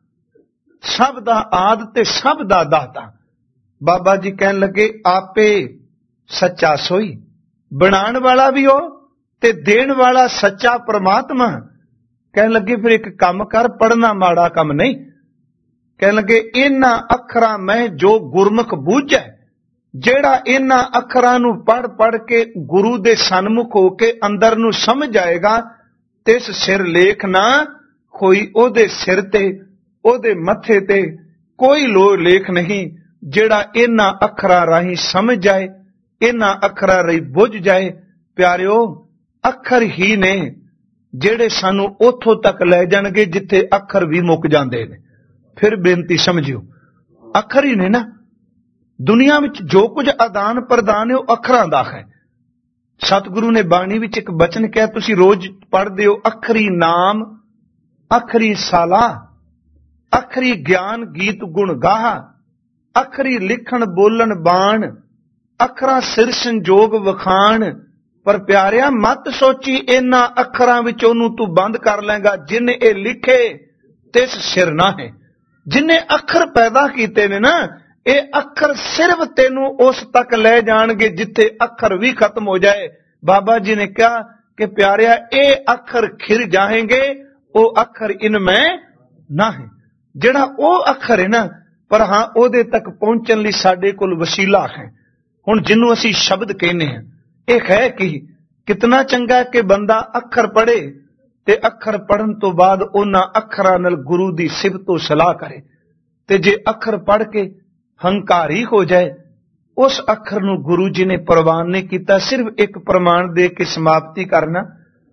ਸਭ ਦਾ ਆਦ ਤੇ ਸਭ ਦਾ ਦਾਤਾ। ਬਾਬਾ ਜੀ ਕਹਿਣ ਲੱਗੇ ਆਪੇ ਸੱਚਾ ਸੋਈ, ਬਣਾਉਣ ਵਾਲਾ ਵੀ ਉਹ ਤੇ ਦੇਣ ਵਾਲਾ ਸੱਚਾ ਪ੍ਰਮਾਤਮਾ। ਕਹਿਣ ਲੱਗੇ ਫਿਰ ਇੱਕ ਕੰਮ ਕਰ, ਪੜ੍ਹਨਾ ਮਾੜਾ ਕੰਮ ਨਹੀਂ। ਕਹਿਣ ਲੱਗੇ ਇਹਨਾਂ ਅੱਖਰਾਂ ਮੈਂ ਜੋ ਗੁਰਮੁਖ ਬੂਝੈ, ਜਿਹੜਾ ਇਹਨਾਂ ਅੱਖਰਾਂ ਨੂੰ ਪੜ੍ਹ ਪੜ੍ਹ ਕੇ ਗੁਰੂ ਦੇ ਸਨਮੁਖ ਹੋ ਕੇ ਅੰਦਰ ਨੂੰ ਸਮਝ ਜਾਏਗਾ, ਤਿਸ ਸਿਰ ਲੇਖ ਨਾ ਕੋਈ। ਉਹਦੇ ਸਿਰ ਤੇ, ਉਹਦੇ ਮੱਥੇ ਤੇ ਕੋਈ ਲੋ ਲੇਖ ਨਹੀਂ। ਜਿਹੜਾ ਇਹਨਾਂ ਅੱਖਰਾਂ ਰਾਹੀਂ ਸਮਝ ਜਾਏ, ਇਹਨਾਂ ਅੱਖਰਾਂ ਰਾਹੀਂ ਬੁੱਝ ਜਾਏ। ਪਿਆਰਿਓ, ਅੱਖਰ ਹੀ ਨੇ ਜਿਹੜੇ ਸਾਨੂੰ ਉੱਥੋਂ ਤੱਕ ਲੈ ਜਾਣਗੇ ਜਿੱਥੇ ਅੱਖਰ ਵੀ ਮੁੱਕ ਜਾਂਦੇ ਨੇ। ਫਿਰ ਬੇਨਤੀ ਸਮਝਿਓ, ਅੱਖਰ ਹੀ ਨੇ ਨਾ। ਦੁਨੀਆ ਵਿੱਚ ਜੋ ਕੁਝ ਆਦਾਨ ਪ੍ਰਦਾਨ ਹੈ ਉਹ ਅੱਖਰਾਂ ਦਾ ਹੈ। ਸਤਿਗੁਰੂ ਨੇ ਬਾਣੀ ਵਿੱਚ ਇੱਕ ਬਚਨ ਕਿਹਾ, ਤੁਸੀਂ ਰੋਜ਼ ਪੜ੍ਹਦੇ ਹੋ, ਅੱਖਰੀ ਨਾਮ, ਅੱਖਰੀ ਸਾਲਾ, ਅੱਖਰੀ ਗਿਆਨ ਗੀਤ ਗੁਣ ਗਾਹ, ਅੱਖਰੀ ਲਿਖਣ ਬੋਲਣ ਬਾਣ, ਅੱਖਰਾਂ ਸਿਰ ਸੰਜੋਗ ਵਖਾਣ। ਪਰ ਪਿਆਰਿਆ ਮਤ ਸੋਚੀ ਇਹਨਾਂ ਅੱਖਰਾਂ ਵਿੱਚ ਉਹਨੂੰ ਤੂੰ ਬੰਦ ਕਰ ਲੈਂਗਾ ਜਿਹਨੇ ਇਹ ਲਿਖੇ ਤਿਸ ਸਿਰ ਨਾ ਹੈ। ਜਿਹਨੇ ਅੱਖਰ ਪੈਦਾ ਕੀਤੇ ਨੇ ਨਾ, ਇਹ ਅੱਖਰ ਸਿਰਫ ਤੈਨੂੰ ਉਸ ਤੱਕ ਲੈ ਜਾਣਗੇ ਜਿੱਥੇ ਅੱਖਰ ਵੀ ਖਤਮ ਹੋ ਜਾਏ। ਬਾਬਾ ਜੀ ਨੇ ਕਿਹਾ ਕਿ ਪਿਆਰਿਆ ਇਹ ਅੱਖਰ ਖਿਰ ਜਾਏਂਗੇ, ਉਹ ਅੱਖਰ ਇਨ ਮੈਂ ਨਾ ਹੈ। ਜਿਹੜਾ ਉਹ ਅੱਖਰ ਹੈ ਨਾ, ਪਰ ਹਾਂ ਉਹਦੇ ਤੱਕ ਪਹੁੰਚਣ ਲਈ ਸਾਡੇ ਕੋਲ ਵਸੀਲਾ ਹੈ। ਹੁਣ ਜਿਹਨੂੰ ਅਸੀਂ ਸ਼ਬਦ ਕਹਿੰਦੇ ਹਾਂ, ਇਹ ਹੈ ਕਿ ਕਿਤਨਾ ਚੰਗਾ ਕਿ ਬੰਦਾ ਅੱਖਰ ਪੜ੍ਹੇ ਤੇ ਅੱਖਰ ਪੜ੍ਹਨ ਤੋਂ ਬਾਅਦ ਉਹਨਾਂ ਅੱਖਰਾਂ ਨਾਲ ਗੁਰੂ ਦੀ ਸਿਫਤ ਤੇ ਸਲਾਹ ਕਰੇ। ਤੇ ਜੇ ਅੱਖਰ ਪੜ੍ਹ ਕੇ ਹੰਕਾਰੀ ਹੋ ਜਾਏ, ਉਸ ਅੱਖਰ ਨੂੰ ਗੁਰੂ ਜੀ ਨੇ ਪ੍ਰਵਾਨ ਨਹੀਂ ਕੀਤਾ। ਸਿਰਫ ਇੱਕ ਪ੍ਰਮਾਣ ਦੇ ਕੇ ਸਮਾਪਤੀ ਕਰਨਾ।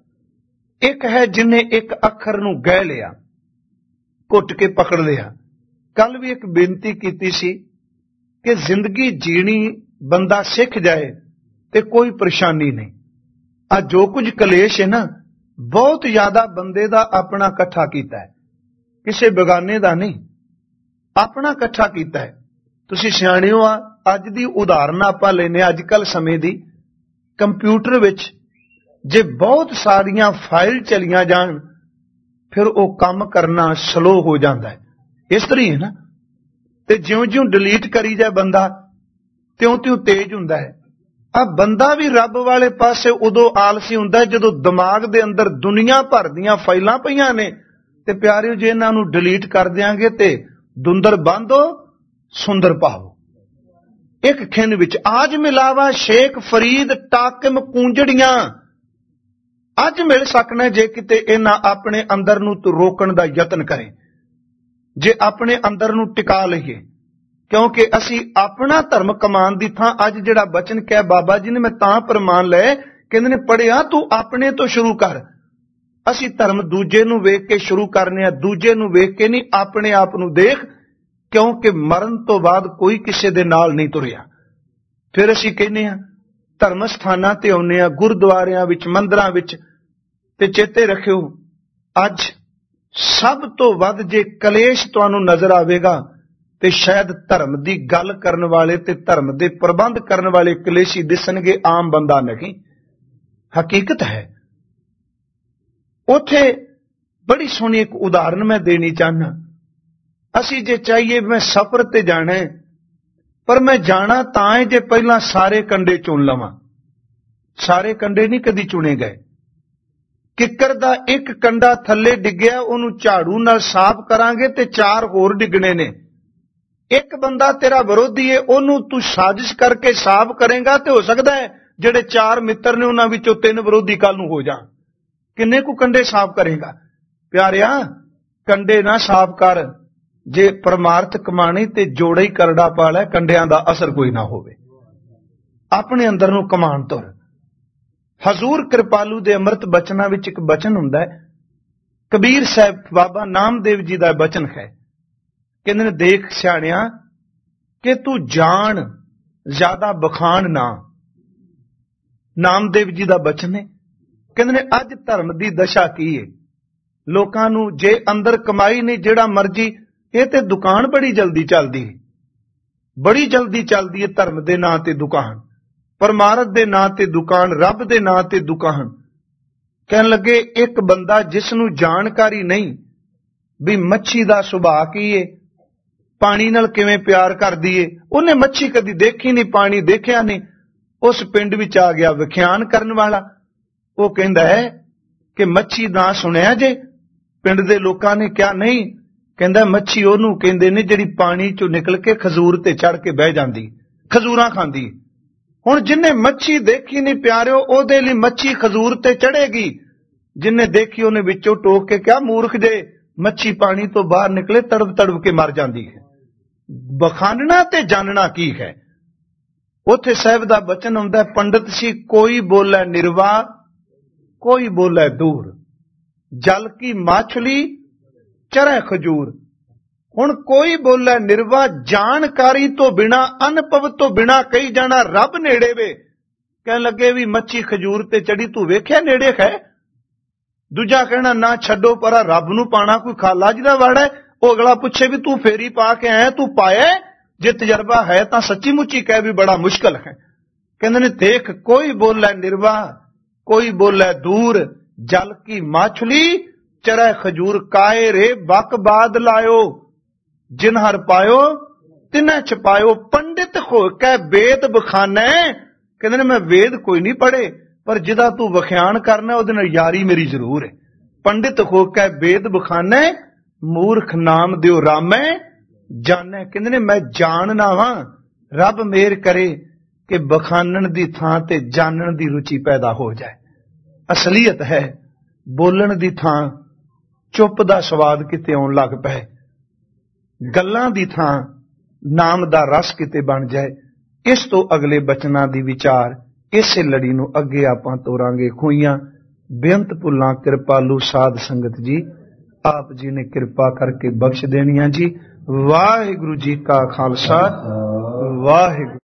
ਇੱਕ ਹੈ ਜਿਹਨੇ ਇੱਕ ਅੱਖਰ ਨੂੰ ਗਹਿ ਲਿਆ, ਘੁੱਟ ਕੇ ਪਕੜ ਲਿਆ। ਕੱਲ ਵੀ ਇੱਕ ਬੇਨਤੀ ਕੀਤੀ ਸੀ ਕਿ ਜ਼ਿੰਦਗੀ ਜੀਣੀ ਬੰਦਾ ਸਿੱਖ ਜਾਏ ਤੇ ਕੋਈ ਪਰੇਸ਼ਾਨੀ ਨਹੀਂ। ਆ ਜੋ ਕੁਝ ਕਲੇਸ਼ ਹੈ ਨਾ, ਬਹੁਤ ਜ਼ਿਆਦਾ ਬੰਦੇ ਦਾ ਆਪਣਾ ਇਕੱਠਾ ਕੀਤਾ ਹੈ, ਕਿਸੇ ਬੇਗਾਨੇ ਦਾ ਨਹੀਂ, ਆਪਣਾ ਇਕੱਠਾ ਕੀਤਾ ਹੈ। ਤੁਸੀਂ ਸਿਆਣਿਓ ਆ, ਅੱਜ ਦੀ ਉਦਾਹਰਨ ਆਪਾਂ ਲੈਨੇ ਅੱਜ ਕੱਲ ਸਮੇਂ ਦੀ। ਕੰਪਿਊਟਰ ਵਿੱਚ ਜੇ ਬਹੁਤ ਸਾਰੀਆਂ ਫਾਈਲ ਚਲੀਆਂ ਜਾਣ, ਫਿਰ ਉਹ ਕੰਮ ਕਰਨਾ ਸਲੋ ਹੋ ਜਾਂਦਾ ਹੈ। ਇਸ ਤਰ੍ਹਾਂ ਹੀ ਹੈ ਨਾ। ਤੇ ਜਿਉਂ ਜਿਉਂ ਡਿਲੀਟ ਕਰੀ ਜਾਏ ਬੰਦਾ, ਤਿਉਂ ਤਿਉਂ ਤੇਜ਼ ਹੁੰਦਾ ਹੈ। ਆ ਬੰਦਾ ਵੀ ਰੱਬ ਵਾਲੇ ਪਾਸੇ ਉਦੋਂ ਆਲਸੀ ਹੁੰਦਾ ਜਦੋਂ ਦਿਮਾਗ ਦੇ ਅੰਦਰ ਦੁਨੀਆ ਭਰ ਦੀਆਂ ਫਾਈਲਾਂ ਪਈਆਂ ਨੇ। ਤੇ ਪਿਆਰਿਓ, ਜੇ ਇਹਨਾਂ ਨੂੰ ਡਿਲੀਟ ਕਰ ਦਿਆਂਗੇ ਤੇ ਦੁੰਦਰ ਬੰਦੋ ਸੁੰਦਰ ਪਾਓ। ਇੱਕ ਖਿੰਨ ਵਿੱਚ ਆਜ ਮਿਲਾਵਾ ਸ਼ੇਖ ਫਰੀਦ ਟਾਕਿਮ ਕੂੰਜੜੀਆਂ। ਅੱਜ ਮਿਲ ਸਕਣਾ ਜੇ ਕਿਤੇ ਇਹਨਾਂ ਆਪਣੇ ਅੰਦਰ ਨੂੰ ਰੋਕਣ ਦਾ ਯਤਨ ਕਰੇ, ਜੇ ਆਪਣੇ ਅੰਦਰ ਨੂੰ ਟਿਕਾ ਲਈਏ। ਕਿਉਂਕਿ ਅਸੀਂ ਆਪਣਾ ਧਰਮ ਕਮਾਉਣ ਦੀ ਥਾਂ ਅੱਜ ਜਿਹੜਾ ਬਚਨ ਕਿਹਾ ਬਾਬਾ ਜੀ ਨੇ, ਮੈਂ ਤਾਂ ਪ੍ਰਮਾਣ ਲਏ, ਕਹਿੰਦੇ ਨੇ ਪੜਿਆ ਤੂੰ ਆਪਣੇ ਤੋਂ ਸ਼ੁਰੂ ਕਰ। ਅਸੀਂ ਧਰਮ ਦੂਜੇ ਨੂੰ ਵੇਖ ਕੇ ਸ਼ੁਰੂ ਕਰਨੇ ਆ, ਦੂਜੇ ਨੂੰ ਵੇਖ ਕੇ ਨਹੀਂ, ਆਪਣੇ ਆਪ ਨੂੰ ਦੇਖ। ਕਿਉਂਕਿ ਮਰਨ ਤੋਂ ਬਾਅਦ ਕੋਈ ਕਿਸੇ ਦੇ ਨਾਲ ਨਹੀਂ ਤੁਰਿਆ। ਫਿਰ ਅਸੀਂ ਕਹਿੰਦੇ ਆ ਧਰਮ ਸਥਾਨਾਂ ਤੇ ਆਉਂਦੇ ਆ, ਗੁਰਦੁਆਰਿਆਂ ਵਿੱਚ, ਮੰਦਰਾਂ ਵਿੱਚ। ਤੇ ਚੇਤੇ ਰੱਖਿਓ, ਅੱਜ ਸਭ ਤੋਂ ਵੱਧ ਜੇ ਕਲੇਸ਼ ਤੁਹਾਨੂੰ ਨਜ਼ਰ ਆਵੇਗਾ ਤੇ ਸ਼ਾਇਦ ਧਰਮ ਦੀ ਗੱਲ ਕਰਨ ਵਾਲੇ ਤੇ ਧਰਮ ਦੇ ਪ੍ਰਬੰਧ ਕਰਨ ਵਾਲੇ ਕਲੇਸ਼ੀ ਦਿਸਣਗੇ, ਆਮ ਬੰਦਾ ਨਹੀਂ। ਹਕੀਕਤ ਹੈ। ਉੱਥੇ ਬੜੀ ਸੋਹਣੀ ਇੱਕ ਉਦਾਹਰਨ ਮੈਂ ਦੇਣੀ ਚਾਹੁੰਦਾ। ਅਸੀਂ ਜੇ ਚਾਹੀਏ ਮੈਂ ਸਫ਼ਰ ਤੇ ਜਾਣਾ, ਪਰ ਮੈਂ ਜਾਣਾ ਤਾਂ ਹੈ ਜੇ ਪਹਿਲਾਂ ਸਾਰੇ ਕੰਡੇ ਚੁਣ ਲਵਾਂ। ਸਾਰੇ ਕੰਡੇ ਨਹੀਂ ਕਦੀ ਚੁਣੇ ਗਏ। ਕਿੱਕਰ ਦਾ ਇੱਕ ਕੰਡਾ ਥੱਲੇ ਡਿੱਗਿਆ, ਉਹਨੂੰ ਝਾੜੂ ਨਾਲ ਸਾਫ਼ ਕਰਾਂਗੇ ਤੇ ਚਾਰ ਹੋਰ ਡਿੱਗਣੇ ਨੇ। ਇੱਕ ਬੰਦਾ ਤੇਰਾ ਵਿਰੋਧੀ ਹੈ, ਉਹਨੂੰ ਤੂੰ ਸਾਜ਼ਿਸ਼ ਕਰਕੇ ਸਾਫ਼ ਕਰੇਗਾ ਤੇ ਹੋ ਸਕਦਾ ਹੈ ਜਿਹੜੇ ਚਾਰ ਮਿੱਤਰ ਨੇ ਉਹਨਾਂ ਵਿੱਚੋਂ ਤਿੰਨ ਵਿਰੋਧੀ ਕੱਲ ਨੂੰ ਹੋ ਜਾਣ। ਕਿੰਨੇ ਕੁ ਕੰਡੇ ਸਾਫ਼ ਕਰੇਗਾ? ਪਿਆਰਿਆ, ਕੰਡੇ ਨਾ ਸਾਫ਼ ਕਰ। ਜੇ ਪਰਮਾਰਥ ਕਮਾਣੀ ਤੇ ਜੋੜਾ ਹੀ ਕਰੜਾ ਪਾ ਲੈ, ਕੰਡਿਆਂ ਦਾ ਅਸਰ ਕੋਈ ਨਾ ਹੋਵੇ। ਆਪਣੇ ਅੰਦਰ ਨੂੰ ਕਮਾਣ ਤੁਰ। ਹਜ਼ੂਰ ਕਿਰਪਾਲੂ ਦੇ ਅੰਮ੍ਰਿਤ ਬਚਨਾਂ ਵਿੱਚ ਇੱਕ ਬਚਨ ਹੁੰਦਾ ਹੈ, ਕਬੀਰ ਸਾਹਿਬ ਬਾਬਾ ਨਾਮਦੇਵ ਜੀ ਦਾ ਬਚਨ ਹੈ। ਕਹਿੰਦੇ ਨੇ, ਦੇਖ ਸਿਆਣਿਆ ਕਿ ਤੂੰ ਜਾਣ ਜ਼ਿਆਦਾ ਬਖਾਣ ਨਾ। ਨਾਮਦੇਵ ਜੀ ਦਾ ਬਚਨ ਹੈ। ਕਹਿੰਦੇ ਨੇ, ਅੱਜ ਧਰਮ ਦੀ ਦਸ਼ਾ ਕੀ ਹੈ? ਲੋਕਾਂ ਨੂੰ ਜੇ ਅੰਦਰ ਕਮਾਈ ਨਹੀਂ, ਜਿਹੜਾ ਮਰਜੀ, ਇਹ ਤੇ ਦੁਕਾਨ ਬੜੀ ਜਲਦੀ ਚੱਲਦੀ ਹੈ, ਬੜੀ ਜਲਦੀ ਚੱਲਦੀ ਹੈ ਧਰਮ ਦੇ ਨਾਂ ਤੇ ਦੁਕਾਨ, ਪਰਮਾਰਥ ਦੇ ਨਾਂ ਤੇ ਦੁਕਾਨ, ਰੱਬ ਦੇ ਨਾਂ ਤੇ ਦੁਕਾਨ। ਕਹਿਣ ਲੱਗੇ, ਇੱਕ ਬੰਦਾ ਜਿਸ ਨੂੰ ਜਾਣਕਾਰੀ ਨਹੀਂ ਵੀ ਮੱਛੀ ਦਾ ਸੁਭਾਅ ਕੀ ਹੈ, ਪਾਣੀ ਨਾਲ ਕਿਵੇਂ ਪਿਆਰ ਕਰਦੀ ਏ, ਉਹਨੇ ਮੱਛੀ ਕਦੀ ਦੇਖੀ ਨਹੀਂ, ਪਾਣੀ ਦੇਖਿਆ ਨਹੀਂ, ਉਸ ਪਿੰਡ ਵਿੱਚ ਆ ਗਿਆ ਵਿਖਿਆਨ ਕਰਨ ਵਾਲਾ। ਉਹ ਕਹਿੰਦਾ ਹੈ ਕਿ ਮੱਛੀ ਨਾ ਸੁਣਿਆ ਜੇ? ਪਿੰਡ ਦੇ ਲੋਕਾਂ ਨੇ ਕਿਹਾ ਨਹੀਂ। ਕਹਿੰਦਾ, ਮੱਛੀ ਉਹਨੂੰ ਕਹਿੰਦੇ ਨੇ ਜਿਹੜੀ ਪਾਣੀ ਚੋਂ ਨਿਕਲ ਕੇ ਖਜੂਰ ਤੇ ਚੜ ਕੇ ਬਹਿ ਜਾਂਦੀ, ਖਜੂਰਾਂ ਖਾਂਦੀ। ਹੁਣ ਜਿੰਨੇ ਮੱਛੀ ਦੇਖੀ ਨਹੀਂ ਪਿਆਰਿਓ, ਉਹਦੇ ਲਈ ਮੱਛੀ ਖਜੂਰ ਤੇ ਚੜੇਗੀ। ਜਿੰਨੇ ਦੇਖੀ ਉਹਨੇ ਵਿੱਚੋਂ ਟੋਕ ਕੇ ਕਿਹਾ, ਮੂਰਖ ਜੇ, ਮੱਛੀ ਪਾਣੀ ਤੋਂ ਬਾਹਰ ਨਿਕਲੇ ਤੜਪ ਤੜਪ ਕੇ ਮਰ ਜਾਂਦੀ ਹੈ। ਬਖਾਨਣਾ ਤੇ ਜਾਣਨਾ ਕੀ ਹੈ? ਉੱਥੇ ਸਾਹਿਬ ਦਾ ਬਚਨ ਆਉਂਦਾ, ਪੰਡਤ ਸੀ ਕੋਈ ਬੋਲੇ ਨਿਰਵਾ, ਕੋਈ ਬੋਲੇ ਦੂਰ, ਜਲ ਕੀ ਮਾਛਲੀ ਚਰੇ ਖਜੂਰ। ਹੁਣ ਕੋਈ ਬੋਲੇ ਨਿਰਵਾ, ਜਾਣਕਾਰੀ ਤੋਂ ਬਿਨਾ, ਅਨੁਭਵ ਤੋਂ ਬਿਨਾ ਕਹੀ ਜਾਣਾ ਰੱਬ ਨੇੜੇ ਵੇ। ਕਹਿਣ ਲੱਗੇ ਵੀ ਮੱਛੀ ਖਜੂਰ ਤੇ ਚੜੀ, ਤੂੰ ਵੇਖਿਆ ਨੇੜੇ ਹੈ? ਦੂਜਾ ਕਹਿਣਾ, ਨਾ ਛੱਡੋ ਪਰਾ, ਰੱਬ ਨੂੰ ਪਾਣਾ ਕੋਈ ਖਾਲਾ ਜਿਹਦਾ ਵੜ ਹੈ। ਉਹ ਅਗਲਾ ਪੁੱਛੇ ਵੀ ਤੂੰ ਫੇਰੀ ਪਾ ਕੇ ਆਇਆ, ਤੂੰ ਪਾਇਆ? ਜੇ ਤਜਰਬਾ ਹੈ ਤਾਂ ਸੱਚੀ ਮੁੱਚੀ ਕਹਿ ਵੀ ਬੜਾ ਮੁਸ਼ਕਲ ਹੈ। ਕਹਿੰਦੇ ਨੇ, ਦੇਖ ਕੋਈ ਬੋਲੇ ਨਿਰਵਾ, ਕੋਈ ਬੋਲੇ ਦੂਰ, ਜਲ ਕੀ ਮਾਛਲੀ ਚਰੇ ਖਜੂਰ, ਕਾਏ ਰੇ ਬਕ ਬਾਦ ਲਾਇਓ, ਜਿਨ ਹਰ ਪਾਇਓ ਤਿਨੈ ਛਪਾਇਓ, ਪੰਡਿਤ ਹੋ ਕੇ ਵੇਦ ਬਖਾਨੇ। ਕਹਿੰਦੇ ਨੇ, ਮੈਂ ਵੇਦ ਕੋਈ ਨਹੀਂ ਪੜ੍ਹੇ, ਪਰ ਜਿਹਦਾ ਤੂੰ ਵਿਖਿਆਨ ਕਰਨਾ ਉਹਦੇ ਨਾਲ ਯਾਰੀ ਮੇਰੀ ਜ਼ਰੂਰ ਹੈ। ਪੰਡਿਤ ਹੋ ਕੇ ਵੇਦ ਬਖਾਨੇ, ਮੂਰਖ ਨਾਮ ਦਿਓ ਰਾਮੈ ਜਾਣੈ। ਕਹਿੰਦੇ ਨੇ, ਮੈਂ ਜਾਣਨਾ ਵਾਂ, ਰੱਬ ਮਿਹਰ ਕਰੇ ਕਿ ਬਖਾਨਣ ਦੀ ਥਾਂ ਤੇ ਜਾਣਨ ਦੀ ਰੁਚੀ ਪੈਦਾ ਹੋ ਜਾਏ। ਅਸਲੀਅਤ ਹੈ, ਬੋਲਣ ਦੀ ਥਾਂ ਚੁੱਪ ਦਾ ਸਵਾਦ ਕਿਤੇ ਆਉਣ ਲੱਗ ਪਏ, ਗੱਲਾਂ ਦੀ ਥਾਂ ਨਾਮ ਦਾ ਰਸ ਕਿਤੇ ਬਣ ਜਾਏ। ਇਸ ਤੋਂ ਅਗਲੇ ਬਚਨਾਂ ਦੀ ਵਿਚਾਰ ਇਸੇ ਲੜੀ ਨੂੰ ਅੱਗੇ ਆਪਾਂ ਤੋਰਾਂਗੇ। ਖੂਈਆਂ ਬੇਅੰਤ ਭੁੱਲਾਂ ਕਿਰਪਾਲੂ ਸਾਧ ਸੰਗਤ ਜੀ, ਆਪ ਜੀ ਨੇ ਕਿਰਪਾ ਕਰਕੇ ਬਖਸ਼ ਦੇਣੀਆਂ ਜੀ। ਵਾਹਿਗੁਰੂ ਜੀ ਕਾ ਖਾਲਸਾ, ਵਾਹਿਗੁਰੂ।